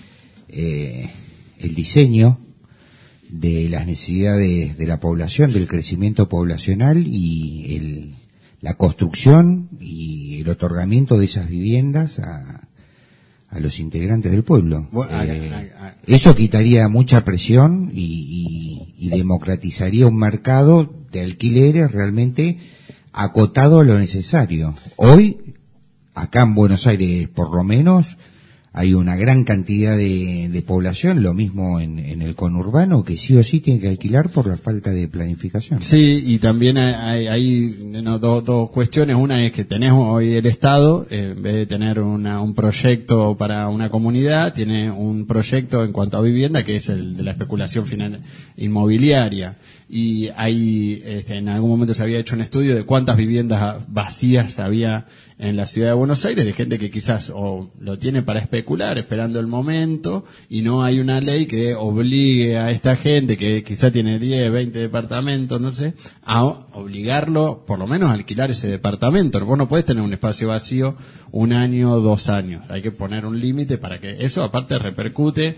el diseño de las necesidades de la población, del crecimiento poblacional y la construcción y el otorgamiento de esas viviendas a los integrantes del pueblo. Eso quitaría mucha presión y democratizaría un mercado de alquileres realmente acotado a lo necesario. Hoy, acá en Buenos Aires por lo menos, hay una gran cantidad de población, lo mismo en el conurbano, que sí o sí tiene que alquilar por la falta de planificación. Sí, y también hay dos cuestiones. Una es que tenés hoy el Estado, en vez de tener un proyecto para una comunidad, tiene un proyecto en cuanto a vivienda, que es el de la especulación final inmobiliaria. Y ahí en algún momento se había hecho un estudio de cuántas viviendas vacías había en la ciudad de Buenos Aires, de gente que quizás o lo tiene para especular, esperando el momento, y no hay una ley que obligue a esta gente que quizás tiene 10, 20 departamentos, no sé, a obligarlo por lo menos a alquilar ese departamento. Vos no podés tener un espacio vacío 1 año, 2 años. Hay que poner un límite para que eso aparte repercute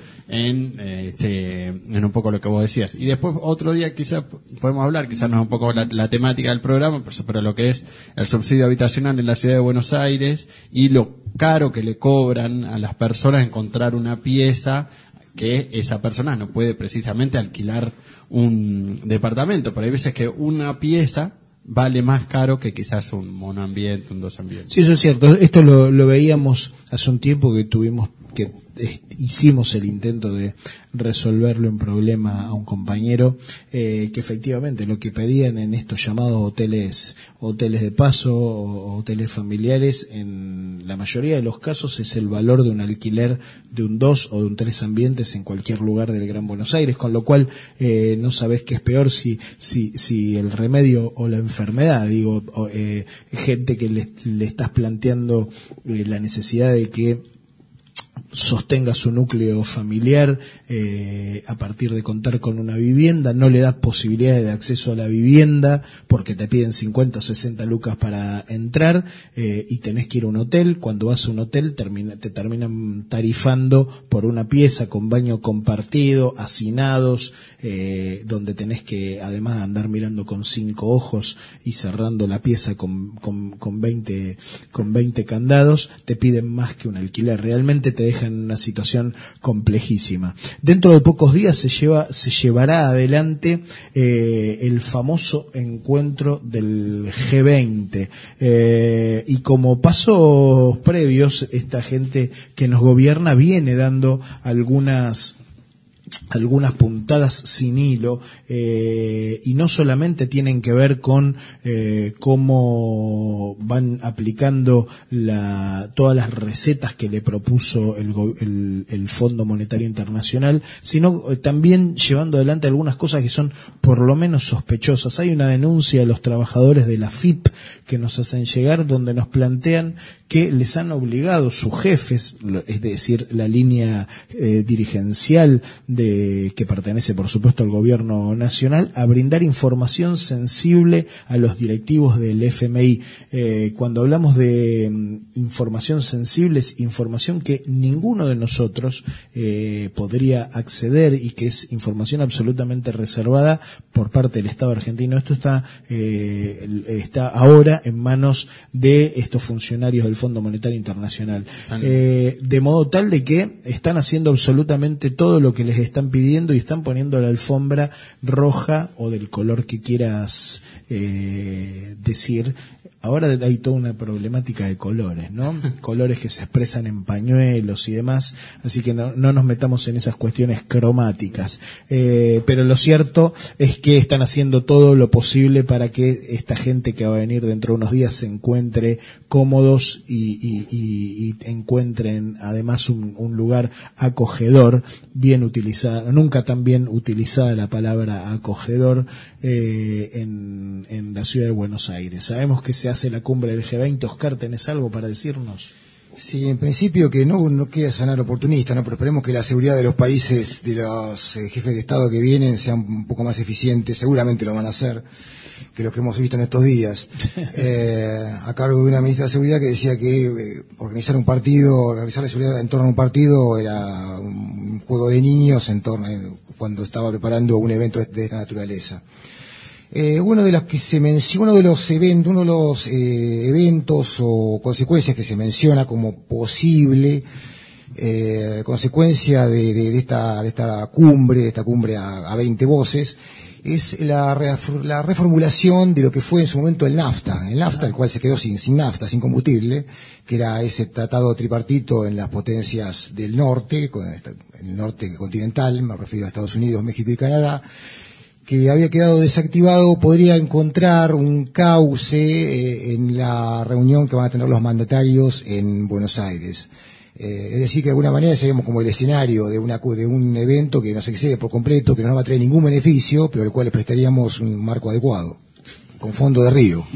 en un poco lo que vos decías. Y después otro día quizás podemos hablar, quizás no es un poco la temática del programa, pero lo que es el subsidio habitacional en la ciudad de Buenos Aires y lo caro que le cobran a las personas encontrar una pieza que esa persona no puede precisamente alquilar un departamento. Pero hay veces que una pieza vale más caro que quizás un monoambiente, un dos ambientes. Sí, eso es cierto. Esto lo veíamos hace un tiempo que hicimos el intento de resolverle un problema a un compañero, que efectivamente lo que pedían en estos llamados hoteles de paso o hoteles familiares, en la mayoría de los casos es el valor de un alquiler de un 2 o de un 3 ambientes en cualquier lugar del Gran Buenos Aires, con lo cual no sabés qué es peor, si el remedio o la enfermedad. Digo, gente que le estás planteando la necesidad de que sostenga su núcleo familiar a partir de contar con una vivienda, no le das posibilidades de acceso a la vivienda porque te piden 50 o 60 lucas para entrar, y tenés que ir a un hotel. Cuando vas a un hotel te terminan tarifando por una pieza con baño compartido, hacinados, donde tenés que además andar mirando con 5 ojos y cerrando la pieza con 20 candados. Te piden más que un alquiler, realmente te dejan en una situación complejísima. Dentro de pocos días se llevará adelante el famoso encuentro del G20, y como pasos previos, esta gente que nos gobierna viene dando algunas algunas puntadas sin hilo, y no solamente tienen que ver con cómo van aplicando todas las recetas que le propuso el Fondo Monetario Internacional, sino también llevando adelante algunas cosas que son por lo menos sospechosas. Hay una denuncia de los trabajadores de la FIP que nos hacen llegar, donde nos plantean que les han obligado sus jefes, es decir, la línea dirigencial que pertenece por supuesto al gobierno nacional, a brindar información sensible a los directivos del FMI. Cuando hablamos de información sensible, es información que ninguno de nosotros podría acceder y que es información absolutamente reservada por parte del Estado argentino. Esto está ahora en manos de estos funcionarios del Fondo Monetario Internacional, de modo tal de que están haciendo absolutamente todo lo que les están pidiendo y están poniendo la alfombra roja o del color que quieras decir. Ahora hay toda una problemática de colores, ¿no? Colores que se expresan en pañuelos y demás, así que no nos metamos en esas cuestiones cromáticas. Pero lo cierto es que están haciendo todo lo posible para que esta gente que va a venir dentro de unos días se encuentre cómodos y encuentren además un lugar acogedor, bien utilizada, nunca tan bien utilizada la palabra acogedor en la ciudad de Buenos Aires. Sabemos que se hace la cumbre del G20. Oscar, ¿tenés algo para decirnos? Sí, en principio que no quiera sonar oportunista, ¿no? Pero esperemos que la seguridad de los países, de los jefes de Estado que vienen, sean un poco más eficientes. Seguramente lo van a hacer que los que hemos visto en estos días. A cargo de una ministra de Seguridad que decía que organizar la seguridad en torno a un partido era un juego de niños cuando estaba preparando un evento de esta naturaleza. Uno de los eventos o consecuencias que se menciona como posible consecuencia de esta cumbre a 20 voces, es la reformulación de lo que fue en su momento el NAFTA, el cual se quedó sin nafta, sin combustible, que era ese tratado tripartito en las potencias del norte, el norte continental, me refiero a Estados Unidos, México y Canadá, que había quedado desactivado. Podría encontrar un cauce en la reunión que van a tener los mandatarios en Buenos Aires. Es decir, que de alguna manera seríamos como el escenario de un evento que nos excede por completo, que no nos va a traer ningún beneficio, pero al cual le prestaríamos un marco adecuado, con fondo de río.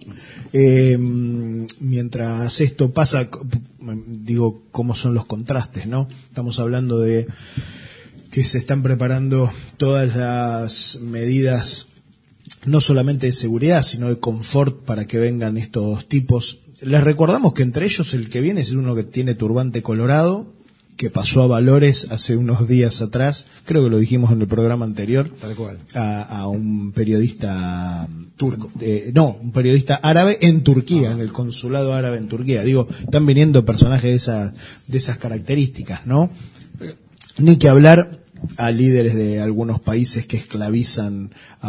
Mientras esto pasa, digo, cómo son los contrastes, ¿no? Estamos hablando de que se están preparando todas las medidas, no solamente de seguridad, sino de confort para que vengan estos tipos. Les recordamos que entre ellos el que viene es uno que tiene turbante colorado, que pasó a Valores hace unos días atrás, creo que lo dijimos en el programa anterior, tal cual, a un periodista turco, un periodista árabe en Turquía, en el consulado árabe en Turquía. Digo, están viniendo personajes de esas características, ¿no? Ni que hablar a líderes de algunos países que esclavizan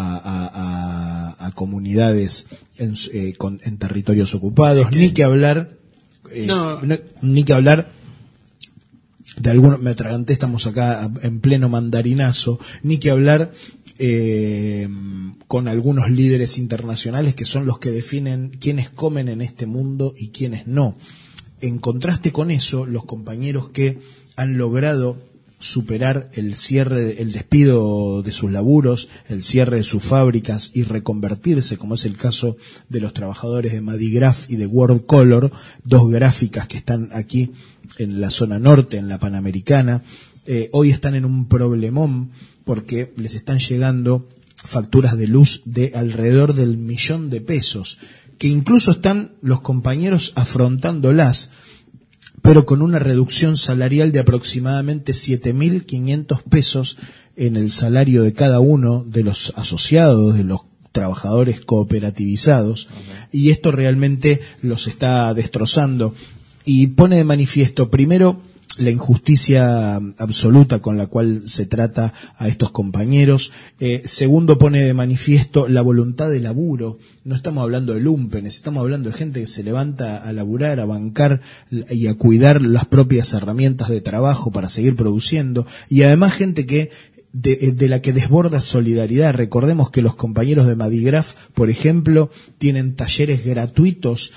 a comunidades en territorios ocupados, ni que hablar de algunos, me atraganté, estamos acá en pleno mandarinazo, ni que hablar con algunos líderes internacionales que son los que definen quiénes comen en este mundo y quiénes no. En contraste con eso, los compañeros que han logrado superar el despido de sus laburos, el cierre de sus fábricas y reconvertirse, como es el caso de los trabajadores de Madigraph y de World Color, dos gráficas que están aquí en la zona norte, en la Panamericana, hoy están en un problemón porque les están llegando facturas de luz de alrededor del 1.000.000 de pesos, que incluso están los compañeros afrontándolas, pero con una reducción salarial de aproximadamente 7.500 pesos en el salario de cada uno de los asociados, de los trabajadores cooperativizados, y esto realmente los está destrozando y pone de manifiesto, primero, la injusticia absoluta con la cual se trata a estos compañeros. Segundo, pone de manifiesto la voluntad de laburo. No estamos hablando de lumpenes, estamos hablando de gente que se levanta a laburar, a bancar y a cuidar las propias herramientas de trabajo para seguir produciendo. Y además gente que de la que desborda solidaridad. Recordemos que los compañeros de Madigraf, por ejemplo, tienen talleres gratuitos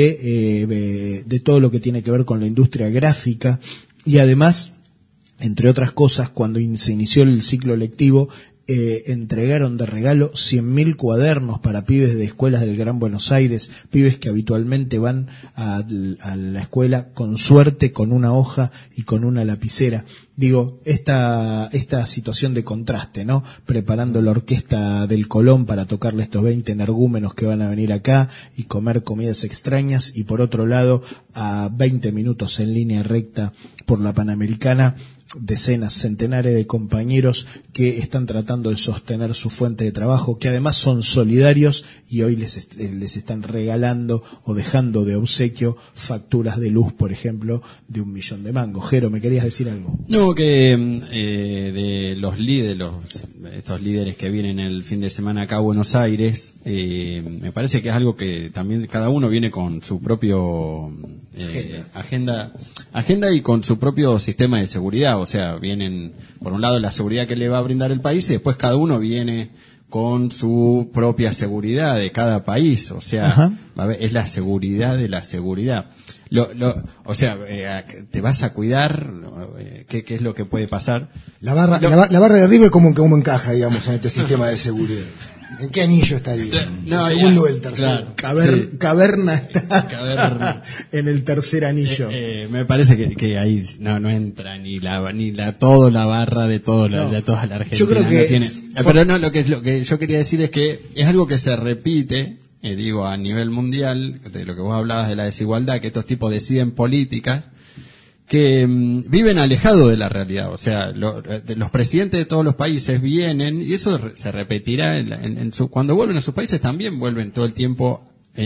de todo lo que tiene que ver con la industria gráfica, y además, entre otras cosas, cuando se inició el ciclo lectivo, entregaron de regalo 100.000 cuadernos para pibes de escuelas del Gran Buenos Aires, pibes que habitualmente van a la escuela con suerte, con una hoja y con una lapicera. Digo, esta situación de contraste, ¿no? Preparando la orquesta del Colón para tocarle a estos 20 energúmenos que van a venir acá y comer comidas extrañas, y por otro lado, a 20 minutos en línea recta por la Panamericana, decenas, centenares de compañeros que están tratando de sostener su fuente de trabajo, que además son solidarios, y hoy les están regalando o dejando de obsequio facturas de luz, por ejemplo, de 1 millón de mangos. Jero, ¿me querías decir algo? No, que de los líderes, estos líderes que vienen el fin de semana acá a Buenos Aires, me parece que es algo que también cada uno viene con su propio agenda y con su propio sistema de seguridad. O sea, vienen, por un lado, la seguridad que le va a brindar el país, y después cada uno viene con su propia seguridad de cada país. O sea, es la seguridad de la seguridad. O sea, ¿te vas a cuidar? ¿Qué es lo que puede pasar? La barra de River, ¿cómo encaja, digamos, en este sistema de seguridad? ¿En qué anillo estaría? No, ¿El segundo o el tercero? Claro, Caverna está en el tercer anillo. Me parece que ahí no entra ni toda la barra de toda la Argentina. Yo creo que no tiene, pero no, lo que yo quería decir es que es algo que se repite, digo, a nivel mundial, de lo que vos hablabas de la desigualdad, que estos tipos deciden políticas que viven alejados de la realidad. O sea, los presidentes de todos los países vienen, y eso se repetirá cuando vuelven a sus países, también vuelven todo el tiempo.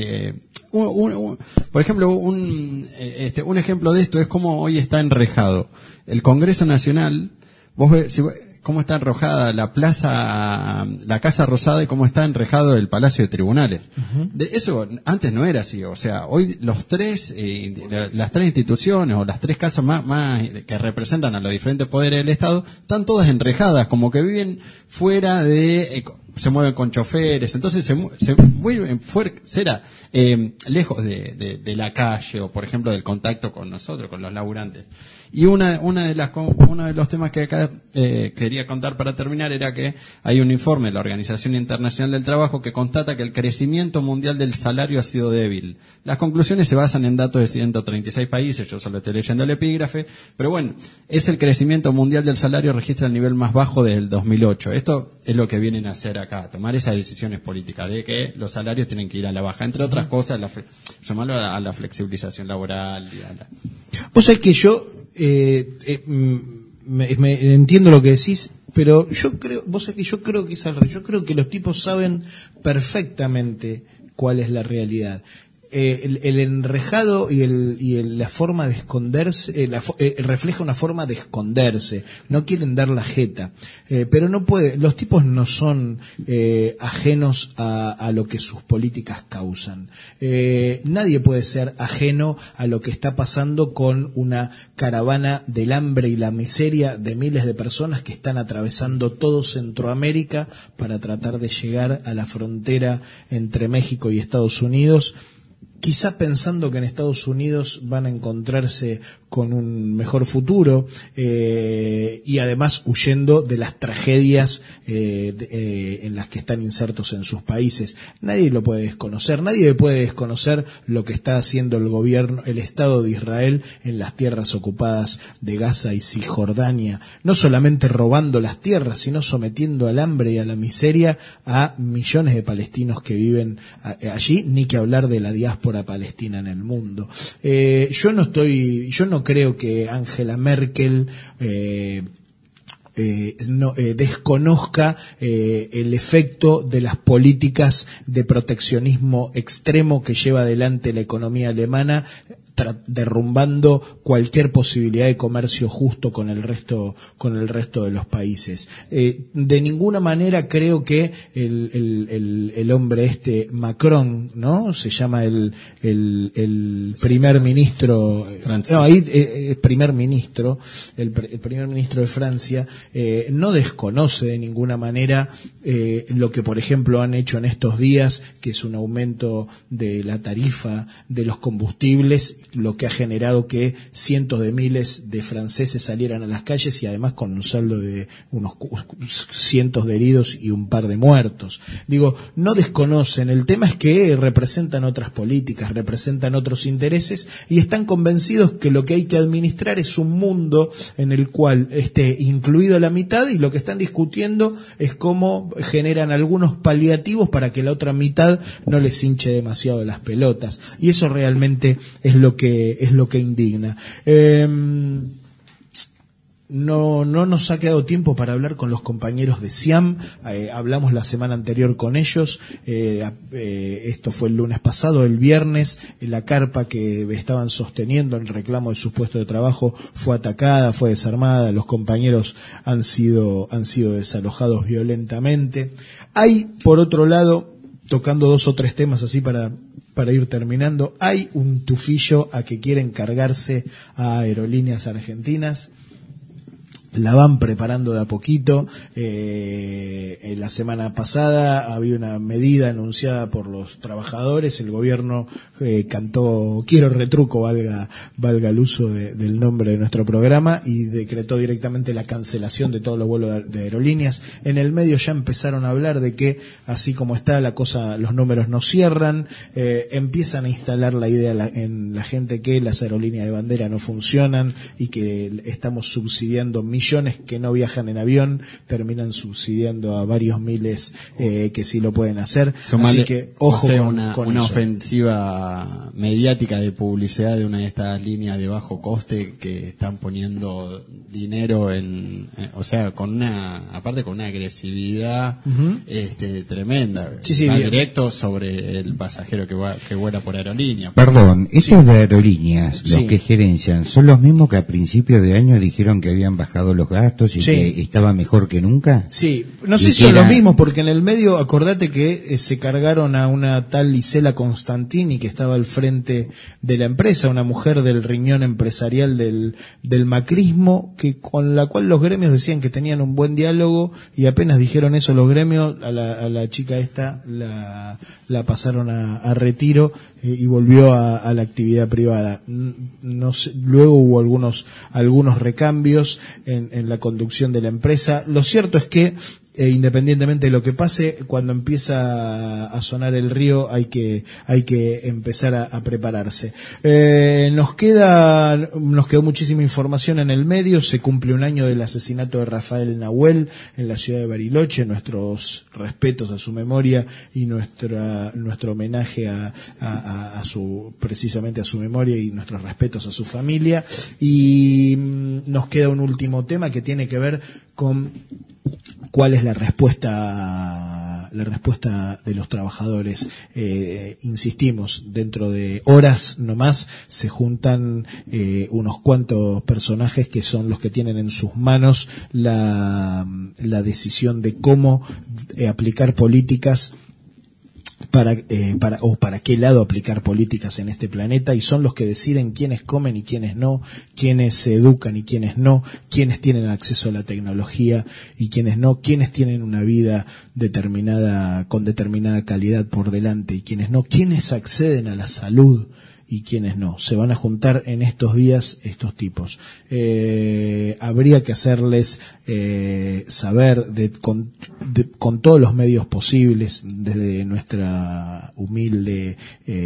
Por ejemplo, un ejemplo de esto es como hoy está enrejado el Congreso Nacional. Vos ves cómo está enrojada la Casa Rosada, y cómo está enrejado el Palacio de Tribunales. Eso antes no era así. O sea, hoy las tres instituciones, o las tres casas más que representan a los diferentes poderes del Estado, están todas enrejadas, como que viven fuera se mueven con choferes, entonces se mueven lejos de la calle, o por ejemplo del contacto con nosotros, con los laburantes. Y uno de los temas que acá quería contar para terminar era que hay un informe de la Organización Internacional del Trabajo que constata que el crecimiento mundial del salario ha sido débil. Las conclusiones se basan en datos de 136 países, yo solo estoy leyendo el epígrafe, pero bueno, es el crecimiento mundial del salario registra el nivel más bajo desde el 2008. Esto es lo que vienen a hacer acá, tomar esas decisiones políticas de que los salarios tienen que ir a la baja, entre otras cosas, llamarlo a la flexibilización laboral. Vos sabés que yo me entiendo lo que decís, pero yo creo que es al revés. Yo creo que los tipos saben perfectamente cuál es la realidad. El enrejado y la forma de esconderse refleja una forma de esconderse. No quieren dar la jeta, pero no puede. Los tipos no son ajenos a lo que sus políticas causan. Nadie puede ser ajeno a lo que está pasando con una caravana del hambre y la miseria de miles de personas que están atravesando todo Centroamérica para tratar de llegar a la frontera entre México y Estados Unidos, quizá pensando que en Estados Unidos van a encontrarse con un mejor futuro, y además huyendo de las tragedias en las que están insertos en sus países. Nadie lo puede desconocer, nadie puede desconocer lo que está haciendo el Estado de Israel en las tierras ocupadas de Gaza y Cisjordania, no solamente robando las tierras, sino sometiendo al hambre y a la miseria a millones de palestinos que viven allí, ni que hablar de la diáspora palestina en el mundo. Yo no creo que Angela Merkel desconozca el efecto de las políticas de proteccionismo extremo que lleva adelante la economía alemana, derrumbando cualquier posibilidad de comercio justo con el resto de los países. De ninguna manera creo que el hombre Macron, ¿no? Se llama el primer ministro, el primer ministro de Francia, no desconoce de ninguna manera lo que por ejemplo han hecho en estos días, que es un aumento de la tarifa de los combustibles, lo que ha generado que cientos de miles de franceses salieran a las calles y además con un saldo de unos cientos de heridos y un par de muertos. Digo, no desconocen, el tema es que representan otras políticas, representan otros intereses y están convencidos que lo que hay que administrar es un mundo en el cual esté incluido la mitad y lo que están discutiendo es cómo generan algunos paliativos para que la otra mitad no les hinche demasiado las pelotas, y eso realmente es lo que indigna. No nos ha quedado tiempo para hablar con los compañeros de SIAM, hablamos la semana anterior con ellos, esto fue el lunes pasado. El viernes la carpa que estaban sosteniendo en reclamo de sus puestos de trabajo fue atacada, fue desarmada, los compañeros han sido desalojados violentamente. Hay, por otro lado, tocando 2 o 3 temas así para ir terminando, hay un tufillo a que quieren cargarse a Aerolíneas Argentinas. La van preparando de a poquito. En la semana pasada había una medida anunciada por los trabajadores. El gobierno cantó quiero retruco, valga el uso del nombre de nuestro programa, y decretó directamente la cancelación de todos los vuelos de aerolíneas. En el medio ya empezaron a hablar de que así como está la cosa, los números no cierran. Empiezan a instalar la idea en la gente que las aerolíneas de bandera no funcionan y que estamos subsidiando millones que no viajan en avión, terminan subsidiando a varios miles que sí lo pueden hacer. Así que ojo, con una eso. ofensiva mediática de publicidad de una de estas líneas de bajo coste que están poniendo dinero o sea, aparte con una agresividad tremenda, Sí, directo sobre el pasajero que vuela por aerolínea. Perdón, estos de aerolíneas, los que gerencian, ¿son los mismos que a principio de año dijeron que habían bajado los gastos y que estaba mejor que nunca? Sí, no sé si son los mismos, porque en el medio, acordate que se cargaron a una tal Isela Constantini, que estaba al frente de la empresa, una mujer del riñón empresarial del macrismo, que con la cual los gremios decían que tenían un buen diálogo, y apenas dijeron eso los gremios, a la chica esta la pasaron a retiro y volvió a la actividad privada. No sé, luego hubo algunos recambios en la conducción de la empresa. Lo cierto es que independientemente de lo que pase, cuando empieza a sonar el río hay que empezar a prepararse. Nos quedó muchísima información en el medio. Se cumple un año del asesinato de Rafael Nahuel en la ciudad de Bariloche. Nuestros respetos a su memoria y nuestro homenaje precisamente a su memoria, y nuestros respetos a su familia. Y nos queda un último tema que tiene que ver con cuál es la respuesta de los trabajadores. Insistimos, dentro de horas nomás se juntan unos cuantos personajes que son los que tienen en sus manos la decisión de cómo aplicar políticas para qué lado aplicar políticas en este planeta, y son los que deciden quiénes comen y quiénes no, quiénes se educan y quiénes no, quiénes tienen acceso a la tecnología y quiénes no, quiénes tienen una vida con determinada calidad por delante y quiénes no, quiénes acceden a la salud y quienes no. Se van a juntar en estos días estos tipos. Habría que hacerles saber con todos los medios posibles, desde nuestra humilde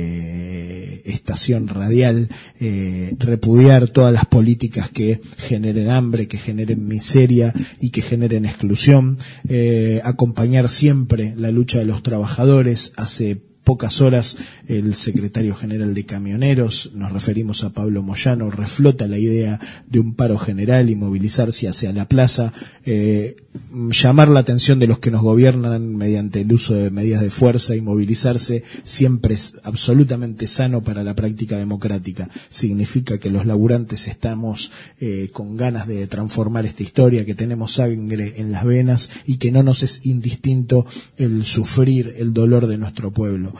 estación radial, repudiar todas las políticas que generen hambre, que generen miseria y que generen exclusión, acompañar siempre la lucha de los trabajadores. Hace pocas horas el secretario general de Camioneros, nos referimos a Pablo Moyano, reflota la idea de un paro general y movilizarse hacia la plaza, llamar la atención de los que nos gobiernan mediante el uso de medidas de fuerza y movilizarse siempre es absolutamente sano para la práctica democrática. Significa que los laburantes estamos con ganas de transformar esta historia, que tenemos sangre en las venas y que no nos es indistinto el sufrir el dolor de nuestro pueblo.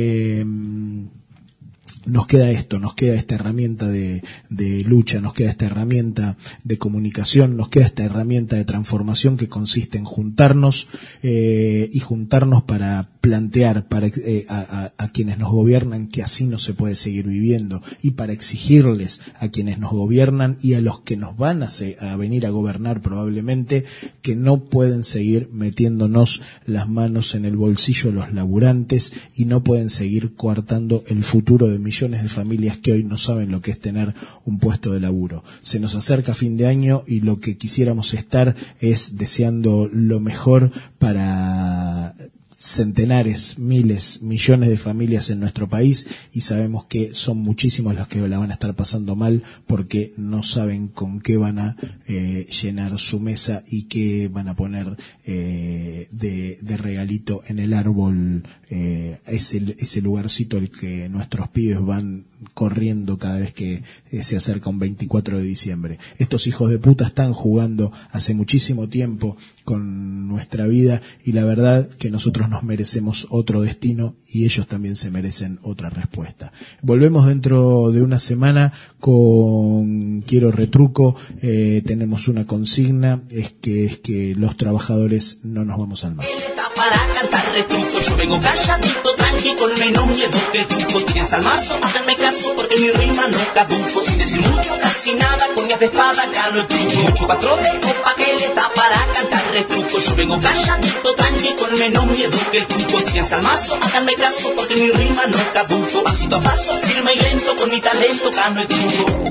Nos queda esto, nos queda esta herramienta de lucha, nos queda esta herramienta de comunicación, nos queda esta herramienta de transformación que consiste en juntarnos y juntarnos para plantear a quienes nos gobiernan que así no se puede seguir viviendo, y para exigirles a quienes nos gobiernan y a los que nos van a venir a gobernar probablemente, que no pueden seguir metiéndonos las manos en el bolsillo los laburantes y no pueden seguir coartando el futuro de millones de familias que hoy no saben lo que es tener un puesto de laburo. Se nos acerca fin de año y lo que quisiéramos estar es deseando lo mejor para centenares, miles, millones de familias en nuestro país, y sabemos que son muchísimos los que la van a estar pasando mal porque no saben con qué van a llenar su mesa y qué van a poner de regalito en el árbol, ese lugarcito al que nuestros pibes van corriendo cada vez que se acerca un 24 de diciembre. Estos hijos de puta están jugando hace muchísimo tiempo con nuestra vida, y la verdad que nosotros nos merecemos otro destino y ellos también se merecen otra respuesta. Volvemos dentro de una semana con Quiero Retruco. Tenemos una consigna, es que los trabajadores no nos vamos al mar. Para cantar retruco, yo vengo calladito, tranqui, con menos miedo que el truco. Tírense al mazo, háganme caso, porque mi rima no caduco. Sin decir mucho, casi nada, coñas de espada, acá no es truco. Mucho patrón de copa que le da para cantar retruco. Yo vengo calladito, tranqui, con menos miedo que el truco. Tírense al mazo, háganme caso, porque mi rima no caduco. Pasito a paso, firme y lento, con mi talento, acá no es truco.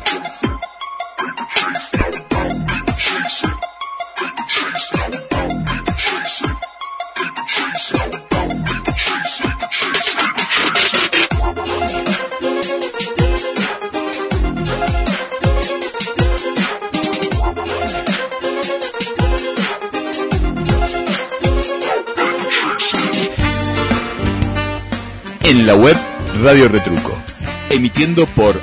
En la web Radio Retruco, emitiendo por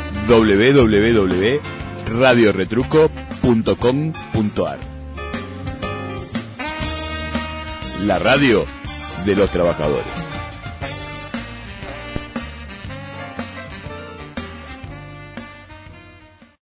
www.radioretruco.com.ar. La radio de los trabajadores.